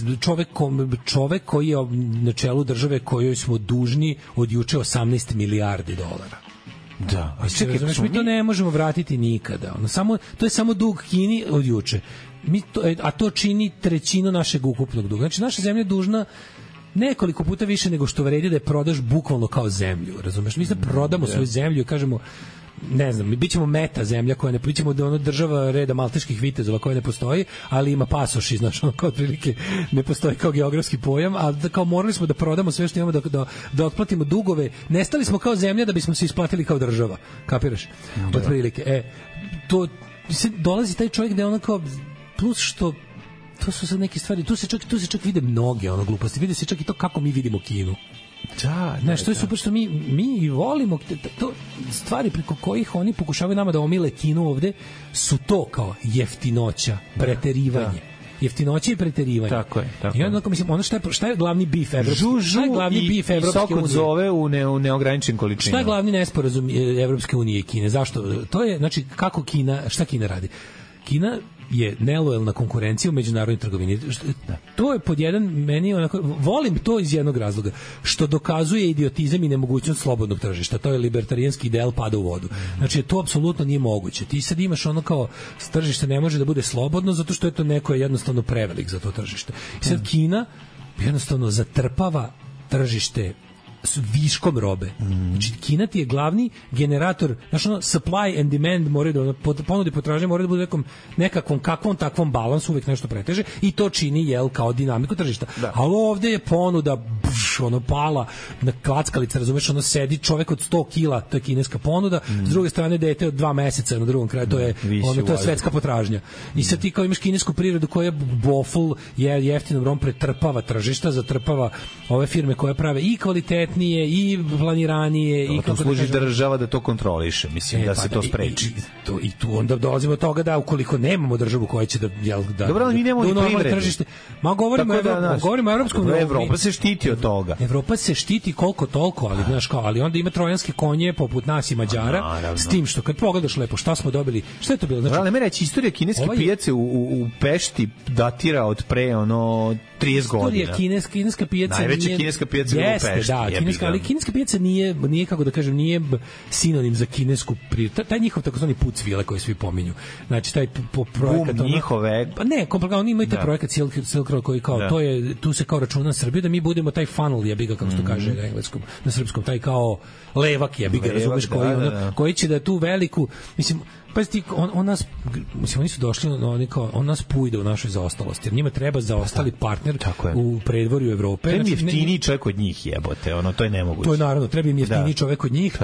čovek koji je na čelu države kojoj smo dužni od juče 18 milijardi dolara. Da, mi to ne možemo vratiti nikada. To je samo dug Kini od juče. a to čini trećinu našeg ukupnog duga. Znači, naša zemlja je dužna nekoliko puta više nego što vredi da je prodaš bukvalno kao zemlju, razumeš? Mi da prodamo svoju zemlju i kažemo, ne znam, mi bićemo meta zemlja koja ne pričamo da ono država reda malteških vitezova koja ne postoji, ali ima pasoš, znači ono kao otprilike ne postoji kao geografski pojam, a da kao morali smo da prodamo sve što imamo da otplatimo dugove. Nestali smo kao zemlja da bismo se isplatili kao država. Kapiraš? Otprilike. To dolazi taj čovjek da je ono kao plus što to su sad neke stvari, tu se čak vide mnoge ono gluposti, vide se čak i to kako mi vidimo Kinu. Znaš, to je super što mi volimo to stvari preko kojih oni pokušavaju nama da omile Kinu ovde su to kao jeftinoća, preterivanje. Jeftinoća i preterivanje. Tako je. I onda mislim, ono šta je glavni bif evropski? Šta je glavni bif Evropske unije? Zove u neograničenim količinama. Šta je glavni nesporazum Evropske unije i Kine? Zašto? To je, znači, kako Kina, šta Kina radi? Kina je nelojalna konkurencija u međunarodnoj trgovini. To je pod jedan, meni onako, volim to iz jednog razloga, što dokazuje idiotizam i nemogućnost slobodnog tržišta. To je libertarijanski ideal pada u vodu. Znači, to apsolutno nije moguće. Ti sad imaš ono kao, tržište ne može da bude slobodno zato što je to neko jednostavno prevelik za to tržište. I sad Kina jednostavno zatrpava tržište s viškom robe. Znači, Kina ti je glavni generator, znači ono, supply and demand moraju da, ponudi potražnje moraju da bude nekakvom kakvom takvom balansu, uvek nešto preteže i to čini, kao dinamiku tržišta. Ali ovde je ponuda ono pala na klackalica, razumeš, ono sedi čovek od 100 kila, to je kineska ponuda, s druge strane dete od 2 meseca na drugom kraju, to je svetska potražnja. I sad ti kao imaš kinesku privredu koja je bofl, je jeftinom rom pretrpava tržišta, zatrpava ove firme koje prave i kvalitetnije i planiranije i kako služi država da to kontroliše, mislim da se to spreči. I tu onda dolazimo do toga da ukoliko nemamo državu koja će da dobro, ali mi nemamo ni privredu. Ma govorimo o evropskom, Evropa se štiti od toga. Evropa se štiti koliko toliko, ali znaš kao, ali onda ima trojanske konje poput nas i Mađara, s tim što kad pogledaš lepo šta smo dobili, šta je to bilo? Znači, ne reći, istorija kineske pijace u Pešti datira od pre 30 godina. Kineska pijaca najveća kineska pijaca u Pešti. Ali kineska pijaca nije kako da kažem, nije sinonim za kinesku prirodu. Taj njihov takozvani put svile koji svi pominju. Znači taj projekat njihove. Pa ne, oni imaju taj projekat Silk Road koji kao to je, tu se kao računa Srbija da mi budemo taj funnel, jebiga kako se to kaže na engleskom, na srpskom, taj kao levak, jebiga, razumeš, koji će da tu veliku, mislim, pa on nas, mislim, oni su došli, on nas pujde u našoj zaostalosti, jer njima treba zaostali partner u predvorju Evrope. Treba im jeftiniji čovjek od njih, jebote, to je nemoguće. To je naravno, treba im jeftiniji čovjek od njih,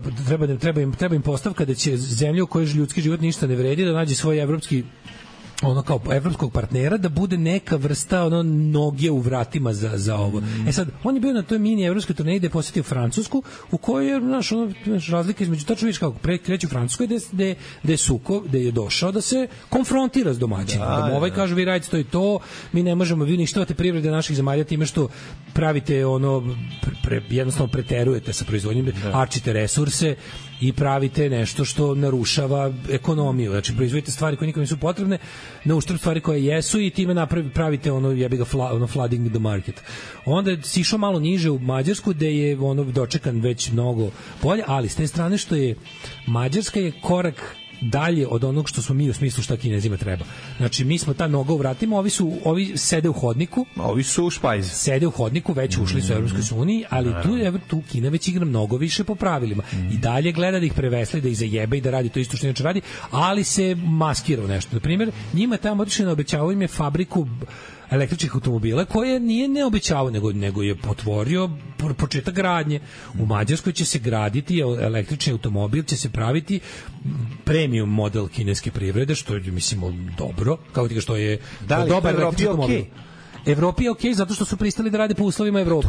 treba im postavka da će zemlja u kojoj ljudski život ništa ne vredi, da nađe svoj evropski kao evropskog partnera, da bude neka vrsta noge u vratima za ovo. Sad, on je bio na toj mini evropskoj turneji gde je posjetio Francusku, u kojoj je razlika između, tačno vidiš kako kreće u Francuskoj, gde je suko, gde je došao da se konfrontira s domaćinom. Da ovaj kaže, vi radite to, mi ne možemo, vi uništavate privrede naših zemalja time što pravite jednostavno preterujete sa proizvodnjom, arčite resurse i pravite nešto što narušava ekonomiju. Znači, proizvodite stvari koje nikom nisu potrebne, na uštrb stvari koje jesu i time pravite flooding the market. Onda si išao malo niže u Mađarsku, gde je dočekan već mnogo bolje, ali s te strane što je Mađarska je korak dalje od onog što smo mi u smislu šta Kinezima treba. Znači, mi smo ta noga u vratima, ovi sede u hodniku. Ovi su u špajzi. Sede u hodniku, već ušli su u Evropskoj uniji, ali tu Kina već igra mnogo više po pravilima. I dalje gleda da ih prevesli, da ih zajebe i da radi to isto što inače radi, ali se maskira u nešto. Na primjer, njima tamo otišli na obećavaju im je fabriku električnih automobila koje nije ne obećavao, nego je potvorio početak gradnje. U Mađarskoj će se graditi električni automobil, će se praviti premium model kineske privrede, što je, mislimo, dobro, kao ti što je dobar električni automobil. Evropi je okej zato što su pristali da rade po uslovima Evrope.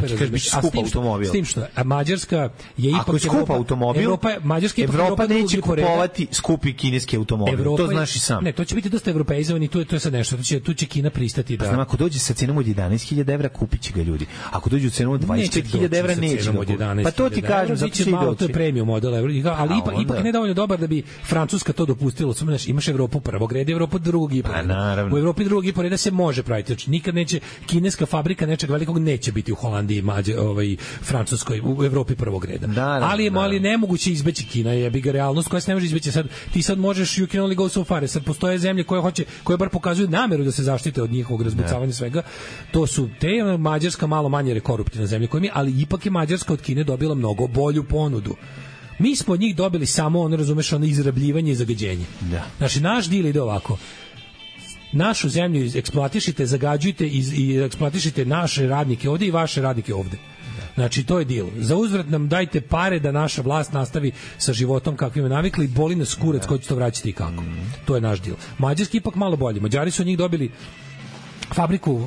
S tim što Mađarska je ipak... Ako je skup automobil, Evropa neće kupovati skupi kineski automobil. To znaš i sam. Ne, to će biti dosta evropeizovani, to je sad nešto. Tu će Kina pristati da... Znam, ako dođe sa cenom od 11.000 evra, kupit će ga ljudi. Ako dođe u cenom od 25.000 evra, neće ga. Pa to ti kažem, zato će malo, to je premium model, ali ipak ne dovoljno dobar da bi Francuska to dopustila. Imaš Evropu prvog reda, Evropu drugog i po reda. U Evropi drugog i po reda se može praviti. Nikad neće kineska fabrika nečeg velikog neće biti u Holandiji, Francuskoj, u Evropi prvog reda. Ali nemoguće izbeći. Kina je biga realnost koja se ne može izbeći. Ti sad možeš, you can only go so far. Sad postoje zemlje koje bar pokazuju nameru da se zaštite od njihovog razbucavanja svega. To su te, Mađarska malo manje koruptivna zemlja koja mi, ali ipak je Mađarska od Kine dobila mnogo bolju ponudu. Mi smo od njih dobili samo izrabljivanje i zagađenje. Znači, naš deal ide ovako. Našu zemlju eksploatišite, zagađujte i eksploatišite naše radnike ovde i vaše radnike ovde. Znači, to je deal. Za uzvrat nam dajte pare da naša vlast nastavi sa životom kakvim je navikli, boli nas kurac ko će to vraćati i kako. To je naš deal. Mađarski ipak malo bolji. Mađari su od njih dobili fabriku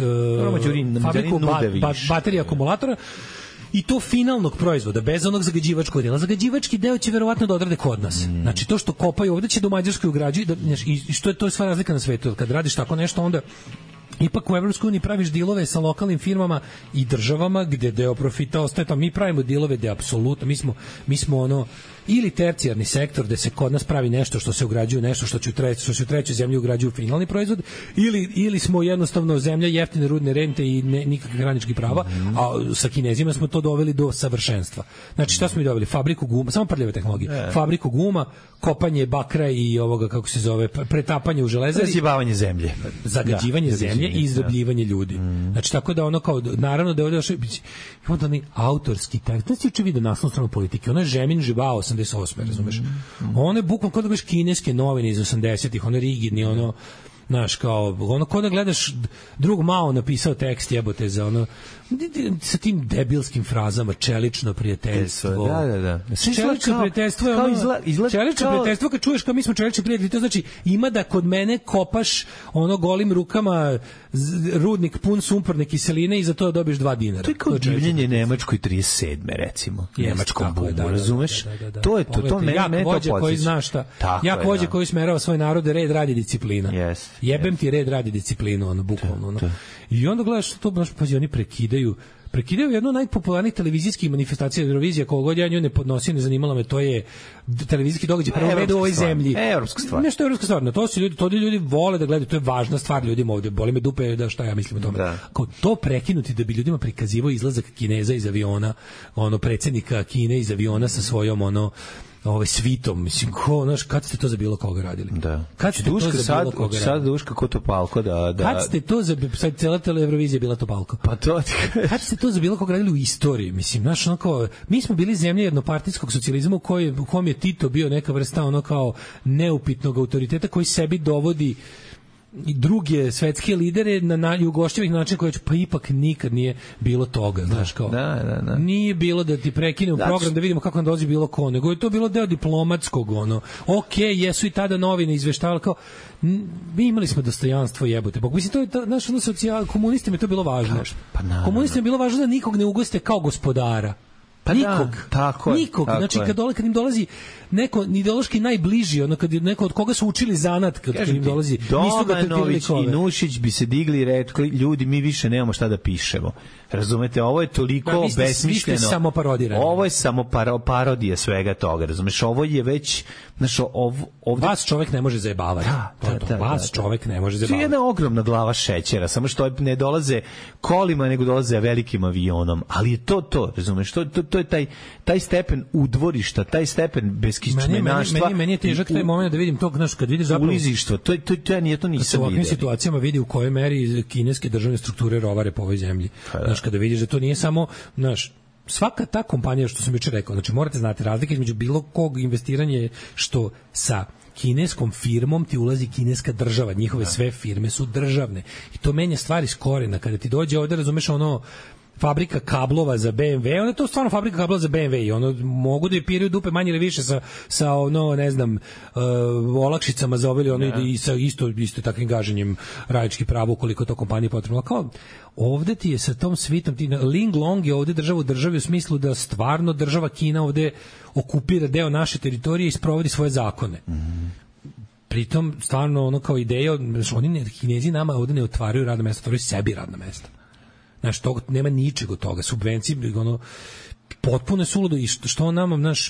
baterija akumulatora i to finalnog proizvoda, bez onog zagađivačkog dela. Zagađivački deo će verovatno da odrade kod nas. Znači, to što kopaju ovde će do Mađarskoj ugrađuju i to je sva razlika na svetu. Kad radiš tako nešto, onda ipak u Evropskoj uniji praviš dilove sa lokalnim firmama i državama gde deo profita ostaje tamo. Mi pravimo dilove gde apsolutno, mi smo ili tercijarni sektor gde se kod nas pravi nešto što se ugrađuje, nešto što se u trećoj zemlji ugrađuje u finalni proizvod, ili smo jednostavno zemlja jeftine rudne rente i nikakvih graničkih prava, a sa Kinezima smo to doveli do savršenstva. Znači, šta smo mi dobili? Fabriku guma, samo prljave tehnologije. Fabriku guma, kopanje bakra i ovoga, kako se zove, pretapanje u železari. Zajebavanje zemlje. Zagađivanje zemlje i izrabljivanje ljudi. Znači, tako da naravno da je ovdje onda autorski tekst. Znači, uče vidio naslovnu stranu politike. Ono je Žemin Žibao 88. razumeš? Ono je bukvalno kod da gledaš kineske novine iz 80-ih, ono je rigidni, znaš, kao da gledaš drug Mao napisao tekst, jebote, za sa tim debilskim frazama, čelično prijateljstvo. Čelično prijateljstvo je čelično prijateljstvo kad čuješ kao mi smo čelični prijatelji, to znači ima da kod mene kopaš golim rukama rudnik pun sumporne kiseline i za to dobiješ $2. To je kao divljenje Nemačkoj 37. recimo. Nemačkom bubu, razumeš? To je to mene to podsjeća. Jak vođa koji smerava svoj narod, red, radi, disciplina. Jebem ti red, radi, disciplinu, bukvalno. I onda gledaš to, baš pazi, oni prekidaju jednu od najpopularnijih televizijskih manifestacija Eurovizija, koga god ja nju ne podnosio, ne zanimala me, to je televizijski događaj prvo redu u ovoj zemlji. Evropska stvar. Nešto je evropska stvar. To ljudi vole da gledaju, to je važna stvar ljudima ovde. Boli me dupe da šta ja mislim o tome. Kao to prekinuti da bi ljudima prikazivao izlazak Kineza iz aviona, predsjednika Kine iz aviona sa svojom svitom, mislim, kad ste to za bilo koga radili? Da. Kad ste to za bilo koga radili? Sad Duška ko Topalko, da. Kad ste to za, sad cijela Eurovizija bila Topalko. Pa to ti kad ste to za bilo koga radili u istoriji, mislim, znaš, mi smo bili zemlja jednopartijskog socijalizma u kojem je Tito bio neka vrsta kao neupitnog autoriteta koji sebi dovodi i druge svetske lidere na ugošćivih način koji pa ipak nikad nije bilo toga, znaš, kao nije bilo da ti prekinem program da vidimo kako nam dolazi bilo ko, nego je to bilo deo diplomatskog jesu i tada novine izveštavali kao mi imali smo dostojanstvo, jebote bog, mislim, to je naš komunistima je to bilo važno, komunistima je bilo važno da nikog ne ugoste kao gospodara. Nikog. Znači, kad im dolazi neko ideološki najbliži, kad neko od koga su učili zanat, kad im dolazi, nisu ga Domanović i Nušić bi se digli i rekli, ljudi, mi više nemamo šta da pišemo. Razumete, ovo je toliko besmišljeno. Samo parodiranje. Ovo je samo parodija svega toga, razumeš, ovo je već, znaš, ovdje... Vas čovek ne može zajebavati. Vas čovek ne može zajebavati. To je jedna ogromna glava šećera, samo što ne dolaze kolima, nego dolaze velikim avionom, ali je to, razumeš, to je taj stepen udvorišta, taj stepen beskičmenaštva. Meni je težak taj moment da vidim to, znaš, kad vidiš zapravo ulizištvo, to nisam vidio. U ovakvim situacijama vidi u kojoj meri kineske državne strukture rovare po ovoj zemlji. Znaš, kada vidiš da to nije samo, znaš, svaka ta kompanija, što sam juče rekao, znači morate znati razlike između bilo kog investiranja što sa kineskom firmom ti ulazi kineska država, njihove sve firme su državne i to menja stvari s korena. Kada ti dođe ovde, razumeš, fabrika kablova za BMW, onda je to stvarno fabrika kablova za BMW i mogu da je piraju dupe manje ili više sa ne znam, olakšicama za i sa isto takvim gaženjem radničkih prava ukoliko to kompanija potrebno. Kao, ovde ti je sa tom svitom, Ling Long je ovde država u državi u smislu da stvarno država Kina ovde okupira deo naše teritorije i sprovodi svoje zakone. Pritom, stvarno, kao ideja, Kinezi nama ovde ne otvaraju radna mesta, otvaraju sebi radna mesta. Znaš, nema ničeg od toga, subvencije, potpuno je suludo i što nama, znaš,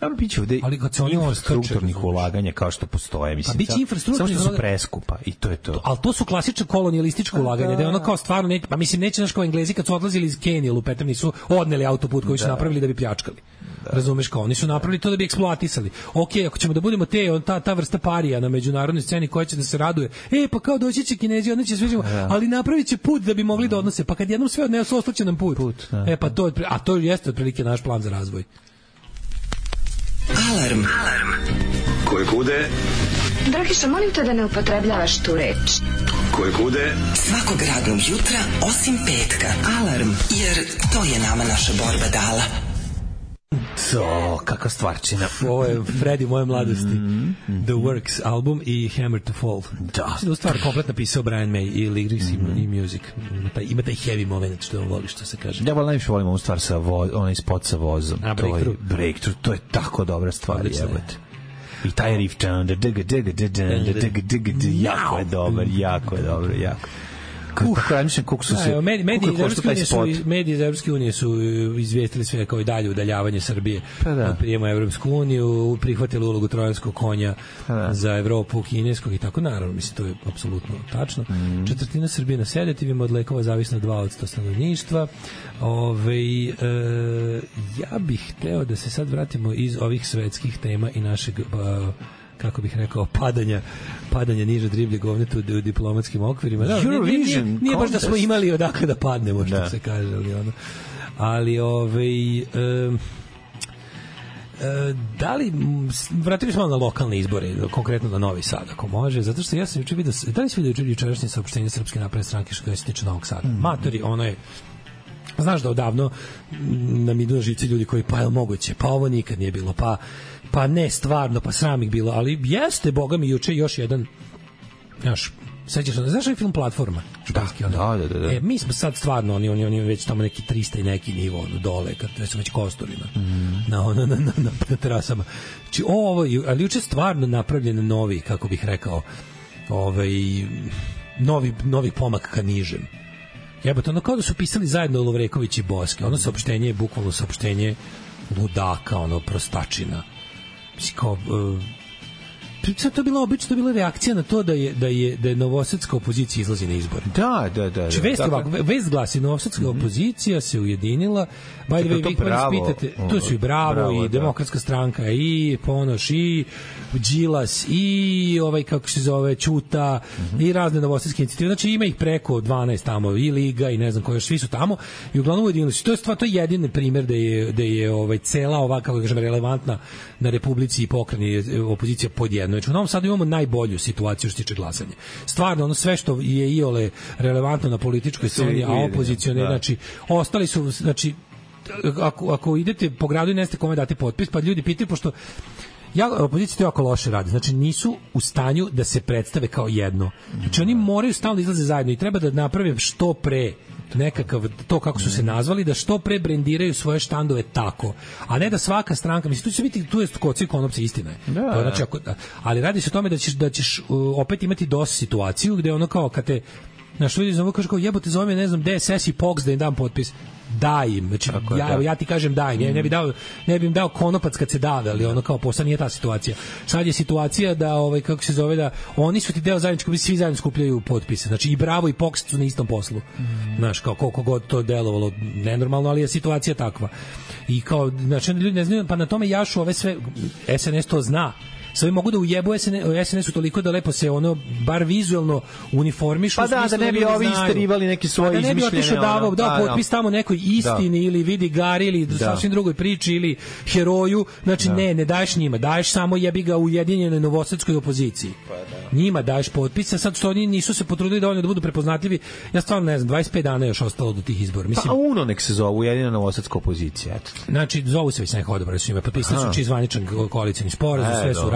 biće ovde infrastrukturnih ulaganja kao što postoje, mislim. Pa biće infrastrukturnih, samo što su preskupa i to je to. Ali to su klasična kolonijalistička ulaganja, da je ono kao stvarno neće, pa mislim neće naš kao Englezi kad su odlazili iz Kenije, lupetam, nisu odneli autoput koji su napravili da bi pljačkali. Razumeš, kao oni su napravili to da bi eksploatisali. Okej, ako ćemo da budemo ta vrsta parija na međunarodnoj sceni koja će da se raduje, pa kao doći će Kinezi, oni će sve, ali napravit će put da bi mogli da odnose. Pa kad jednom sve odnesu, ostaće nam put. Pa to jeste otprilike naš plan za razvoj. Alarm. Koje kude? Dragiša, molim te da ne upotrebljavaš tu reč. Koje kude? Svakog radnog jutra, osim petka. Alarm, jer to je nama naša borba dala. To, kakva stvarčina. Ovo je Freddy moje mladosti. The Works album i Hammer to Fall. Da. U stvari kompletno napisao Brian May i lyrics i music. Ima taj heavy moment što on voli, što se kaže. Ja najviše volim ovu stvar sa onaj spot sa vozom. Breakthrough. To je tako dobra stvar. I taj riff. Jako je dobar, jako. Kako razmišljam koliko su se mediji iz Evropske unije su izvijestili sve kao i dalje udaljavanje Srbije od prijema u Evropsku uniju, prihvatili ulogu trojanskog konja za Evropu, kineskog i tako, naravno, mislim, to je apsolutno tačno. Četvrtina Srbije na sedativima, od lekova zavisno 2% stanovništva. Ja bih hteo da se sad vratimo iz ovih svetskih tema i našeg kako bih rekao, padanja niže driblje govneta u diplomatskim okvirima. Da, nije baš da smo imali odakle da padnemo, što se kaže, ali da li vratili smo na lokalne izbore, konkretno na Novi Sad, ako može, zato što ja sam juče vidio, da li si vidio jučerašnje saopštenje Srpske napredne stranke što se tiče Novog Sada? Matori, ono je, znaš da odavno nam idu na živce ljudi koji, pa je moguće, pa ovo nikad nije bilo, pa ne stvarno, pa sram ih bilo, ali jeste, boga mi, juče još jedan, sećaš, znaš ovaj film Platforma? Da. Mi smo sad stvarno, oni već tamo neki 300 i neki nivo dole, kad su već kosturi na terasama. Znači, ali juče stvarno napravljen novi, kako bih rekao, novi pomak ka nižem. Jebote, ono kao da su pisali zajedno Lovreković i Boske, ono saopštenje je bukvalno saopštenje ludaka, prostačina. Mislim, kao, to je bila obično, to je bila reakcija na to da je novosadska opozicija izlazi na izbore. Da. Vest glasi, novosadska opozicija se ujedinila, by the way, vi koji spitate, to su i Bravo, i Demokratska stranka, i Ponoš, i Đilas, i kako se zove, Ćuta, i razne novosadske inicijative, znači ima ih preko 12 tamo, i Liga, i ne znam koji još, svi su tamo, i uglavnom ujedinili su. To je jedini primjer da je cela ova, kako kažem, relevantna na Republici i pokrajini opozicija pod jedno. Znači, u Novom Sadu imamo najbolju situaciju što se tiče glasanja. Stvarno, sve što je iole relevantno na političkoj sceni, a opozicione, znači, ostali su, znači, ako idete po gradu i ne ste kome dati potpis, pa ljudi pitaju, pošto opozicija to jako loše radi, znači nisu u stanju da se predstave kao jedno. Znači, oni moraju stalno izlaze zajedno i treba da naprave što pre nekakav, to kako su se nazvali, da što pre brendiraju svoje štandove tako, a ne da svaka stranka, mislim, tu će biti, tu je koci konopci, istina je. Znači, ali radi se o tome da ćeš opet imati dosta situaciju gde ono kao kad te naš ljudi zove, kaže kao jebote, zove me, ne znam, DSS i POX da im dam potpis. Daj im, znači, ja ti kažem daj, ne bi im dao konopac kad se dave, ali ono kao posle nije ta situacija. Sad je situacija da, kako se zove, da oni su ti deo zajedničkog, svi zajedno skupljaju potpise, znači i Bravo i POX su na istom poslu. Znaš, kao koliko god to delovalo nenormalno, ali je situacija takva. I kao, znači, ljudi ne znaju, pa na tome jašu ove sve, SNS to zna, sve mogu da ujebu SNS-u toliko da lepo se ono bar vizuelno uniformišu. Pa da ne bi ovi isterivali neke svoje izmišljene. Da ne bi otišao dao potpis tamo nekoj istini ili vidi Gari ili sasvim drugoj priči ili heroju. Znači ne daješ njima, daješ samo jebi ga ujedinjenoj novosadskoj opoziciji. Njima daješ potpise, sad što oni nisu se potrudili dovoljno da budu prepoznatljivi. Ja stvarno ne znam, 25 dana je još ostalo do tih izbora. Mislim, pa UNO nek se zove Ujedinjena novosadska opozicija, eto. Znači zovu se već neko odbor, su ima potpisali su zvaničan koalicioni sporazum, sve su radili.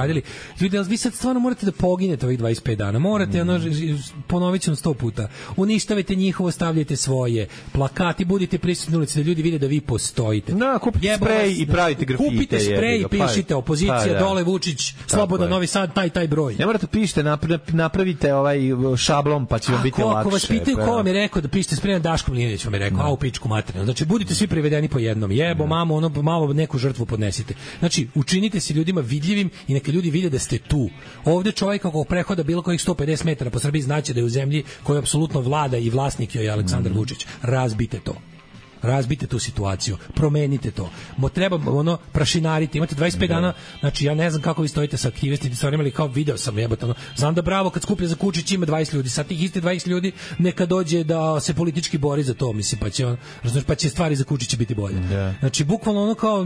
radili. Ljudi, vi sad stvarno morate da poginete ovih 25 dana. Morate, ponovit ću 100 puta. Uništavite njihovo, stavljajte svoje. Plakati, budite prisutni u ulici da ljudi vide da vi postojite. Kupite sprej i pravite grafite. Kupite sprej i pišite opozicija, dole Vučić, Sloboda, Novi Sad, taj broj. Ne morate pišite, napravite ovaj šablon, pa će vam biti lakše. Ako vas pitaju ko vam je rekao da pišete sprej na Daško Mlinarić, vam je rekao, u pičku materinu. Znači, budite svi privedeni po jednom. Malo neku žrtvu podnesite. Znači, učinite se ljudima vidljivim i neka ljudi vide da ste tu. Ovde čovjek ako prehoda bilo kojih 150 metara po Srbiji znaće da je u zemlji koja apsolutno vlada i vlasnik joj je Aleksandar Vučić. Razbite to. Razbite tu situaciju, promenite to. Treba prašinariti. Imate 25 dana, znači ja ne znam kako vi stojite sa aktivistima, stvarno ali kao video sam jebote. Znam da Bravo kad skuplja za Kučić ima 20 ljudi, sa tih isti 20 ljudi neka dođe da se politički bori za to, mislim, pa će stvari za Kučića biti bolje. Znači bukvalno kao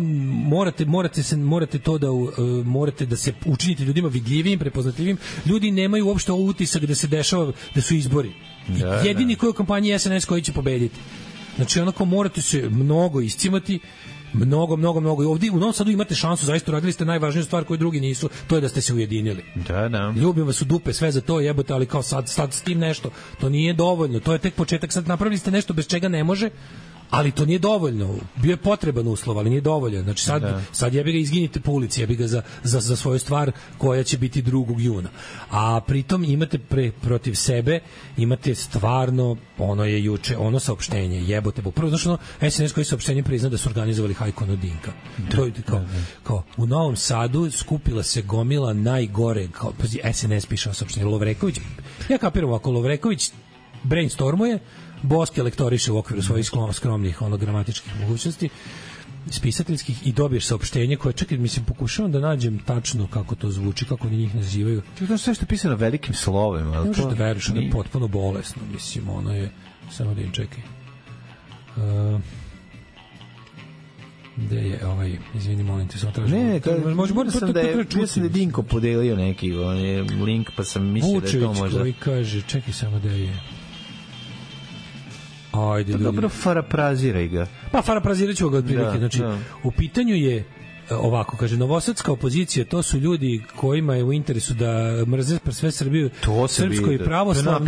morate to da morate da se učinite ljudima vidljivim, prepoznatljivim. Ljudi nemaju uopšte utisak da se dešava da su izbori. Jedini koji u kampanji SNS koji će pobediti. Znači onako morate se mnogo iscimati, mnogo. Ovdje u Novom Sadu imate šansu, zaista uradili ste najvažniju stvar koju drugi nisu, to je da ste se ujedinili. Ljubim vas u dupe, sve za to jebote, ali kao sad s tim nešto, to nije dovoljno, to je tek početak, sad napravili ste nešto bez čega ne može, ali to nije dovoljno. Bio je potreban uslov, ali nije dovoljno. Znači sad jebi ga izginite po ulici, jebi ga za svoju stvar koja će biti 2. juna. A pritom imate protiv sebe, imate stvarno, ono je juče, ono saopštenje, jebote. Prvo, znači SNS koji saopštenje prizna da su organizovali hajku na Dinka. To je kao u Novom Sadu skupila se gomila najgore, kao SNS piše saopštenje, Lovreković. Ja kapiram, ako Lovreković brainstormuje, Boske lektoriše u okviru svojih skromnih gramatičkih mogućnosti spisateljskih i dobiješ saopštenje koje, čekaj, mislim, pokušavam da nađem tačno kako to zvuči, kako oni njih nazivaju. To je sve što je pisano velikim slovima. Ne možeš da veriš, ono je potpuno bolesno, mislim, ono je, samo da im čekaj. Gde je izvini, molim te, samo tražim. Ne, ja sam da Dinko podelio neki link, pa sam mislio da je to možda... Vučević koji kaže, čekaj samo da je... Ajde, ljudi. Dobro, farapraziraj ga. Pa faraprazirat ću ga otprilike. Znači, u pitanju je ovako, kaže, novosadska opozicija, to su ljudi kojima je u interesu da mrze sve Srbiju, srpsko i pravoslavno,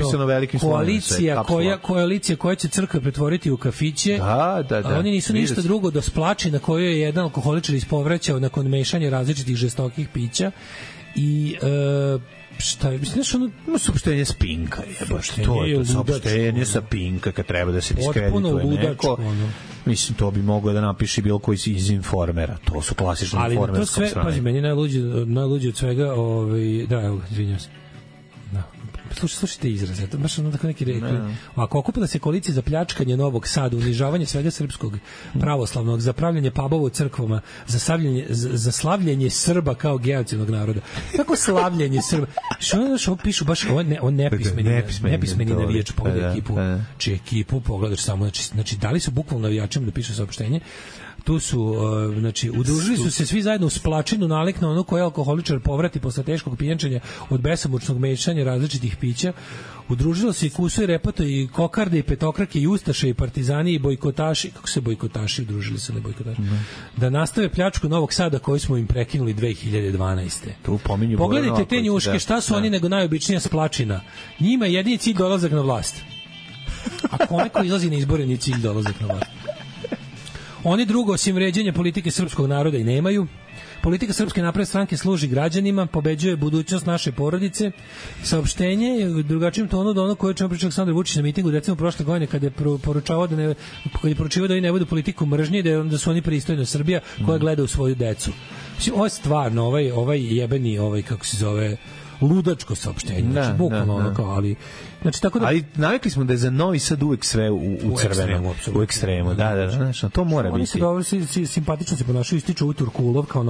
koalicija koja će crkve pretvoriti u kafiće. A oni nisu ništa drugo do splači na kojoj je jedan alkoholičar ispovraćao nakon mešanja različitih žestokih pića i šta je, mislim, ono saopštenje s Pinka je, baš to je saopštenje sa Pinka kad treba da se diskredituje neko. Mislim, to bi mogao da napiše bilo koji iz Informera, to su klasični informerskog strane. Pazi, meni najluđe od svega, evo, izvinjam se. Slušajte izraze, to baš tako neki rekli. Ako okupila se koalicija za pljačkanje Novog Sada, unižavanje svega srpskog pravoslavnog, za pravljanje pubova u crkvama, za slavljenje Srba kao genocidnog naroda. Kako slavljenje Srba? Što pišu baš on nepismeni navijač, pogledaj ekipu, čiju ekipu pogledaš samo, znači da li su bukvalno navijačima da pišu saopštenje? Tu su, znači, udružili su se svi zajedno u splačinu nalik na ono koje alkoholičar povrati posle teškog pijančenja od besomučnog mešanja različitih pića. Udružilo se i Kuso i Repato i Kokarde i Petokrake i Ustaše i Partizani i bojkotaši. Kako se bojkotaši udružili se, ne bojkotaši? Da nastave pljačku Novog Sada koju smo im prekinuli 2012. Tu pominju. Pogledajte te njuške, šta su oni nego najobičnija splačina. Njima jedini cilj dolazak na vlast. Ako neko izlazi na izbore, ni cilj dolazak na vlast. Oni drugo, osim vređanja politike srpskog naroda i nemaju. Politika Srpske napredne stranke služi građanima, pobeđuje budućnost naše porodice. Saopštenje je u drugačijem tonu od ono koje je pričao Aleksandar Vučić na mitingu recimo prošle godine kada je poručavao da oni ne budu politiku mržnje, da su oni pristojna Srbija koja gleda u svoju decu. Ovo je stvarno, ovaj jebeni, kako se zove, ludačko saopštenje. Znači, bukvalno ono kao, ali... Znači, tako da... Ali navikli smo da je za Novi Sad uvek sve u crvenom, u ekstremu. Da, znači, to mora biti. Oni se dobro, simpatično se ponašaju, ističu u Turkulov kao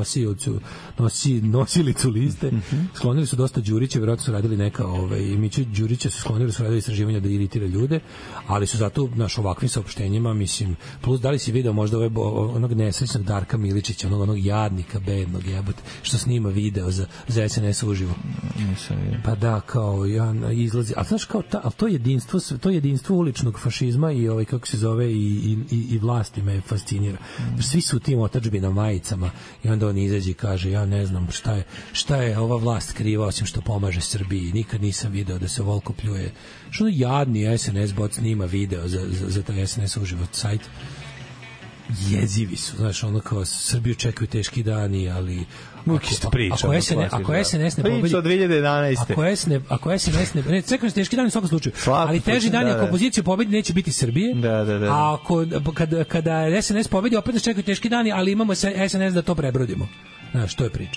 nosilicu liste. Sklonili su dosta Đurića, vjerojatno su radili neka, i Miću Đurića su sklonili, su radili istraživanja da iritira ljude, ali su zato, ovakvim saopštenjima, mislim, plus da li si video možda onog nesrećnog Darka Miličića, onog jadnika, bednog jebote, što snima video za SNS uživo. Pa da, kao, izlazi, a znaš kao to jedinstvo uličnog fašizma i kako se zove i vlasti me fascinira. Svi su u tim otadžbina majicama i onda on izađe i kaže ja ne znam šta je ova vlast kriva osim što pomaže Srbiji. Nikad nisam video da se ovoliko pljuje. Što jadni SNS bot snima video za taj SNS uživo sajt. Jezivi su, znaš, ono kao Srbiju čekaju teški dani, ali ako SNS ne pobedi od 2011. Ako SNS ne čekaju teški dani u svakom slučaju, ali teži dani ako opozicija pobedi neće biti Srbije. A kada SNS pobedi opet nas čekaju teški dani, ali imamo SNS da to prebrodimo. Znaš, to je priča.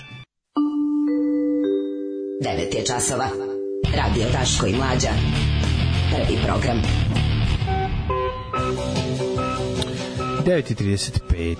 9 je časova. Radio Daško i Mlađa. Prvi program. 9:35.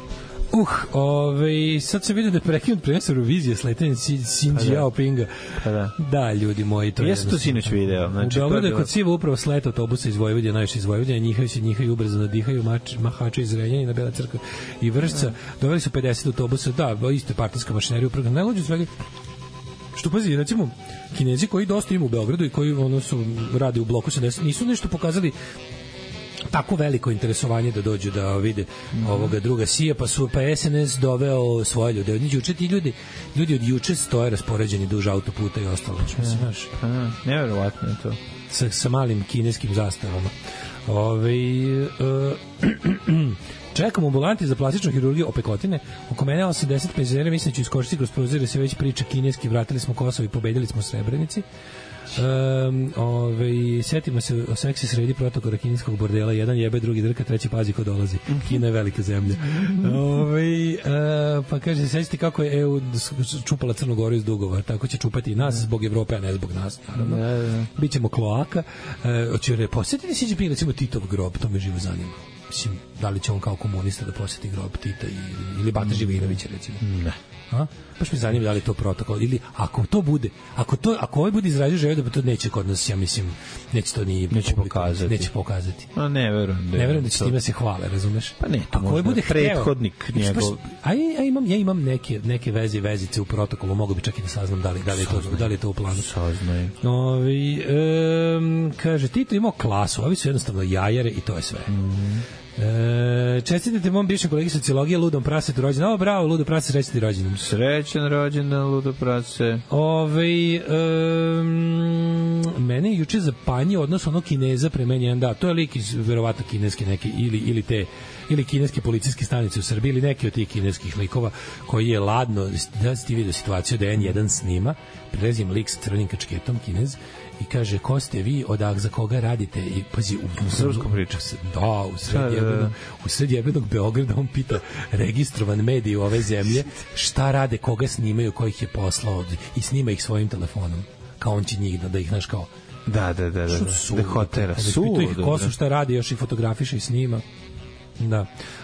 Sad sam vidio da je prekinut prenos Eurovizije s letenjem Xi Jinpinga. Da, ljudi moji, to je jednostavno. Jesu to sinoć video. Znači, dobro da je kod Siva upravo sleta autobusa iz Vojvodine, najviše iz Vojvodine, njihaju ubrzano dihaju mahače iz Renjanina, Bela Crkva i Vršca. Doveli su 50 autobusa, da, isto je partijska mašinerija upravo. Najluđe svega, što pazi, recimo, Kinezi koji dosta ima u Beogradu i koji rade u bloku 70, nisu nešto pokazali tako veliko interesovanje da dođu da vide ovoga druga Sija, pa SNS doveo svoje ljude. Od juče ti ljudi od juče stoje raspoređeni duž autoputa i ostalo. Znaš, neverovatno je to. Sa malim kineskim zastavama. Čekam ambulanti za plastičnu hirurgiju opekotine. Oko mene 80 penzionera, mislim da ću iskočiti kroz prozore, se već priča kineski, vratili smo Kosovo i pobedili smo Srebrenici. Sjetimo se o seksi sredi protokora kineskog bordela, jedan jebe, drugi drka, treći pazi ko dolazi. Kina je velika zemlja. Pa kaže, sećate kako je EU čupala Crnu Goru iz dugova, tako će čupati i nas zbog Evrope, a ne zbog nas, naravno. Bićemo kloaka. Hoće posjetiti si Jinping, recimo Titov grob, to me živo zanima. Mislim, da li će on kao komunista da posjeti grob Tita ili Bata Živinovića, recimo? Ne. Baš mi zanima da li je to protokol ili ako to bude, ako ovaj bude izrazio želju da to neće kod nas, ja mislim, neće to ni pokazati. Ne verujem da će time se hvale, razumeš? Pa ne, to možda bude prethodnik njegov. Ja imam neke vezice u protokolu, mogu bi čak i da saznam da li je to u planu. Saznaj. Kaže, Tito imao klasu, ovi su jednostavno jajare i to je sve. Čestitajte mom bivšem kolegi sociologije Ludom Prasetu rođendan. Bravo, Ludo Prase, srećan ti rođendan. Srećan rođendan, Ludo Prase. Mene juče zapanjio odnos onog Kineza pre meni, da, to je lik iz verovatno kineske neke ili kineske policijske stanice u Srbiji ili neki od tih kineskih likova koji je ladno, da si ti vidio situaciju da N1 snima, prilezim lik sa crvenim kačketom, Kinez, i kaže, ko ste vi, za koga radite? I pazi, u srpskom priču. Da, u sred jebenog Beograda on pita registrovan medij u ove zemlje šta rade, koga snimaju, ko ih je poslao i snima ih svojim telefonom. Kao on će njih da ih, znaš, kao da hotera pita ih ko su, šta radi, još i fotografiše i snima. Da.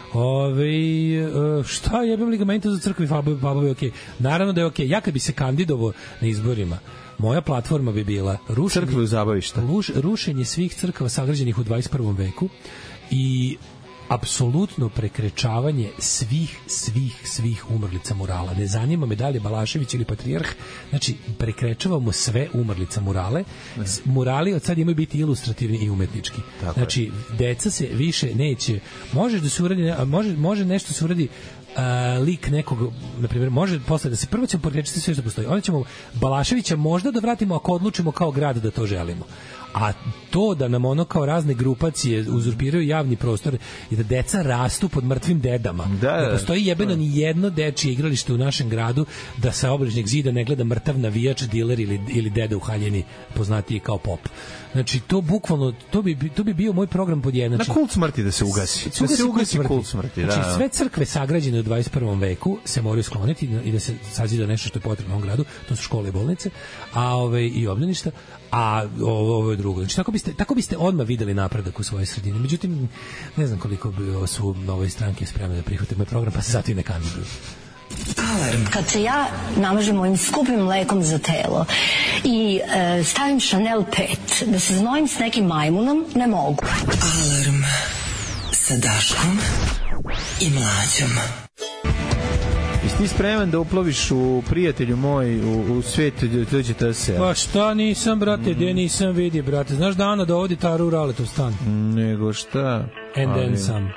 Šta jebem ligamenta za crkvi babovi, okej. Naravno da je okej. Ja kad bi se kandidovao na izborima, moja platforma bi bila rušenje svih crkava sagrađenih u 21. veku i apsolutno prekrečavanje svih umrlica murala. Ne zanima me da li je Balašević ili Patrijarh, znači prekrečavamo sve umrlica murale. Murali od sad imaju biti ilustrativni i umetnički. Znači, deca se više neće, može nešto se uradi lik nekog, na primjer, može posle da se prvo ćemo porečiti sve što postoji, onda ćemo Balaševića možda da vratimo ako odlučimo kao grad da to želimo. A to da nam ono kao razne grupacije uzurpiraju javni prostor i da deca rastu pod mrtvim dedama. Da postoji jebeno ni jedno dečije igralište u našem gradu da sa obližnjeg zida ne gleda mrtav navijač, diler ili deda u haljini poznatiji kao pop. Znači, to bukvalno, to bi bio moj program pod jedna. Na kult smrti da se ugasi. Da se ugasi kult smrti. Znači, sve crkve sagrađene u 21. veku se moraju skloniti i da se sazida nešto što je potrebno u ovom gradu. To su škole i bolnice, i obdaništa, a ovo je drugo. Znači, tako biste odmah videli napredak u svojoj sredini. Međutim, ne znam koliko su ove stranke spremne da prihvate moj program, pa se zato i ne kandiduju. Alarm. Kad se ja namažem mojim skupim mlekom za telo i stavim Chanel 5 da se znojim s nekim majmunom, ne mogu. Alarm sa Daškom i Mlađom. Ti spreman da uploviš u prijatelju moj u svet dođe ta se. Pa šta nisam, brate, gdje nisam vidi, brate. Znaš da Ana dovodi Taru u Raletu stan? Nego šta? And then some.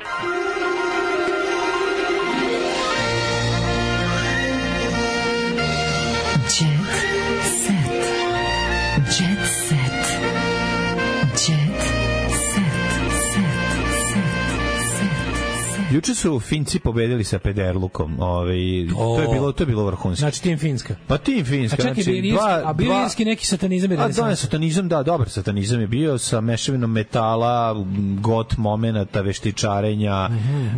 Juče su Finci pobedili sa Pederlukom, to je bilo vrhunski. Znači tim Finska. Pa tim Finska. A čak znači, a bilijski neki satanizam je renesansa. A satanizam, da, dobar satanizam je bio sa mešavinom metala, got momenata, veštičarenja.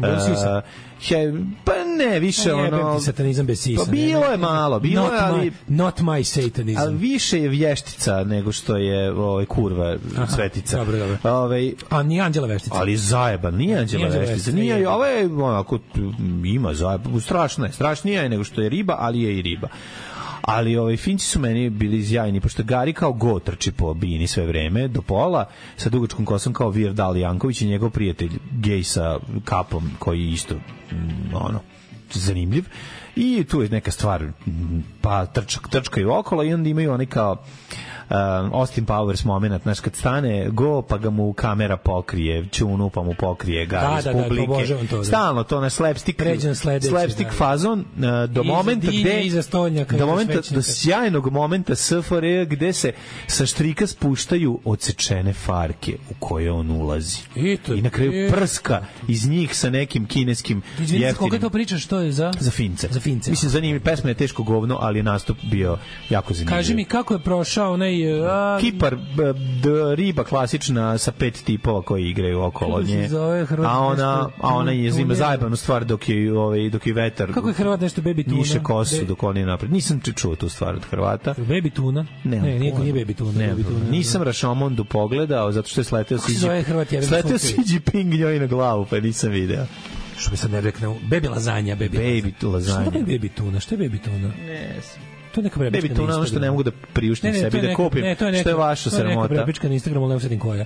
Pa ne, više ono... satanizam bez sisa. Pa bilo je malo, bilo je, ali... Not my satanism. Ali više je vještica nego što je kurva svetica. Dobro. A nije Anđela veštica. Ali zajeban, nije Anđela veštica. Nije, ovo je, onako, ima zajeban, strašnija je nego što je riba, ali je i riba. Ali Finci su meni bili sjajni, pošto Gari kao go trči po bini sve vreme, do pola, sa dugačkom kosom kao Virdal Dali Janković i njegov prijatelj gej sa kapom, koji je isto zanimljiv. I tu je neka stvar, pa trčkaju okolo i onda imaju oni kao Austin Powers moment, znaš, kad stane go, pa ga mu kamera pokrije, čunu, pa mu pokrije Gari iz publike. Stalno to na slapstick fazon do momenta do sjajnog momenta SFRJ gde se sa štrika spuštaju odsečene farke u koje on ulazi. I na kraju prska iz njih sa nekim kineskim jeftinim. Koga to pričaš, što je za? Za Fince. Mislim, zanimljiv, pesma je teško govno, ali je nastup bio jako zanimljiv. Kaži mi, kako je prošao onaj Kipar, riba klasična sa 5 tipova koji igraju okolo nje. A ona je zima zajebanu stvar dok je vetar. Kako je Hrvat nešto Baby Tuna? Niše kosu dok oni napred. Nisam čuo tu stvar od Hrvata. Baby Tuna? Ne, nije Baby Tuna. Nisam Rašomondu pogledao zato što je sleteo Xi Jinping njoj na glavu, pa nisam video. Što bi sad ne rekao, Baby lazanja. Baby lazanja. Šta je Baby Tuna? Šta je Baby Tuna? Ne. To je neka prepička na Instagramu. Ono što ne mogu da priuštim sebi da kupim, što je vaša sramota. To je neka prepička na Instagramu, ali ne usetim koja.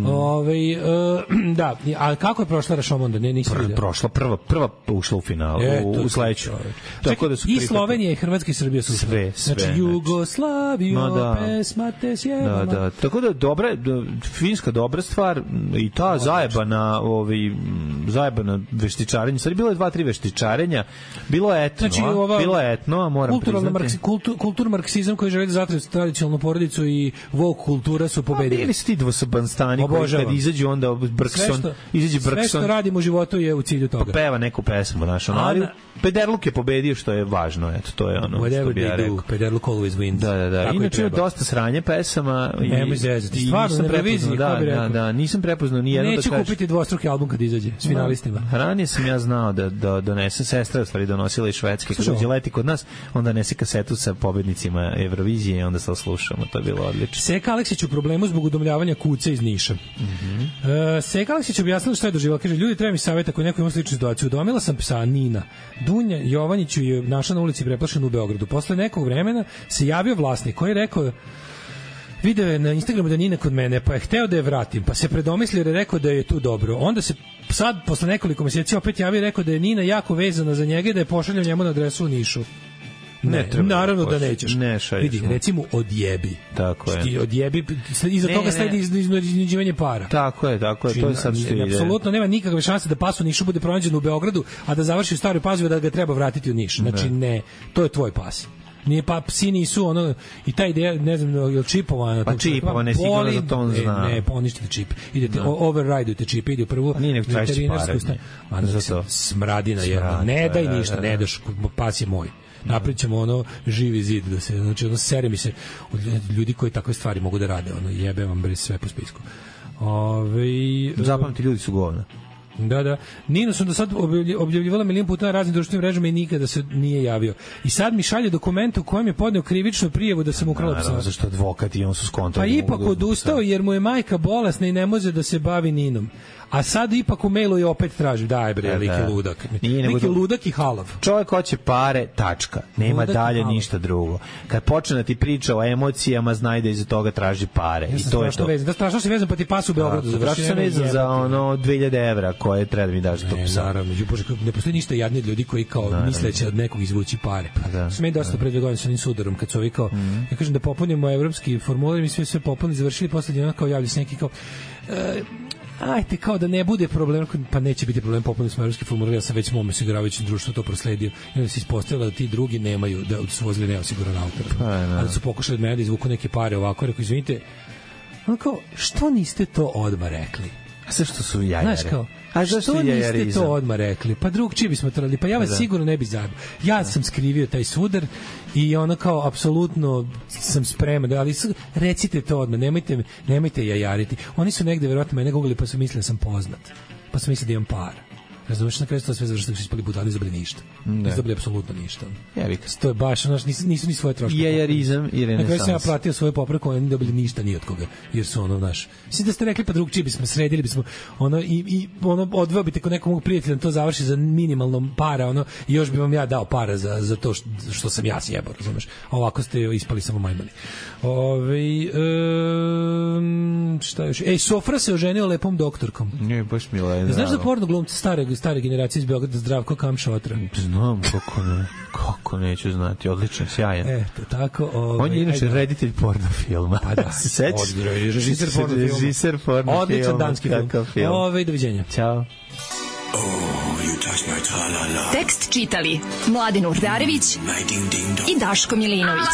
Da, a kako je prošla Rašomonda? Nisam vidio. Prošla, prva ušla u finalu, u sledeću. I Slovenija i Hrvatska i Srbija su sve. Znači, Jugoslaviju, pesma te sjebama. Da. Tako da, finska dobra stvar i ta zajebana veštičarenja. Sad bilo je 2-3 veštičarenja, bilo je etno, a moram priznati. Kulturmarksizam koji želi da zatre tradicionalnu porodicu i woke kultura su pobedili. Bili su ti dvosabanstani koji kad izađu onda Brkson. Sve što radimo u životu je u cilju toga. Peva neku pesmu, ali Pederluk je pobedio, što je važno. Eto, to je ono što bi ja rekao. Pederluk always wins. Da. Inače, dosta sranje pesama. Nemoj zezati. Stvarno, na reviziji, kako bi rekao. Da, nisam prepoznao nijedno da kažem. Neću kupiti dvostruki album kad izađe, s finalistima. Ranije sam ja znao da donese, sestra u stvari donosila iz Švedske, kad uđe leti kod nas, onda nese kasetu sa pobednicima Evrovizije i onda se oslušamo, to je bilo odlično. Seka Aleksić u problemu zbog udomljavanja kuce iz Niša. Seka Aleksić objasnila šta je doživjela. Kaže, ljudi, treba mi savjeta ako neko ima sličnu situaciju. Udomila sam psa Nina. Dunja Jovanjiću je našla na ulici preplašena u Beogradu. Posle nekog vremena se javio vlasnik koji je rekao, video je na Instagramu da Nina kod mene, pa je hteo da je vratim, pa se predomislio jer je rekao da je tu dobro. Onda se sad, posle nekoliko mjeseci, opet javio i rekao da je Nina jako vezana za njega i da je pošalio njemu na adresu u Nišu. Ne, naravno da nećeš. Vidi, recimo odjebi. Tako je. Ti odjebi, iza toga sledi iznuđivanje para. Tako je, to je sad što ide. Apsolutno nema nikakve šanse da pas u Nišu bude pronađen u Beogradu, a da završi u Staroj Pazovi, da ga treba vratiti u Niš. Znači ne, to je tvoj pas. Nije, pa psi nisu ono, i ta ideja, ne znam, je li čipovana? Pa čipovana, sigurno da to on zna. Ne, poništite čip. Idete, override-ute čip, ide u prvu veterinarsku stanu. Smradina jedna, ne daj ništa, ne daš, pas je moj. Napričamo ono živi zid da se, znači ono sere mi se od ljudi koji takve stvari mogu da rade, ono jebe vam bre sve po spisku. Zapamti, ljudi su govna. Da. Nino sam do sad objavljivala milion puta na raznim društvenim mrežama i nikada se nije javio. I sad mi šalje dokument u kojem je podneo krivičnu prijavu da sam ukrala psa. Zašto advokat i on su skontali. Pa ipak odustao jer mu je majka bolesna i ne može da se bavi Ninom. A sad ipak u mailu je opet traži, daj bre, lik je ludak. Lik je ludak i halav. Čovjek hoće pare, tačka. Nema ludak dalje ništa drugo. Kad počne da ti priča o emocijama, znaj da iza toga traži pare. I to je to. Da strašno si vezan, pa ti pas u Beogradu. Strašno sam vezan za 2000 evra koje treba da mi daš to psa. Naravno, ne postoji ništa jadnije od ljudi koji kao misleće od nekog izvući pare. Su meni dosta pre 2 godine sa onim sudarom, kad su ovi kao, ja kažem da popunimo evropski formular, mi sve popunili, završili, posle jedna kao javlja se neki kao ajte, kao da ne bude problem, pa neće biti problem, popunili smo evropski formular, ja sam već mom osiguravajućem društvu to prosledio i onda se ispostavilo da ti drugi nemaju, da su vozili neosiguran autor, ali su pokušali od mene da izvuku neke pare ovako, rekao, izvinite, ono kao, što niste to odmah rekli? A sve što su jajare? Znaš kao, a što niste to odmah rekli? Pa drugčije bismo trebali, pa ja vas sigurno ne bi zajebao. Ja sam skrivio taj sudar i ono kao, apsolutno sam spreman, ali recite to odmah, nemojte jajariti. Oni su negde verovatno mene googlili pa su mislili da sam poznat, pa su mislili da imam para. Razumiješ, na kraju to sve završilo, da su ispali budali, izabili ništa. Izabili apsolutno ništa. To je baš, nisu ni svoje troške. Jajarizam i renesans. Na kraju sam ja platio svoje popravku, oni ne dobili ništa ni od koga, jer su ono, znaš. Mislim da ste rekli, pa drugčije bismo sredili, bismo, ono, i ono, odveo bi te kod nekog mog prijatelja, to završi za minimalnom para, ono, i još bi vam ja dao para za to što sam ja sjebao, razumiješ. Ovako ste ispali samo majmani. Šta još? Sofra se oženio lepom doktorkom. Ne, baš mi je. Znaš da porno glumci stare generacije iz Beograda, Zdravko Kamšotra? Znam, kako neću znati, odličan, sjajan. Eto, tako. On je inače reditelj porno filma. Pa da, se sećaš? Režiser porno filma. Odličan danski film. Doviđenja. Ćao. Tekst čitali Mladin Urdarević i Daško Milinović.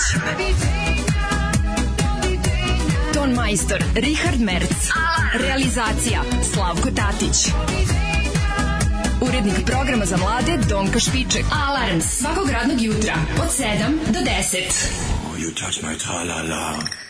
Ton majstor Richard Merc. Realizacija Slavko Tatić. Urednik programa za mlade Donka Špiček. Alarms svakog radnog jutra od 7 do 10. You touch my tra-la-la.